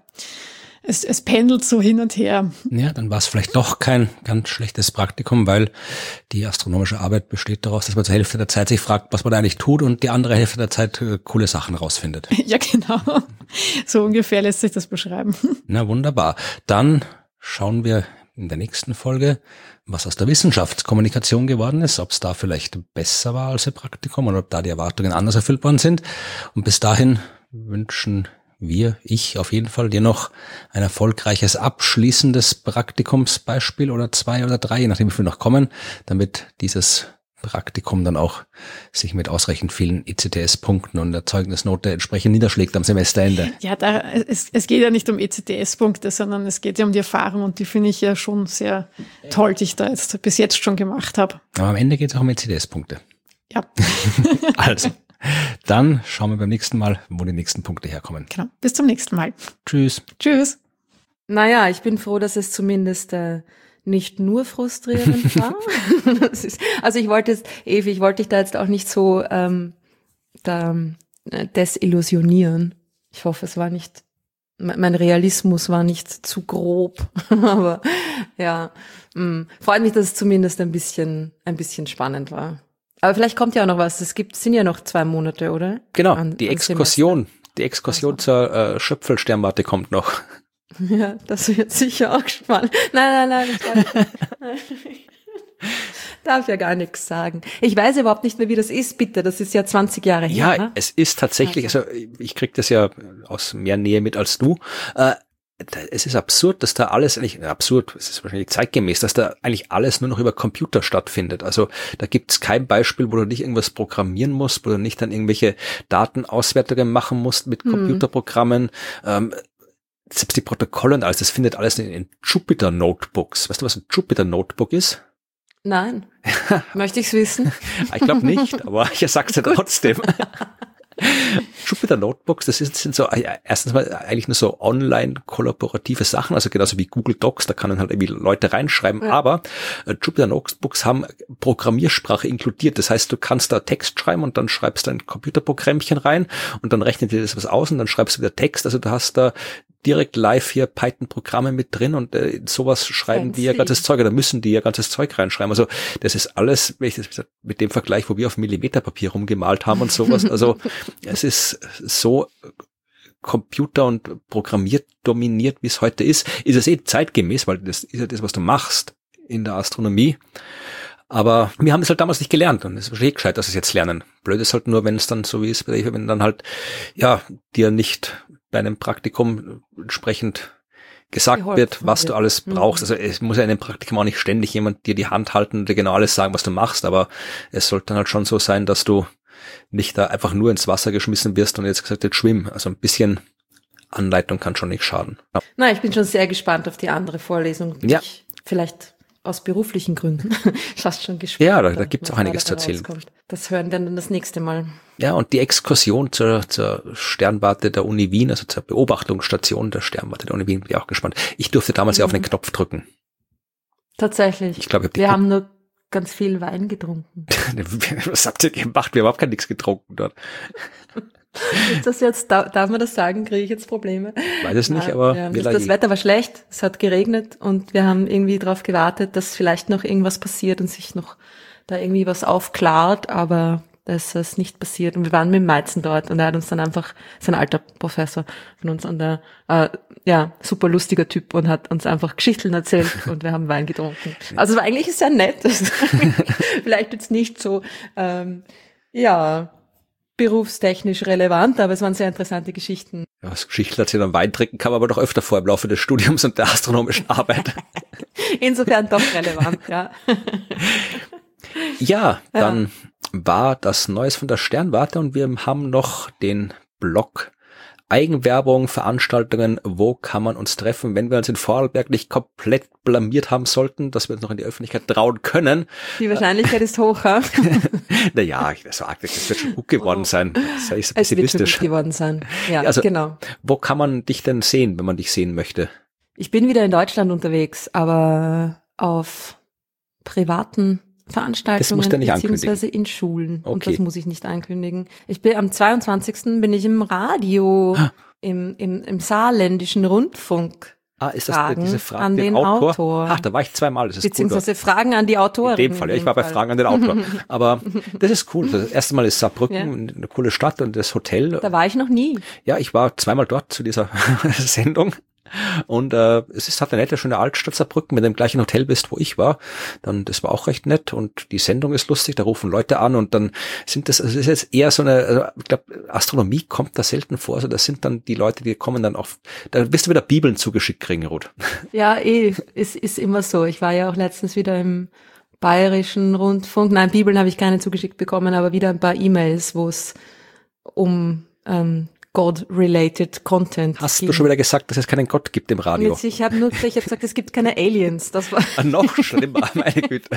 es pendelt so hin und her. Ja, dann war es vielleicht doch kein ganz schlechtes Praktikum, weil die astronomische Arbeit besteht daraus, dass man zur Hälfte der Zeit sich fragt, was man da eigentlich tut und die andere Hälfte der Zeit coole Sachen rausfindet. Ja, genau. So ungefähr lässt sich das beschreiben. Na, wunderbar. Dann schauen wir in der nächsten Folge, was aus der Wissenschaftskommunikation geworden ist, ob es da vielleicht besser war als im Praktikum oder ob da die Erwartungen anders erfüllt worden sind. Und bis dahin wünschen ich auf jeden Fall dir noch ein erfolgreiches abschließendes Praktikumsbeispiel oder 2 oder 3, je nachdem wie viel noch kommen, damit dieses Praktikum dann auch sich mit ausreichend vielen ECTS-Punkten und der Zeugnisnote entsprechend niederschlägt am Semesterende. Ja, es geht ja nicht um ECTS-Punkte, sondern es geht ja um die Erfahrung und die finde ich ja schon sehr toll, die ich da jetzt bis jetzt schon gemacht habe. Aber am Ende geht es auch um ECTS-Punkte. Ja. Also, dann schauen wir beim nächsten Mal, wo die nächsten Punkte herkommen. Genau. Bis zum nächsten Mal. Tschüss. Tschüss. Naja, ich bin froh, dass es zumindest nicht nur frustrierend war. Also ich wollte dich da jetzt auch nicht so desillusionieren. Ich hoffe, es war nicht, mein Realismus war nicht zu grob. Aber ja, freut mich, dass es zumindest ein bisschen spannend war. Aber vielleicht kommt ja auch noch was. Sind ja noch 2 Monate, oder? Genau, die Exkursion zur Schöpfelsternwarte kommt noch. Ja, das wird sicher auch spannend. Nein, ich darf ja gar nichts sagen. Ich weiß überhaupt nicht mehr, wie das ist, bitte. Das ist ja 20 Jahre her. Ja, es ist tatsächlich, also ich krieg das ja aus mehr Nähe mit als du. es ist absurd, dass da alles eigentlich, absurd, es ist wahrscheinlich zeitgemäß, dass da eigentlich alles nur noch über Computer stattfindet. Also da gibt's kein Beispiel, wo du nicht irgendwas programmieren musst, wo du nicht dann irgendwelche Datenauswertungen machen musst mit Computerprogrammen. Selbst die Protokolle und alles, das findet alles in Jupyter Notebooks. Weißt du, was ein Jupyter Notebook ist? Nein. Möchte ich's wissen? Ich glaube nicht, aber ich sag's ja trotzdem. Jupyter Notebooks, sind so erstens mal eigentlich nur so online-kollaborative Sachen, also genauso wie Google Docs, da kann dann halt irgendwie Leute reinschreiben, aber Jupyter Notebooks haben Programmiersprache inkludiert, das heißt, du kannst da Text schreiben und dann schreibst du ein Computerprogrammchen rein und dann rechnet dir das was aus und dann schreibst du wieder Text, also du hast da direkt live hier Python-Programme mit drin und sowas schreiben die ja ganzes Zeug, oder müssen die ja ganzes Zeug reinschreiben. Also das ist alles, wenn ich das mit dem Vergleich, wo wir auf Millimeterpapier rumgemalt haben und sowas, also es ist so Computer- und programmiert dominiert, wie es heute ist es zeitgemäß, weil das ist ja das, was du machst in der Astronomie. Aber wir haben es halt damals nicht gelernt und es ist wahrscheinlich gescheit, dass wir es jetzt lernen. Blöd ist halt nur, wenn es dann so wie es, wenn dann halt, dir nicht bei einem Praktikum entsprechend gesagt wird, was du alles brauchst. Also es muss ja in einem Praktikum auch nicht ständig jemand dir die Hand halten und dir genau alles sagen, was du machst, aber es sollte dann halt schon so sein, dass du nicht da einfach nur ins Wasser geschmissen wirst und jetzt gesagt, jetzt schwimm. Also ein bisschen Anleitung kann schon nicht schaden. Ja. Na, ich bin schon sehr gespannt auf die andere Vorlesung. Ja. Ich vielleicht aus beruflichen Gründen fast schon gespannt. Ja, da gibt's auch einiges zu erzählen. Das hören wir dann das nächste Mal. Ja, und die Exkursion zur Sternwarte der Uni Wien, also zur Beobachtungsstation der Sternwarte der Uni Wien, bin ich auch gespannt. Ich durfte damals ja auf den Knopf drücken. Tatsächlich. Ich glaube, wir haben nur ganz viel Wein getrunken. Was habt ihr gemacht? Wir haben überhaupt gar nichts getrunken dort. Ist das jetzt, darf man das sagen? Kriege ich jetzt Probleme? Weiß es nicht, aber das Wetter war schlecht, es hat geregnet und wir haben irgendwie darauf gewartet, dass vielleicht noch irgendwas passiert und sich noch da irgendwie was aufklart, aber da ist es nicht passiert. Und wir waren mit dem Meizen dort und er hat uns dann einfach, sein alter Professor von uns, und der super lustiger Typ, und hat uns einfach Geschichten erzählt und wir haben Wein getrunken. Also eigentlich ist es sehr nett. Vielleicht jetzt nicht so, berufstechnisch relevant, aber es waren sehr interessante Geschichten. Ja, das Geschichten erzählen und Wein trinken kann man aber doch öfter vor im Laufe des Studiums und der astronomischen Arbeit. Insofern doch relevant, ja. Ja, dann war das Neues von der Sternwarte und wir haben noch den Blog Eigenwerbung, Veranstaltungen, wo kann man uns treffen, wenn wir uns in Vorarlberg nicht komplett blamiert haben sollten, dass wir uns noch in die Öffentlichkeit trauen können. Die Wahrscheinlichkeit ist hoch, ha? Naja, das wird schon gut geworden sein. Sei ich so es wird pessimistisch. schon gut geworden sein, ja, also, genau. Wo kann man dich denn sehen, wenn man dich sehen möchte? Ich bin wieder in Deutschland unterwegs, aber auf privaten Veranstaltungen beziehungsweise in Schulen. Okay. Und das muss ich nicht ankündigen. Ich bin am 22. bin ich im Radio, im saarländischen Rundfunk. Ist das diese Frage an den Autor? Ach, da war ich zweimal. Das ist beziehungsweise cool, Fragen an die Autorin. In dem Fall, ja, ich war bei Fragen an den Autor. Aber das ist cool. Das erste Mal ist Saarbrücken eine coole Stadt und das Hotel. Da war ich noch nie. Ja, ich war zweimal dort zu dieser Sendung. Und hat eine nette, schöne Altstadt Saarbrücken, wenn du im gleichen Hotel bist, wo ich war, dann das war auch recht nett und die Sendung ist lustig, da rufen Leute an und dann es ist jetzt eher so eine, ich glaube, Astronomie kommt da selten vor, also das sind dann die Leute, die kommen dann auf, da wirst du wieder Bibeln zugeschickt kriegen, Ruth. Ja, es ist immer so. Ich war ja auch letztens wieder im Bayerischen Rundfunk, nein, Bibeln habe ich keine zugeschickt bekommen, aber wieder ein paar E-Mails, wo es um God-related Content. Hast du schon wieder gesagt, dass es keinen Gott gibt im Radio? Ich habe gesagt, es gibt keine Aliens. Das war noch schlimmer, meine Güte.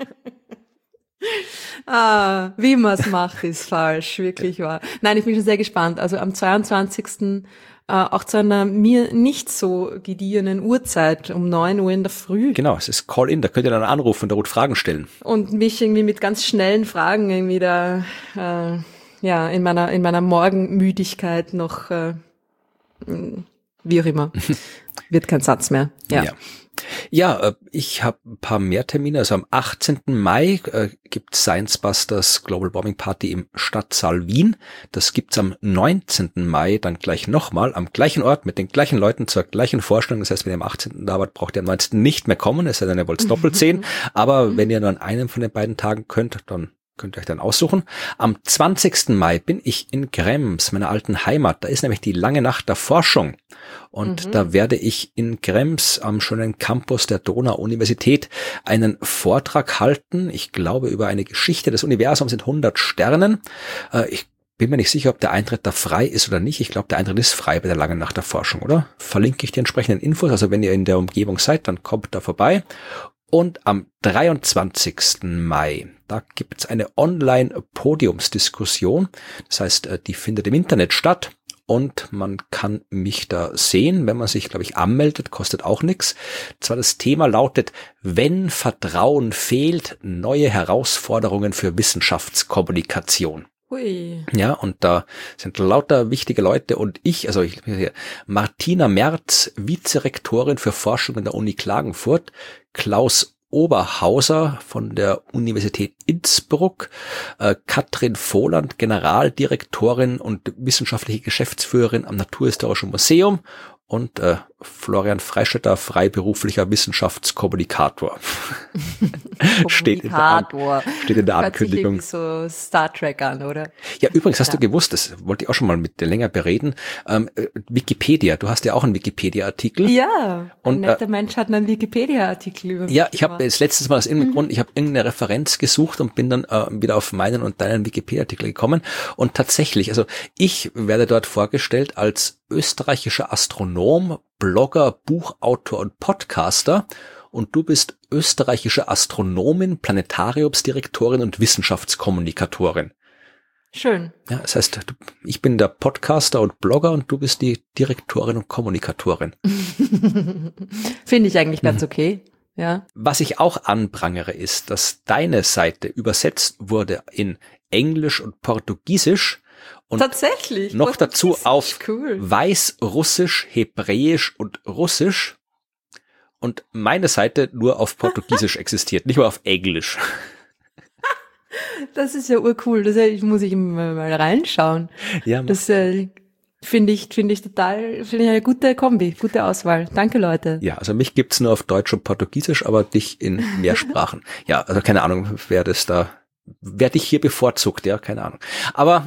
Wie man es macht, ist falsch, wirklich wahr. Nein, ich bin schon sehr gespannt. Also am 22. Auch zu einer mir nicht so gediehenen Uhrzeit, um 9 Uhr in der Früh. Genau, es ist Call-in, da könnt ihr dann anrufen und da Ruth Fragen stellen. Und mich irgendwie mit ganz schnellen Fragen irgendwie da in meiner Morgenmüdigkeit noch, wie auch immer, wird kein Satz mehr. Ja, ich habe ein paar mehr Termine. Also am 18. Mai gibt Science Busters Global Warming Party im Stadtsaal Wien. Das gibt's am 19. Mai dann gleich nochmal am gleichen Ort mit den gleichen Leuten zur gleichen Vorstellung. Das heißt, wenn ihr am 18. da wart, braucht ihr am 19. nicht mehr kommen, es sei denn, ihr wollt es doppelt sehen. Aber wenn ihr nur an einem von den beiden Tagen könnt, dann könnt ihr euch dann aussuchen. Am 20. Mai bin ich in Krems, meiner alten Heimat. Da ist nämlich die lange Nacht der Forschung. Und da werde ich in Krems am schönen Campus der Donau-Universität einen Vortrag halten. Ich glaube, über eine Geschichte des Universums in 100 Sternen. Ich bin mir nicht sicher, ob der Eintritt da frei ist oder nicht. Ich glaube, der Eintritt ist frei bei der langen Nacht der Forschung, oder? Verlinke ich die entsprechenden Infos. Also wenn ihr in der Umgebung seid, dann kommt da vorbei. Und am 23. Mai, da gibt's eine Online-Podiumsdiskussion. Das heißt, die findet im Internet statt. Und man kann mich da sehen, wenn man sich, glaube ich, anmeldet, kostet auch nichts. Zwar das Thema lautet, wenn Vertrauen fehlt, neue Herausforderungen für Wissenschaftskommunikation. Hui. Ja, und da sind lauter wichtige Leute und Martina Merz, Vizerektorin für Forschung an der Uni Klagenfurt, Klaus Oberhauser von der Universität Innsbruck, Katrin Voland, Generaldirektorin und wissenschaftliche Geschäftsführerin am Naturhistorischen Museum und Florian Freistetter, freiberuflicher Wissenschaftskommunikator. Steht in der Ankündigung. Hört sich so Star Trek an, oder? Ja, übrigens hast du gewusst, das wollte ich auch schon mal mit dir länger bereden, Wikipedia, du hast ja auch einen Wikipedia-Artikel. Ja, ein netter Mensch hat einen Wikipedia-Artikel über mich. Ja, ich habe jetzt letztes Mal aus irgendeinem Grund, ich habe irgendeine Referenz gesucht und bin dann wieder auf meinen und deinen Wikipedia-Artikel gekommen. Und tatsächlich, also ich werde dort vorgestellt als österreichischer Astronom, Blogger, Buchautor und Podcaster. Und du bist österreichische Astronomin, Planetariumsdirektorin und Wissenschaftskommunikatorin. Schön. Ja, das heißt, ich bin der Podcaster und Blogger und du bist die Direktorin und Kommunikatorin. Finde ich eigentlich ganz okay. Ja. Was ich auch anprangere, ist, dass deine Seite übersetzt wurde in Englisch und Portugiesisch. Und tatsächlich. Noch dazu auf cool. Weißrussisch, Hebräisch und Russisch. Und meine Seite nur auf Portugiesisch existiert, nicht mal auf Englisch. Das ist ja urcool. Das muss ich mal reinschauen. Ja, das finde ich eine gute Kombi, gute Auswahl. Danke, Leute. Ja, also mich gibt's nur auf Deutsch und Portugiesisch, aber dich in mehr Sprachen. Ja, also keine Ahnung, wer dich hier bevorzugt, ja, keine Ahnung. Aber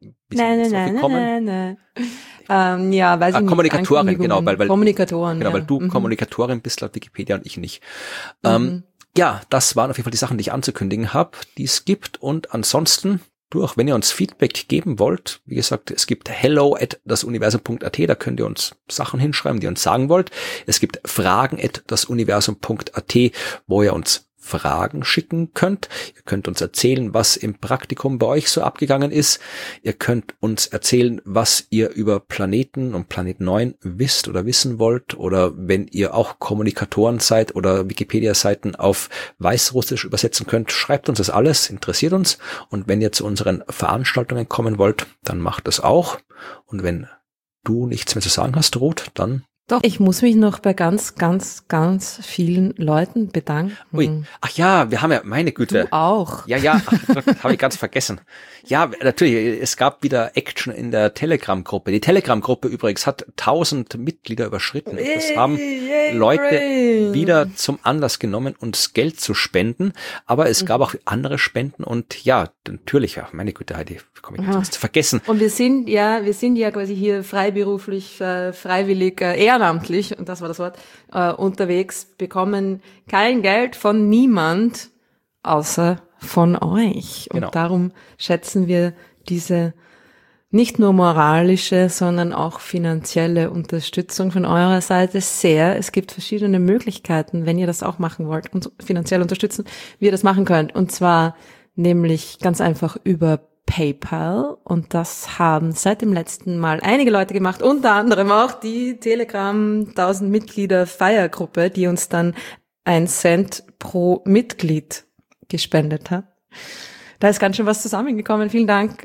nein. Ja, weiß ich nicht. Kommunikatorin, genau, weil Kommunikatoren, genau, weil du Kommunikatorin bist laut Wikipedia und ich nicht. Ja, das waren auf jeden Fall die Sachen, die ich anzukündigen habe, die es gibt. Und ansonsten, wenn ihr uns Feedback geben wollt, wie gesagt, es gibt hello@dasuniversum.at, da könnt ihr uns Sachen hinschreiben, die ihr uns sagen wollt. Es gibt fragen@dasuniversum.at, wo ihr uns Fragen schicken könnt. Ihr könnt uns erzählen, was im Praktikum bei euch so abgegangen ist. Ihr könnt uns erzählen, was ihr über Planeten und Planet 9 wisst oder wissen wollt. Oder wenn ihr auch Kommunikatoren seid oder Wikipedia-Seiten auf Weißrussisch übersetzen könnt, schreibt uns das alles, interessiert uns. Und wenn ihr zu unseren Veranstaltungen kommen wollt, dann macht das auch. Und wenn du nichts mehr zu sagen hast, Ruth, dann doch, ich muss mich noch bei ganz, ganz, ganz vielen Leuten bedanken. Ui, ach ja, wir haben ja, meine Güte. Du auch. Ja, habe ich ganz vergessen. Ja, natürlich, es gab wieder Action in der Telegram-Gruppe. Die Telegram-Gruppe übrigens hat 1000 Mitglieder überschritten. Das haben Leute wieder zum Anlass genommen, uns Geld zu spenden. Aber es gab auch andere Spenden und ja, natürlich, ja, meine Güte, Heidi, komme ich jetzt vergessen. Und wir sind ja quasi hier freiberuflich, freiwillig, ehrenamtlich, und das war das Wort, unterwegs, bekommen kein Geld von niemand, außer von euch. Und darum schätzen wir diese nicht nur moralische, sondern auch finanzielle Unterstützung von eurer Seite sehr. Es gibt verschiedene Möglichkeiten, wenn ihr das auch machen wollt, uns finanziell unterstützen, wie ihr das machen könnt. Und zwar nämlich ganz einfach über PayPal, und das haben seit dem letzten Mal einige Leute gemacht, unter anderem auch die Telegram 1000 Mitglieder Feiergruppe, die uns dann 1 Cent pro Mitglied gespendet hat. Da ist ganz schön was zusammengekommen. Vielen Dank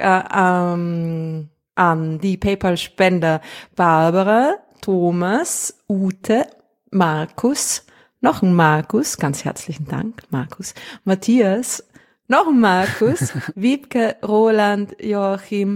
an die PayPal-Spender Barbara, Thomas, Ute, Markus, noch ein Markus, ganz herzlichen Dank, Markus, Matthias, noch ein Markus, Wiebke, Roland, Joachim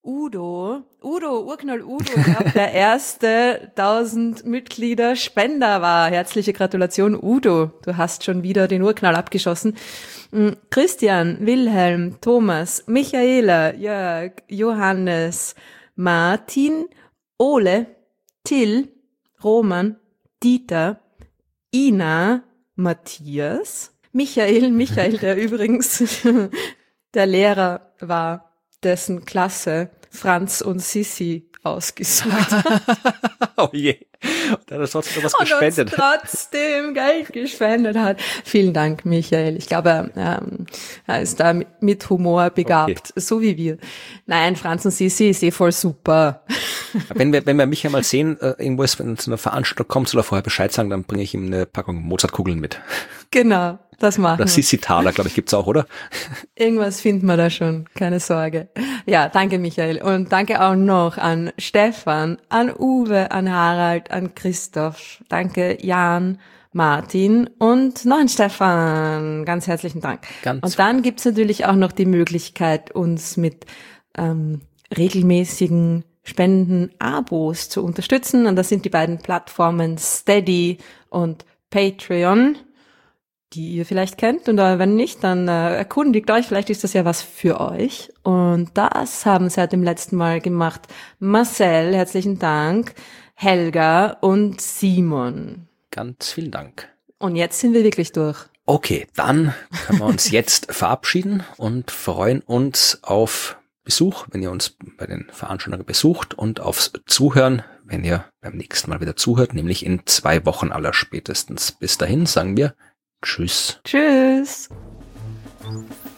Urknall Udo, der erste 1000 Mitglieder Spender war. Herzliche Gratulation, Udo. Du hast schon wieder den Urknall abgeschossen. Christian, Wilhelm, Thomas, Michaela, Jörg, Johannes, Martin, Ole, Till, Roman, Dieter, Ina, Matthias, Michael, der übrigens der Lehrer war, dessen Klasse Franz und Sissi ausgesucht hat. Oh je. Und er hat trotzdem was gespendet. Und uns trotzdem Geld gespendet hat. Vielen Dank, Michael. Ich glaube, er ist da mit Humor begabt, so wie wir. Nein, Franz und Sissi ist voll super. Wenn wir mich einmal sehen, irgendwo ist, wenn es zu einer Veranstaltung kommt, soll er vorher Bescheid sagen, dann bringe ich ihm eine Packung Mozartkugeln mit. Genau, das machen wir. Oder Sissi-Taler, glaube ich, gibt's auch, oder? Irgendwas finden wir da schon, keine Sorge. Ja, danke Michael und danke auch noch an Stefan, an Uwe, an Harald, an Christoph. Danke Jan, Martin und noch an Stefan. Ganz herzlichen Dank. Und dann gibt's natürlich auch noch die Möglichkeit, uns mit regelmäßigen Spenden-Abos zu unterstützen. Und das sind die beiden Plattformen Steady und Patreon, die ihr vielleicht kennt. Und wenn nicht, dann erkundigt euch. Vielleicht ist das ja was für euch. Und das haben seit dem letzten Mal gemacht Marcel, herzlichen Dank, Helga und Simon. Ganz vielen Dank. Und jetzt sind wir wirklich durch. Okay, dann können wir uns jetzt verabschieden und freuen uns auf Besuch, wenn ihr uns bei den Veranstaltungen besucht und aufs Zuhören, wenn ihr beim nächsten Mal wieder zuhört, nämlich in 2 Wochen allerspätestens. Bis dahin sagen wir Tschüss. Tschüss.